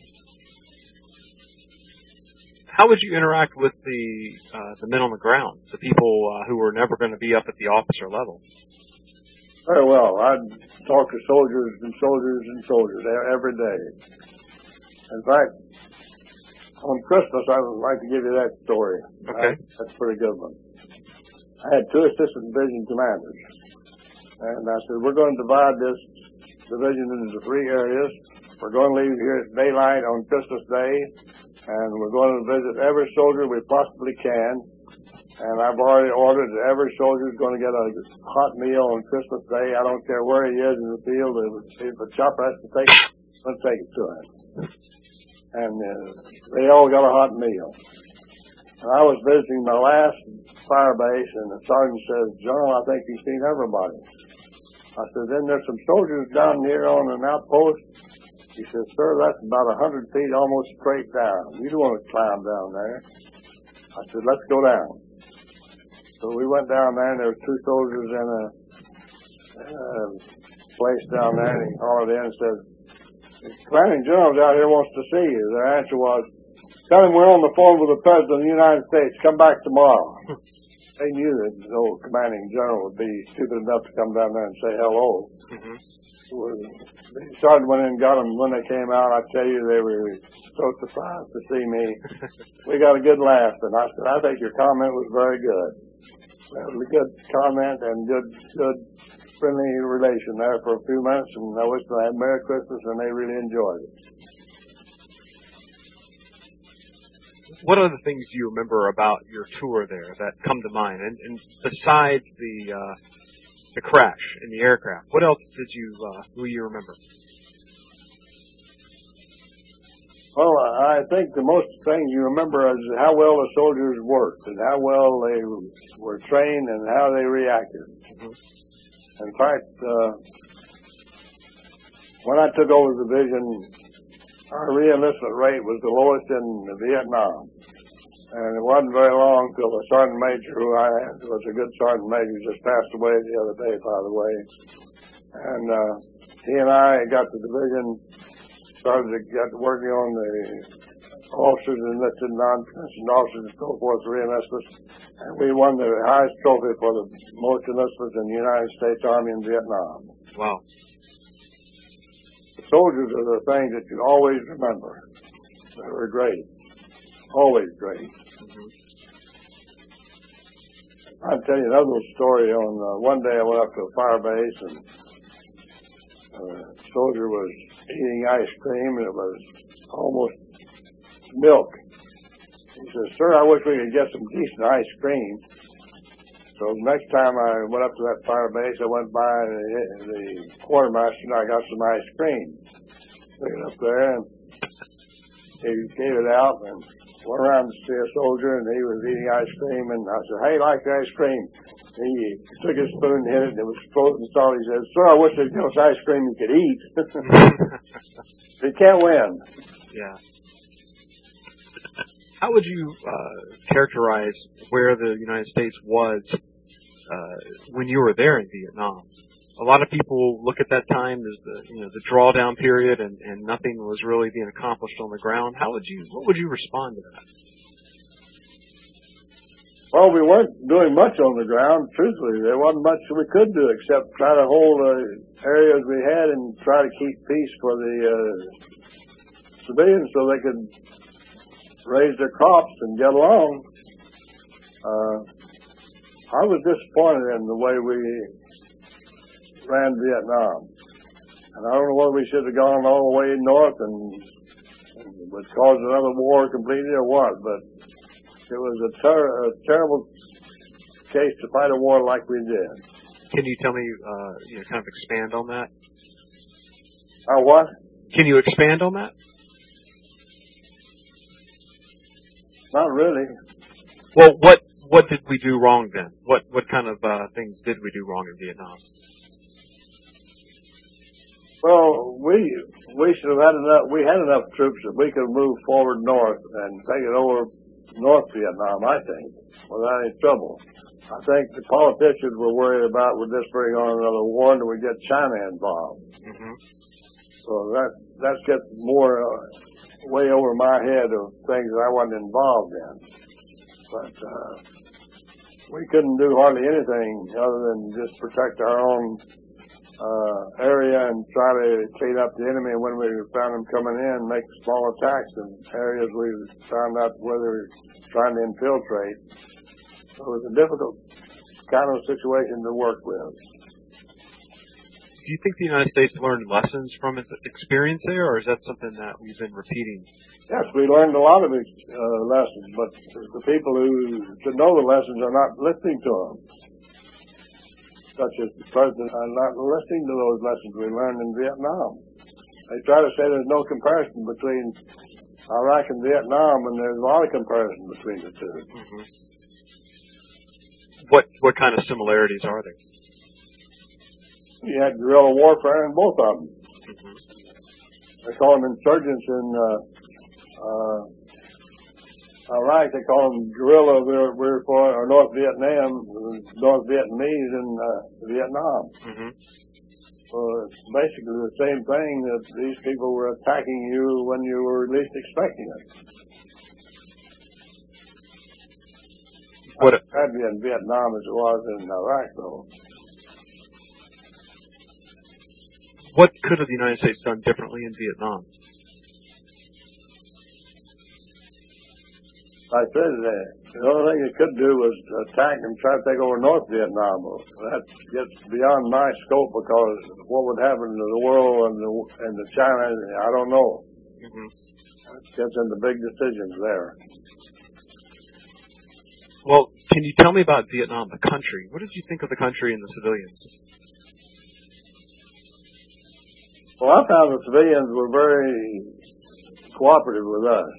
How would you interact with the men on the ground, the people who were never going to be up at the officer level? Very well. I'd talk to soldiers and soldiers and soldiers every day. In fact, on Christmas, I would like to give you that story. Okay. That's a pretty good one. I had 2 assistant division commanders. And I said, we're going to divide this division into 3 areas. We're going to leave here at daylight on Christmas Day, and we're going to visit every soldier we possibly can. And I've already ordered that every soldier is going to get a hot meal on Christmas Day. I don't care where he is in the field. If a chopper has to take it, let's take it to him. And they all got a hot meal. And I was visiting my last fire base, and the sergeant says, General, I think you've seen everybody. I said, then there's some soldiers down here on an outpost. He said, sir, that's about 100 feet almost straight down. You don't want to climb down there. I said, let's go down. So we went down there, and there were 2 soldiers in a place down there, and he hollered in and said, the commanding general out here wants to see you. Their answer was, tell him we're on the phone with the President of the United States. Come back tomorrow. They knew that the old commanding general would be stupid enough to come down there and say hello. Mm-hmm. The sergeant went in and got them. When they came out, I tell you, they were so surprised to see me. We got a good laugh, and I said, I think your comment was very good. That was a good comment and good friendly relation there for a few minutes, and I wish them a Merry Christmas, and they really enjoyed it. What other things do you remember about your tour there that come to mind? And besides the crash in the aircraft, what else will you remember? Well, I think the most thing you remember is how well the soldiers worked and how well they were trained and how they reacted. Mm-hmm. In fact, when I took over the division, our re-enlistment rate was the lowest in Vietnam. And it wasn't very long until the sergeant major, who I had, was a good sergeant major, just passed away the other day, by the way. And he and I got the division, started to get working on the officers enlisted, non-commissioned officers, and so forth, re-enlistments. And we won the highest trophy for the most enlistments in the United States Army in Vietnam. Wow. Soldiers are the thing that you always remember. They were great. Always great. Mm-hmm. I'll tell you another little story. On one day I went up to a fire base, and a soldier was eating ice cream, and it was almost milk. says, "Sir, I wish we could get some decent ice cream." So next time I went up to that fire base, I went by the quartermaster and I got some ice cream. Took it up there and he gave it out and went around to see a soldier and he was eating ice cream and I said, "Hey, like the ice cream?" He took his spoon and hit it and it was frozen solid. He said, "Sir, I wish there was ice cream you could eat." You can't win. Yeah. How would you characterize where the United States was when you were there in Vietnam? A lot of people look at that time as the drawdown period, and nothing was really being accomplished on the ground. What would you respond to that? Well, we weren't doing much on the ground. Truthfully, there wasn't much we could do except try to hold the areas we had and try to keep peace for the civilians so they could raise their crops and get along. I was disappointed in the way we ran Vietnam. And I don't know whether we should have gone all the way north and would cause another war completely or what, but it was a terrible case to fight a war like we did. Can you tell me, kind of expand on that? What? Can you expand on that? Not really. Well, what did we do wrong then? What kind of things did we do wrong in Vietnam? Well, we should have had enough. We had enough troops that we could move forward north and take it over North Vietnam, I think, without any trouble. I think the politicians were worried about would this bring on another war and we get China involved. Mm-hmm. So that gets more way over my head of things that I wasn't involved in. But we couldn't do hardly anything other than just protect our own area and try to clean up the enemy when we found them coming in, make small attacks in areas we found out where they were trying to infiltrate. So it was a difficult kind of situation to work with. Do you think the United States learned lessons from its experience there, or is that something that we've been repeating? Yes, we learned a lot of lessons, but the people who should know the lessons are not listening to them. Such as the president are not listening to those lessons we learned in Vietnam. They try to say there's no comparison between Iraq and Vietnam, and there's a lot of comparison between the two. Mm-hmm. What kind of similarities are there? You had guerrilla warfare in both of them. Mm-hmm. They call them insurgents in Iraq. They call them guerrilla. We're for North Vietnamese in Vietnam. Mm-hmm. So it's basically the same thing, that these people were attacking you when you were least expecting it. It had to be in Vietnam as it was in Iraq, though. What could have the United States done differently in Vietnam? I said the only thing it could do was attack and try to take over North Vietnam. That gets beyond my scope because what would happen to the world and to China, I don't know. Mm-hmm. It gets into big decisions there. Well, can you tell me about Vietnam, the country? What did you think of the country and the civilians? Well, I found the civilians were very cooperative with us,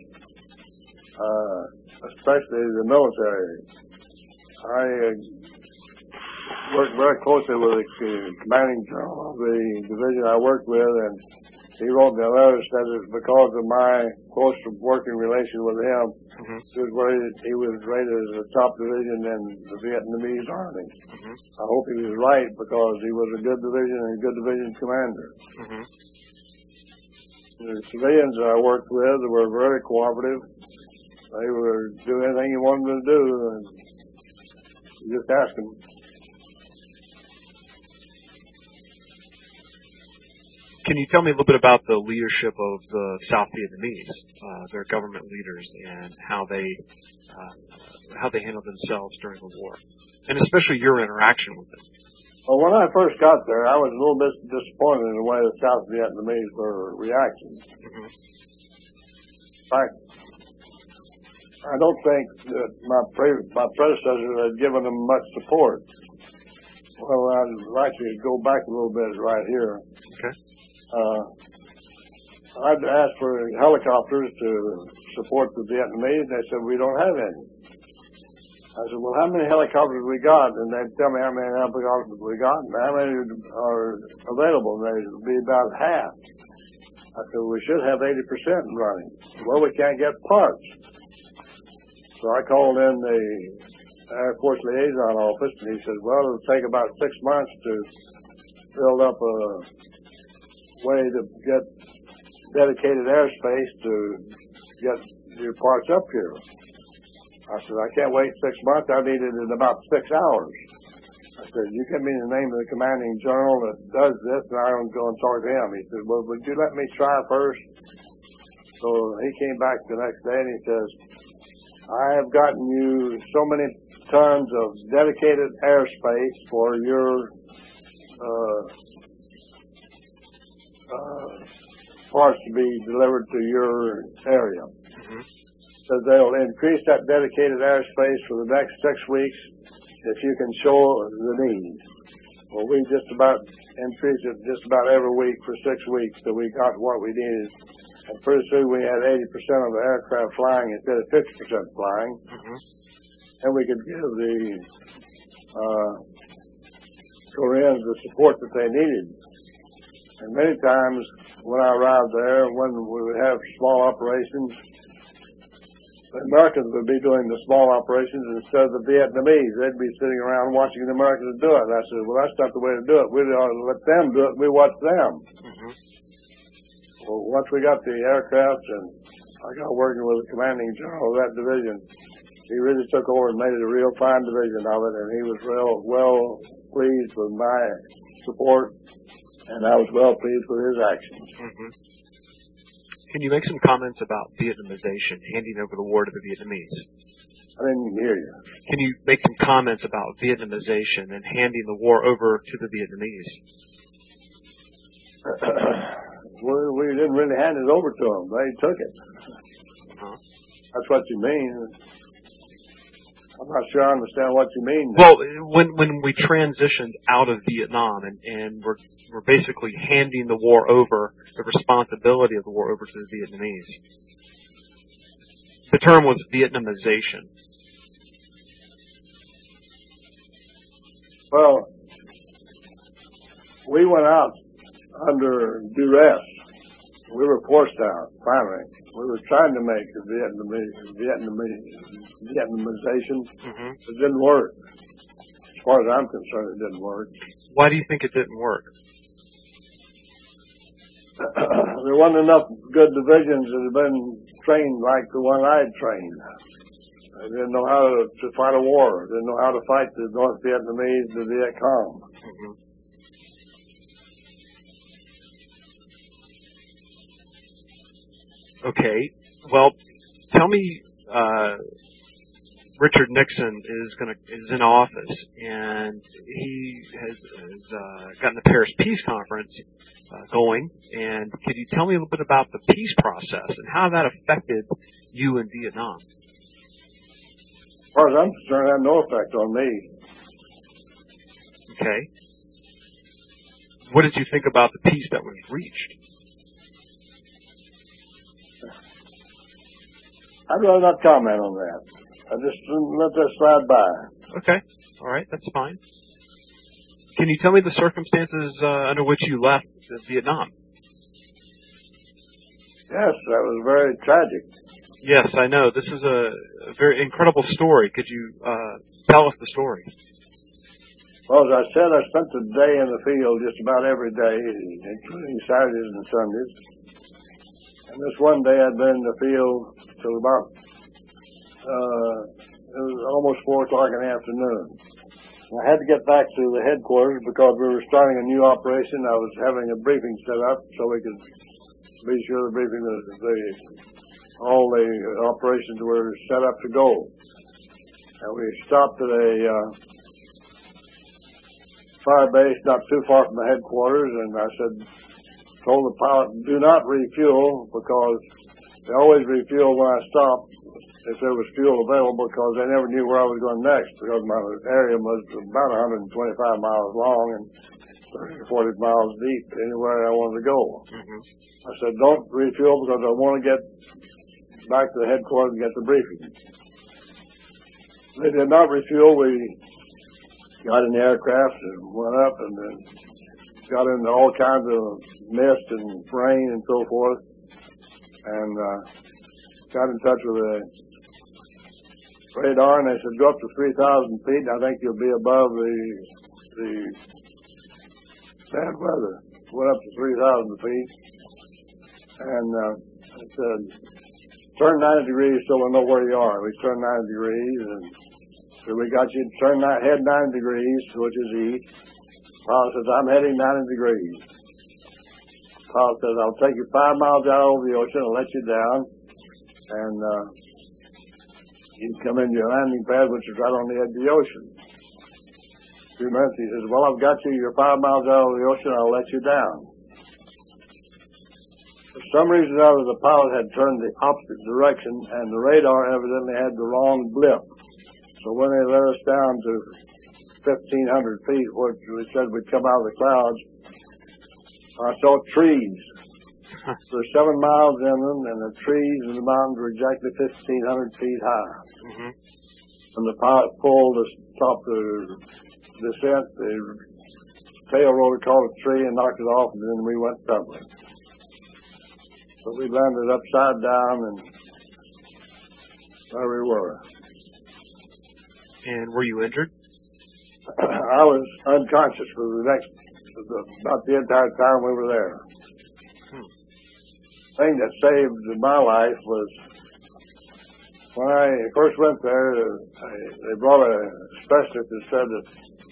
especially the military. I worked very closely with the commanding general of the division I worked with, and he wrote me a letter that said it was because of my close working relation with him. Mm-hmm. He was rated as the top division in the Vietnamese Army. Mm-hmm. I hope he was right because he was a good division and a good division commander. Mm-hmm. The civilians that I worked with were very cooperative. They would do anything you wanted them to do, and you just ask them. Can you tell me a little bit about the leadership of the South Vietnamese, their government leaders, and how they handled themselves during the war, and especially your interaction with them? Well, when I first got there, I was a little bit disappointed in the way the South Vietnamese were reacting. Mm-hmm. In fact, I don't think that my predecessors had given them much support. Well, I'd like to go back a little bit right here. Okay. I'd asked for helicopters to support the Vietnamese. They said, we don't have any. I said, well, how many helicopters we got? And they'd tell me how many helicopters we got and how many are available. And they'd be about half. I said, we should have 80% running. Well, we can't get parts. So I called in the Air Force Liaison Office, and he said, well, it'll take about 6 months to build up a way to get dedicated airspace to get your parts up here. I said, I can't wait 6 months. I need it in about 6 hours. I said, you give me the name of the commanding general that does this, and I'm going to go and talk to him. He said, well, would you let me try first? So he came back the next day, and he says, I have gotten you so many tons of dedicated airspace for your parts to be delivered to your area. Mm-hmm. So they'll increase that dedicated airspace for the next 6 weeks if you can show the need. Well, we just about increased it just about every week for 6 weeks till we got what we needed. And pretty soon we had 80% of the aircraft flying instead of 50% flying. Mm-hmm. And we could give the Koreans the support that they needed. And many times when I arrived there, when we would have small operations, the Americans would be doing the small operations instead of the Vietnamese. They'd be sitting around watching the Americans do it. And I said, well, that's not the way to do it. We ought to let them do it. We watch them. Mm-hmm. Well, once we got the aircraft and I got working with the commanding general of that division, he really took over and made it a real fine division of it, and he was real well pleased with my support, and I was well pleased with his actions. Mm-hmm. Can you make some comments about Vietnamization, handing over the war to the Vietnamese? I didn't hear you. Can you make some comments about Vietnamization and handing the war over to the Vietnamese? We didn't really hand it over to them. They took it. Uh-huh. That's what you mean. I'm not sure I understand what you mean. Well, when we transitioned out of Vietnam and we're basically handing the war over, the responsibility of the war over to the Vietnamese. The term was Vietnamization. Well, we went out under duress. We were forced out, finally. We were trying to make the Vietnamization. Mm-hmm. It didn't work. As far as I'm concerned, it didn't work. Why do you think it didn't work? There wasn't enough good divisions that had been trained like the one I'd trained. They didn't know how to fight a war. They didn't know how to fight the North Vietnamese, the Viet Cong. Mm-hmm. Okay, well, tell me, Richard Nixon is in office, and he has gotten the Paris Peace Conference going. And could you tell me a little bit about the peace process and how that affected you in Vietnam? As far as I'm concerned, it had no effect on me. Okay. What did you think about the peace that was reached? I'd rather not comment on that. I just let that slide by. Okay. All right. That's fine. Can you tell me the circumstances under which you left Vietnam? Yes, that was very tragic. Yes, I know. This is a very incredible story. Could you tell us the story? Well, as I said, I spent the day in the field just about every day, including Saturdays and Sundays. And this one day I'd been in the field till about, it was almost 4 o'clock in the afternoon. And I had to get back to the headquarters because we were starting a new operation. I was having a briefing set up so we could be sure the briefing was all the operations were set up to go. And we stopped at a fire base not too far from the headquarters, and I told the pilot, do not refuel, because they always refuel when I stop. if there was fuel available, because they never knew where I was going next, because my area was about 125 miles long and 30 or 40 miles deep anywhere I wanted to go. Mm-hmm. I said, don't refuel because I want to get back to the headquarters and get the briefing. They did not refuel. We got in the aircraft and went up and then got into all kinds of mist and rain and so forth, and got in touch with the radar, and they said, go up to 3,000 feet, and I think you'll be above the bad weather. Went up to 3,000 feet, and I said, turn 90 degrees so we'll know where you are. We turned 90 degrees, and so we got you to head 90 degrees, which is east. Pilot says, I'm heading 90 degrees. Pilot says, I'll take you 5 miles out over the ocean and let you down, and you come into your landing pad, which is right on the edge of the ocean. A few minutes, he says, well, I've got you. You're 5 miles out over the ocean. I'll let you down. For some reason or other, the pilot had turned the opposite direction, and the radar evidently had the wrong blip. So when they let us down to 1,500 feet, which we said we'd come out of the clouds, I saw trees. We're 7 miles inland, and the trees and the mountains were exactly 1,500 feet high. Mm-hmm. When the pilot pulled to stop the descent, the tail rotor caught a tree and knocked it off, and then we went tumbling. So we landed upside down, and there we were. And were you injured? I was unconscious for about the entire time we were there. The thing that saved my life was when I first went there, they brought a specialist that said that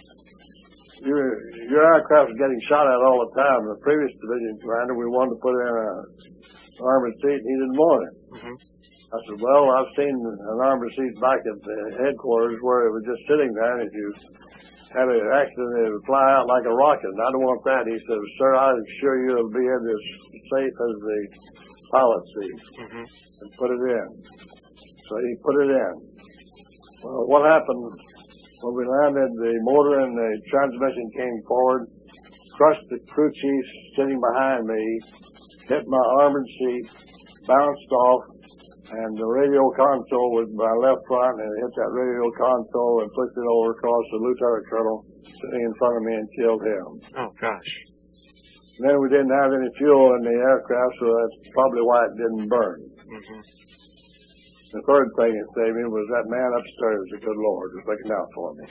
your aircraft is getting shot at all the time. The previous division commander, we wanted to put in an armored seat, and he didn't want it. Mm-hmm. I said, well, I've seen an armored seat back at the headquarters where it was just sitting there, and if you had an accident, it would fly out like a rocket, and I don't want that. He said, sir, I assure you it'll be in as safe as the pilot seat. Mm-hmm. And put it in. So he put it in. Well, what happened when we landed, the motor and the transmission came forward, crushed the crew chief sitting behind me, hit my armored seat, bounced off, and the radio console was my left front, and it hit that radio console and pushed it over across the lieutenant colonel sitting in front of me and killed him. Oh, gosh. And then we didn't have any fuel in the aircraft, so that's probably why it didn't burn. Mm-hmm. The third thing that saved me was that man upstairs, the good Lord, was looking out for me.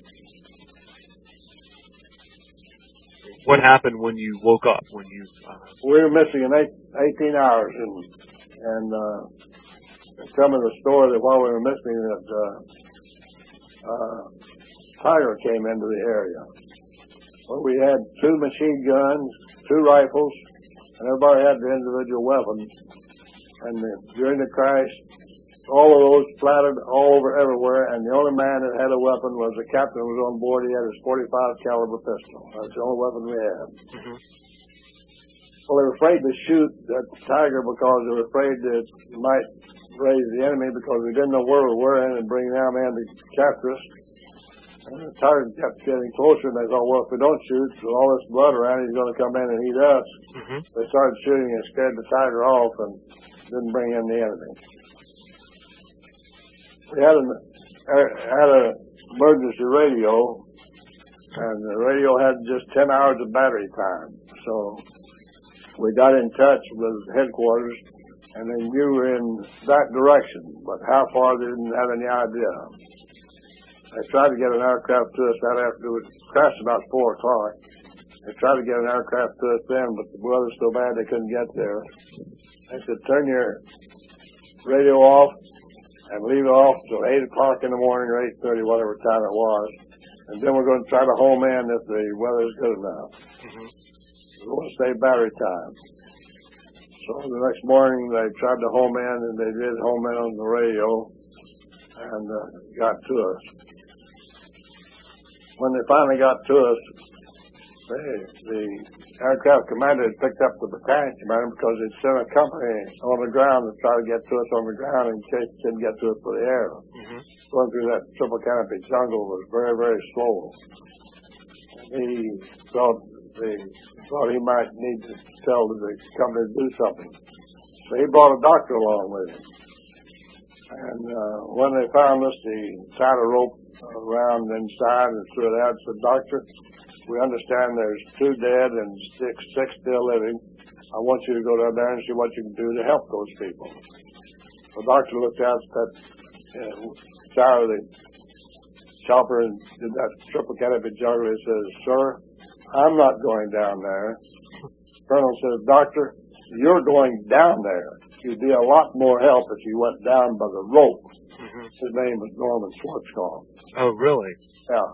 What happened when you woke up? When you We were missing 18 hours, and tell me the story that while we were missing, that Tiger came into the area. Well, we had 2 machine guns, 2 rifles, and everybody had their individual weapons. And during the crash, all of those splattered all over everywhere, and the only man that had a weapon was the captain who was on board. He had his .45 caliber pistol. That's the only weapon we had. Mm-hmm. Well, they were afraid to shoot that Tiger because they were afraid that it might raise the enemy because we didn't know where we were and bring them in to capture us. And the Tiger kept getting closer, and they thought, well, if we don't shoot, with all this blood around, he's going to come in and eat us. Mm-hmm. They started shooting and scared the Tiger off and didn't bring in the enemy. We had an emergency radio, and the radio had just 10 hours of battery time. So we got in touch with headquarters, and they knew in that direction, but how far they didn't have any idea. They tried to get an aircraft to us that afternoon. It crashed about 4 o'clock. They tried to get an aircraft to us then, but the weather was so bad they couldn't get there. They said, turn your radio off and leave it off till 8 o'clock in the morning or 8:30, whatever time it was. And then we're going to try to home in if the weather is good enough. Mm-hmm. We're going to save battery time. So the next morning they tried to home in, and they did home in on the radio and got to us. When they finally got to us, the aircraft commander had picked up the battalion commander because he'd sent a company on the ground to try to get to us on the ground in case it didn't get to us for the air. Mm-hmm. Going through that triple canopy jungle was very, very slow. And he thought he might need to tell the company to do something. So he brought a doctor along with him. And when they found us, he tied a rope around inside and threw it out. Said, "Doctor, we understand there's 2 dead and six still living. I want you to go down there and see what you can do to help those people." The doctor looked out at that side of the chopper and did that triple canopy jungle. He says, "Sir, I'm not going down there." Colonel says, "Doctor, you're going down there. You'd be a lot more help if you went down by the rope." Mm-hmm. His name was Norman Schwarzkopf. Oh, really? Yeah.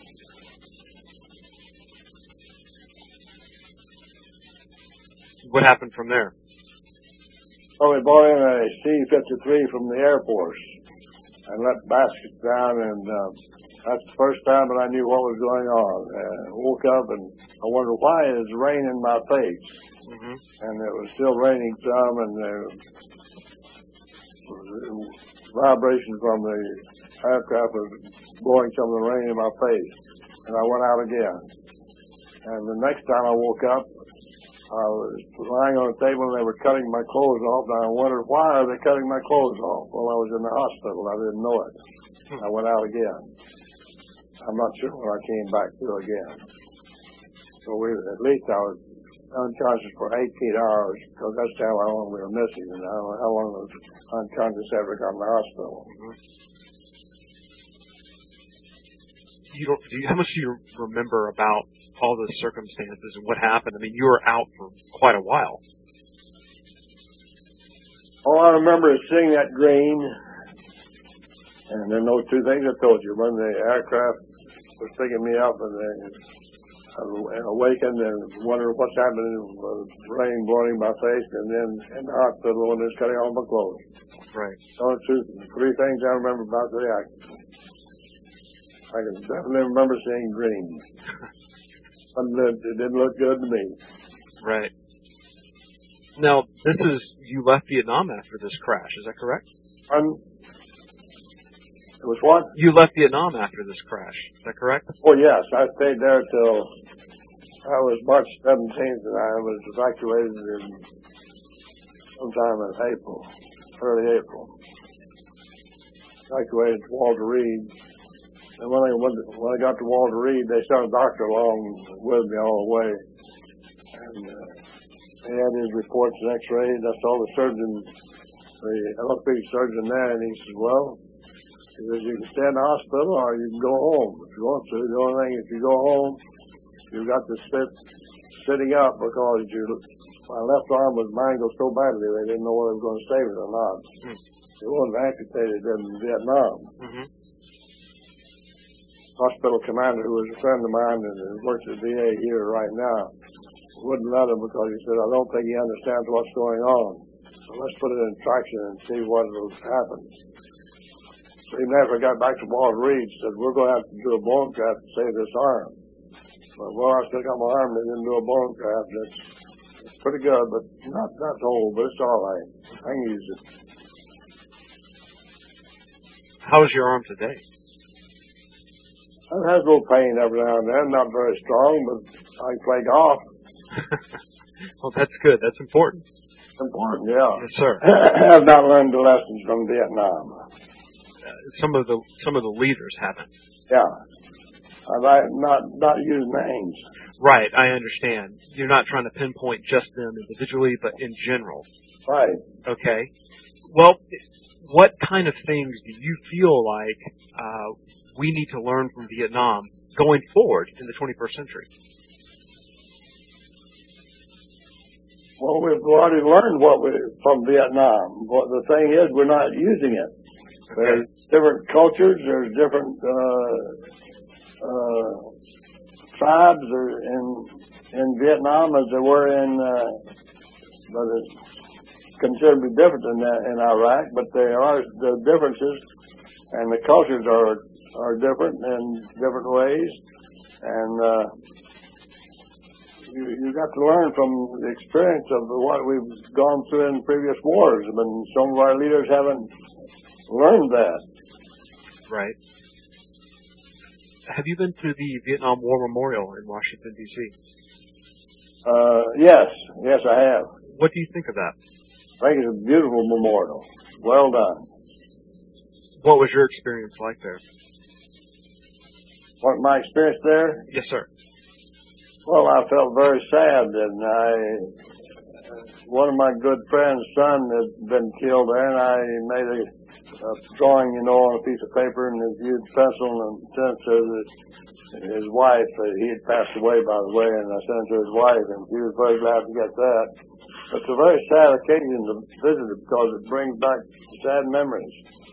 What happened from there? So we brought in a C-53 from the Air Force and let baskets down, and that's the first time that I knew what was going on. I woke up and I wondered why it was raining in my face. Mm-hmm. And it was still raining some, and there was vibration from the aircraft was blowing some of the rain in my face. And I went out again. And the next time I woke up, I was lying on a table and they were cutting my clothes off, and I wondered, why are they cutting my clothes off? Well, I was in the hospital. I didn't know it. I went out again. I'm not sure when I came back through again. So at least I was unconscious for 18 hours, because that's how long we were missing, and how long I was unconscious after I got in the hospital. How much do you remember about all the circumstances and what happened? I mean, you were out for quite a while. All I remember is seeing that green, and then those 2 things I told you. When the aircraft was picking me up, and I awakened and wondered what's happening with rain blowing in my face, and then in the hospital when they was cutting off my clothes. Right. Those 3 things I remember about the accident. I can definitely remember seeing green. It didn't look good to me. Right. Now, you left Vietnam after this crash, is that correct? It was what? You left Vietnam after this crash, is that correct? Oh, yes. I stayed there till I was March 17th, and I was evacuated in sometime in April, early April. Evacuated to Walter Reed. And when I got to Walter Reed, they sent a doctor along with me all the way. And he had his reports and x-rays. I saw the surgeon, the orthopedic surgeon there, and he said, "Well," he says, "you can stay in the hospital or you can go home if you want to. The only thing, if you go home, you've got to sit sitting up because my left arm was mangled so badly they didn't know whether they were going to save it or not." It wasn't amputated in Vietnam. Mm-hmm. Hospital commander, who was a friend of mine and works at VA here right now, wouldn't let him because he said, "I don't think he understands what's going on. So let's put it in traction and see what will happen." So even after I got back to Walter Reed, he said, "We're going to have to do a bone graft to save this arm." Well, I still got my arm. They didn't do a bone graft. It's pretty good, but not whole, but it's all right. I can use it. How is your arm today? It has a little pain every now and then, not very strong, but I can play golf. Well, that's good. That's important. It's important, yeah. Yes, sir. I have not learned the lessons from Vietnam. Some of the leaders haven't. Yeah. I've not used names. Right, I understand. You're not trying to pinpoint just them individually, but in general. Right. Okay. Well, what kind of things do you feel like we need to learn from Vietnam going forward in the 21st century? Well, we've already learned from Vietnam. But the thing is, we're not using it. Okay. There's different cultures. There's different tribes in Vietnam as there were but it's considered to be different in Iraq. But there are the differences, and the cultures are different in different ways. And you got to learn from the experience of what we've gone through in previous wars. I mean, some of our leaders haven't learned that. Right. Have you been to the Vietnam War Memorial in Washington, D.C.? Yes, I have. What do you think of that? I think it's a beautiful memorial. Well done. What was your experience like there? What, my experience there? Yes, sir. Well, I felt very sad, and one of my good friends' son had been killed there, and I made a drawing, on a piece of paper and used pencil and sent it to his wife. He had passed away, by the way, and I sent it to his wife, and she was very glad to get that. It's a very sad occasion to visit it because it brings back sad memories.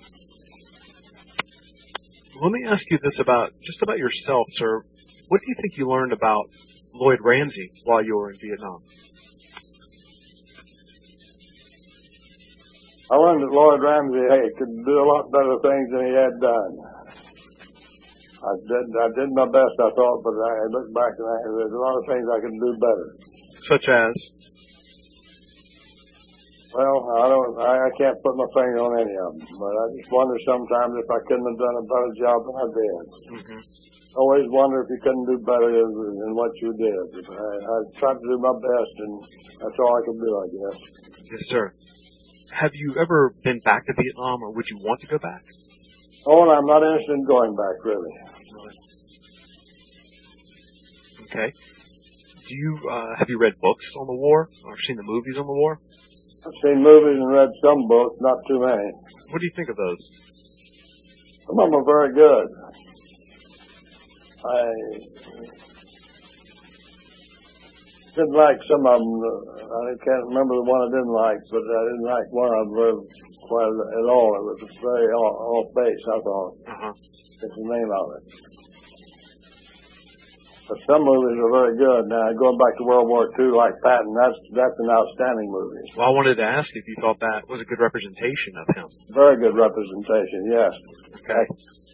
Let me ask you this about yourself, sir. What do you think you learned about Lloyd Ramsey while you were in Vietnam? I learned that Lloyd Ramsey could do a lot better things than he had done. I did my best, I thought, but I look back and there's a lot of things I could do better. Such as? Well, I can't put my finger on any of them, but I just wonder sometimes if I couldn't have done a better job than I did. Mm-hmm. Always wonder if you couldn't do better than what you did. I tried to do my best, and that's all I could do, I guess. Yes, sir. Have you ever been back to Vietnam, or would you want to go back? Oh, and I'm not interested in going back, really. Okay. Have you read books on the war, or seen the movies on the war? I've seen movies and read some books, not too many. What do you think of those? Some of them are very good. I didn't like some of them. I can't remember the one I didn't like, but I didn't like one of them quite at all. It was very off base, I thought. That's the name of it. But some movies are very good. Now, going back to World War II, like Patton, that's an outstanding movie. Well, I wanted to ask if you thought that was a good representation of him. Very good representation, yes. Okay.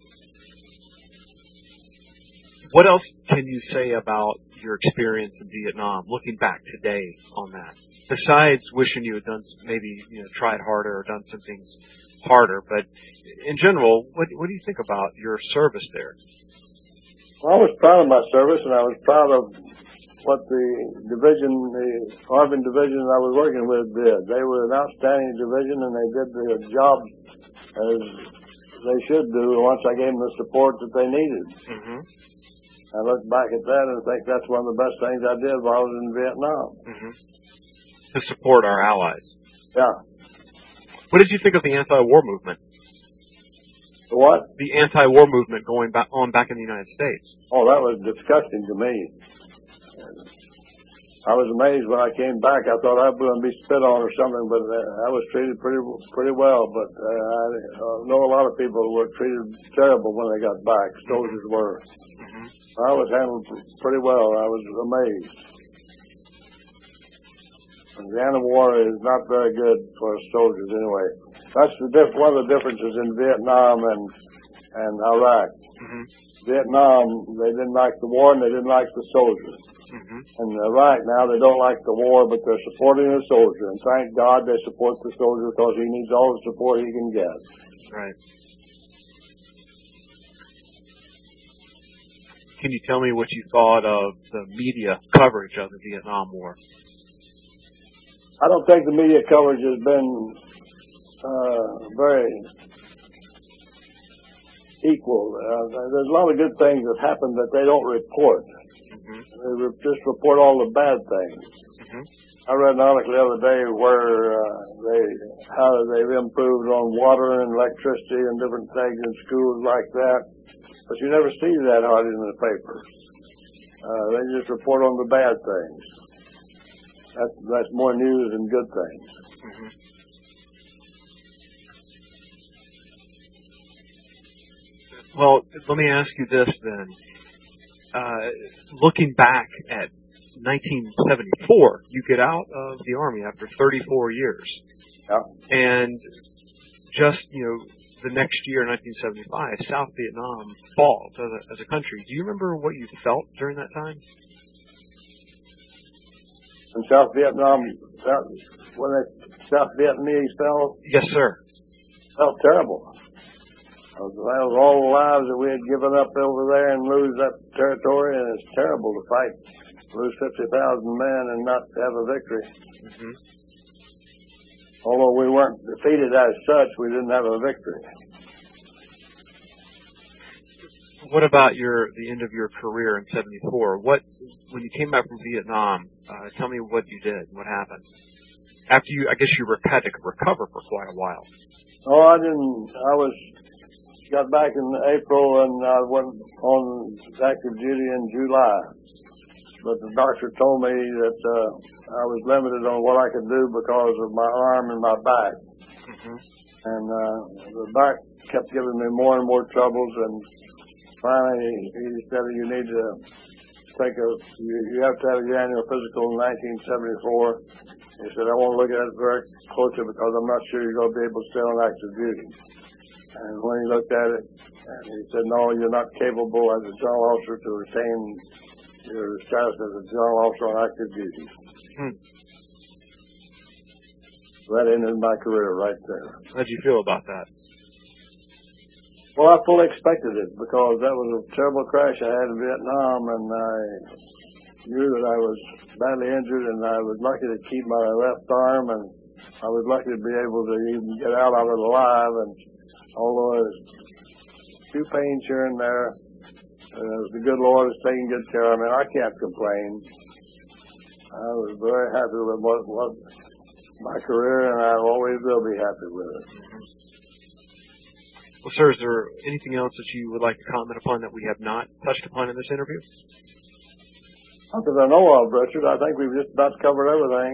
What else can you say about your experience in Vietnam, looking back today on that? Besides wishing you had done tried harder or done some things harder, but in general, what do you think about your service there? Well, I was proud of my service, and I was proud of what the Arvin division I was working with did. They were an outstanding division, and they did their job as they should do once I gave them the support that they needed. Mm-hmm. I look back at that and think that's one of the best things I did while I was in Vietnam. Mm-hmm. To support our allies. Yeah. What did you think of the anti-war movement? The what? The anti-war movement going back in the United States. Oh, that was disgusting to me. I was amazed when I came back. I thought I was going to be spit on or something, but I was treated pretty well. But I know a lot of people were treated terrible when they got back. Soldiers were. Mm-hmm. I was handled pretty well. I was amazed. The end of war is not very good for soldiers anyway. That's one of the differences in Vietnam and Iraq. Mm-hmm. Vietnam, they didn't like the war and they didn't like the soldiers. Mm-hmm. In Iraq now, they don't like the war, but they're supporting the soldier. And thank God they support the soldier because he needs all the support he can get. Right. Can you tell me what you thought of the media coverage of the Vietnam War? I don't think the media coverage has been very equal. There's a lot of good things that happen that they don't report. Mm-hmm. They just report all the bad things. Mm-hmm. I read an article the other day where how they've improved on water and electricity and different things in schools like that. But you never see that hardly in the paper. They just report on the bad things. That's more news than good things. Mm-hmm. Well, let me ask you this then. Looking back at 1974, you get out of the Army after 34 years. Yeah. And just, the next year, 1975, South Vietnam falls as a country. Do you remember what you felt during that time? in South Vietnam, when the South Vietnamese fell, Yes, sir. felt terrible. That was all the lives that we had given up over there and lose that territory, and it's terrible to fight, lose 50,000 men and not have a victory. Mm-hmm. Although we weren't defeated as such, we didn't have a victory. What about the end of your career in '74? When you came back from Vietnam, tell me what you did, what happened. After I guess you had to recover for quite a while. Oh, I didn't. Got back in April and I went on active duty in July. But the doctor told me that I was limited on what I could do because of my arm and my back. Mm-hmm. And the back kept giving me more and more troubles. And finally, he said you need to you have to have your annual physical in 1974. He said, I want to look at it very closely because I'm not sure you're going to be able to stay on active duty. And when he looked at it, he said, no, you're not capable as a general officer to retain your status as a general officer on active duty. That ended my career right there. How did you feel about that? Well, I fully expected it because that was a terrible crash I had in Vietnam, and I knew that I was badly injured, and I was lucky to keep my left arm, and I was lucky to be able to even get out of it alive. And although there's a few pains here and there, the good Lord is taking good care of me. I can't complain. I was very happy with what my career, and I always will be happy with it. Well, sir, is there anything else that you would like to comment upon that we have not touched upon in this interview? Not that I know of, Richard. I think we've just about covered everything.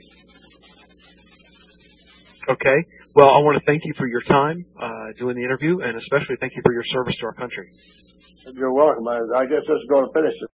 Okay. Well, I want to thank you for your time doing the interview, and especially thank you for your service to our country. You're welcome. I guess this is going to finish it.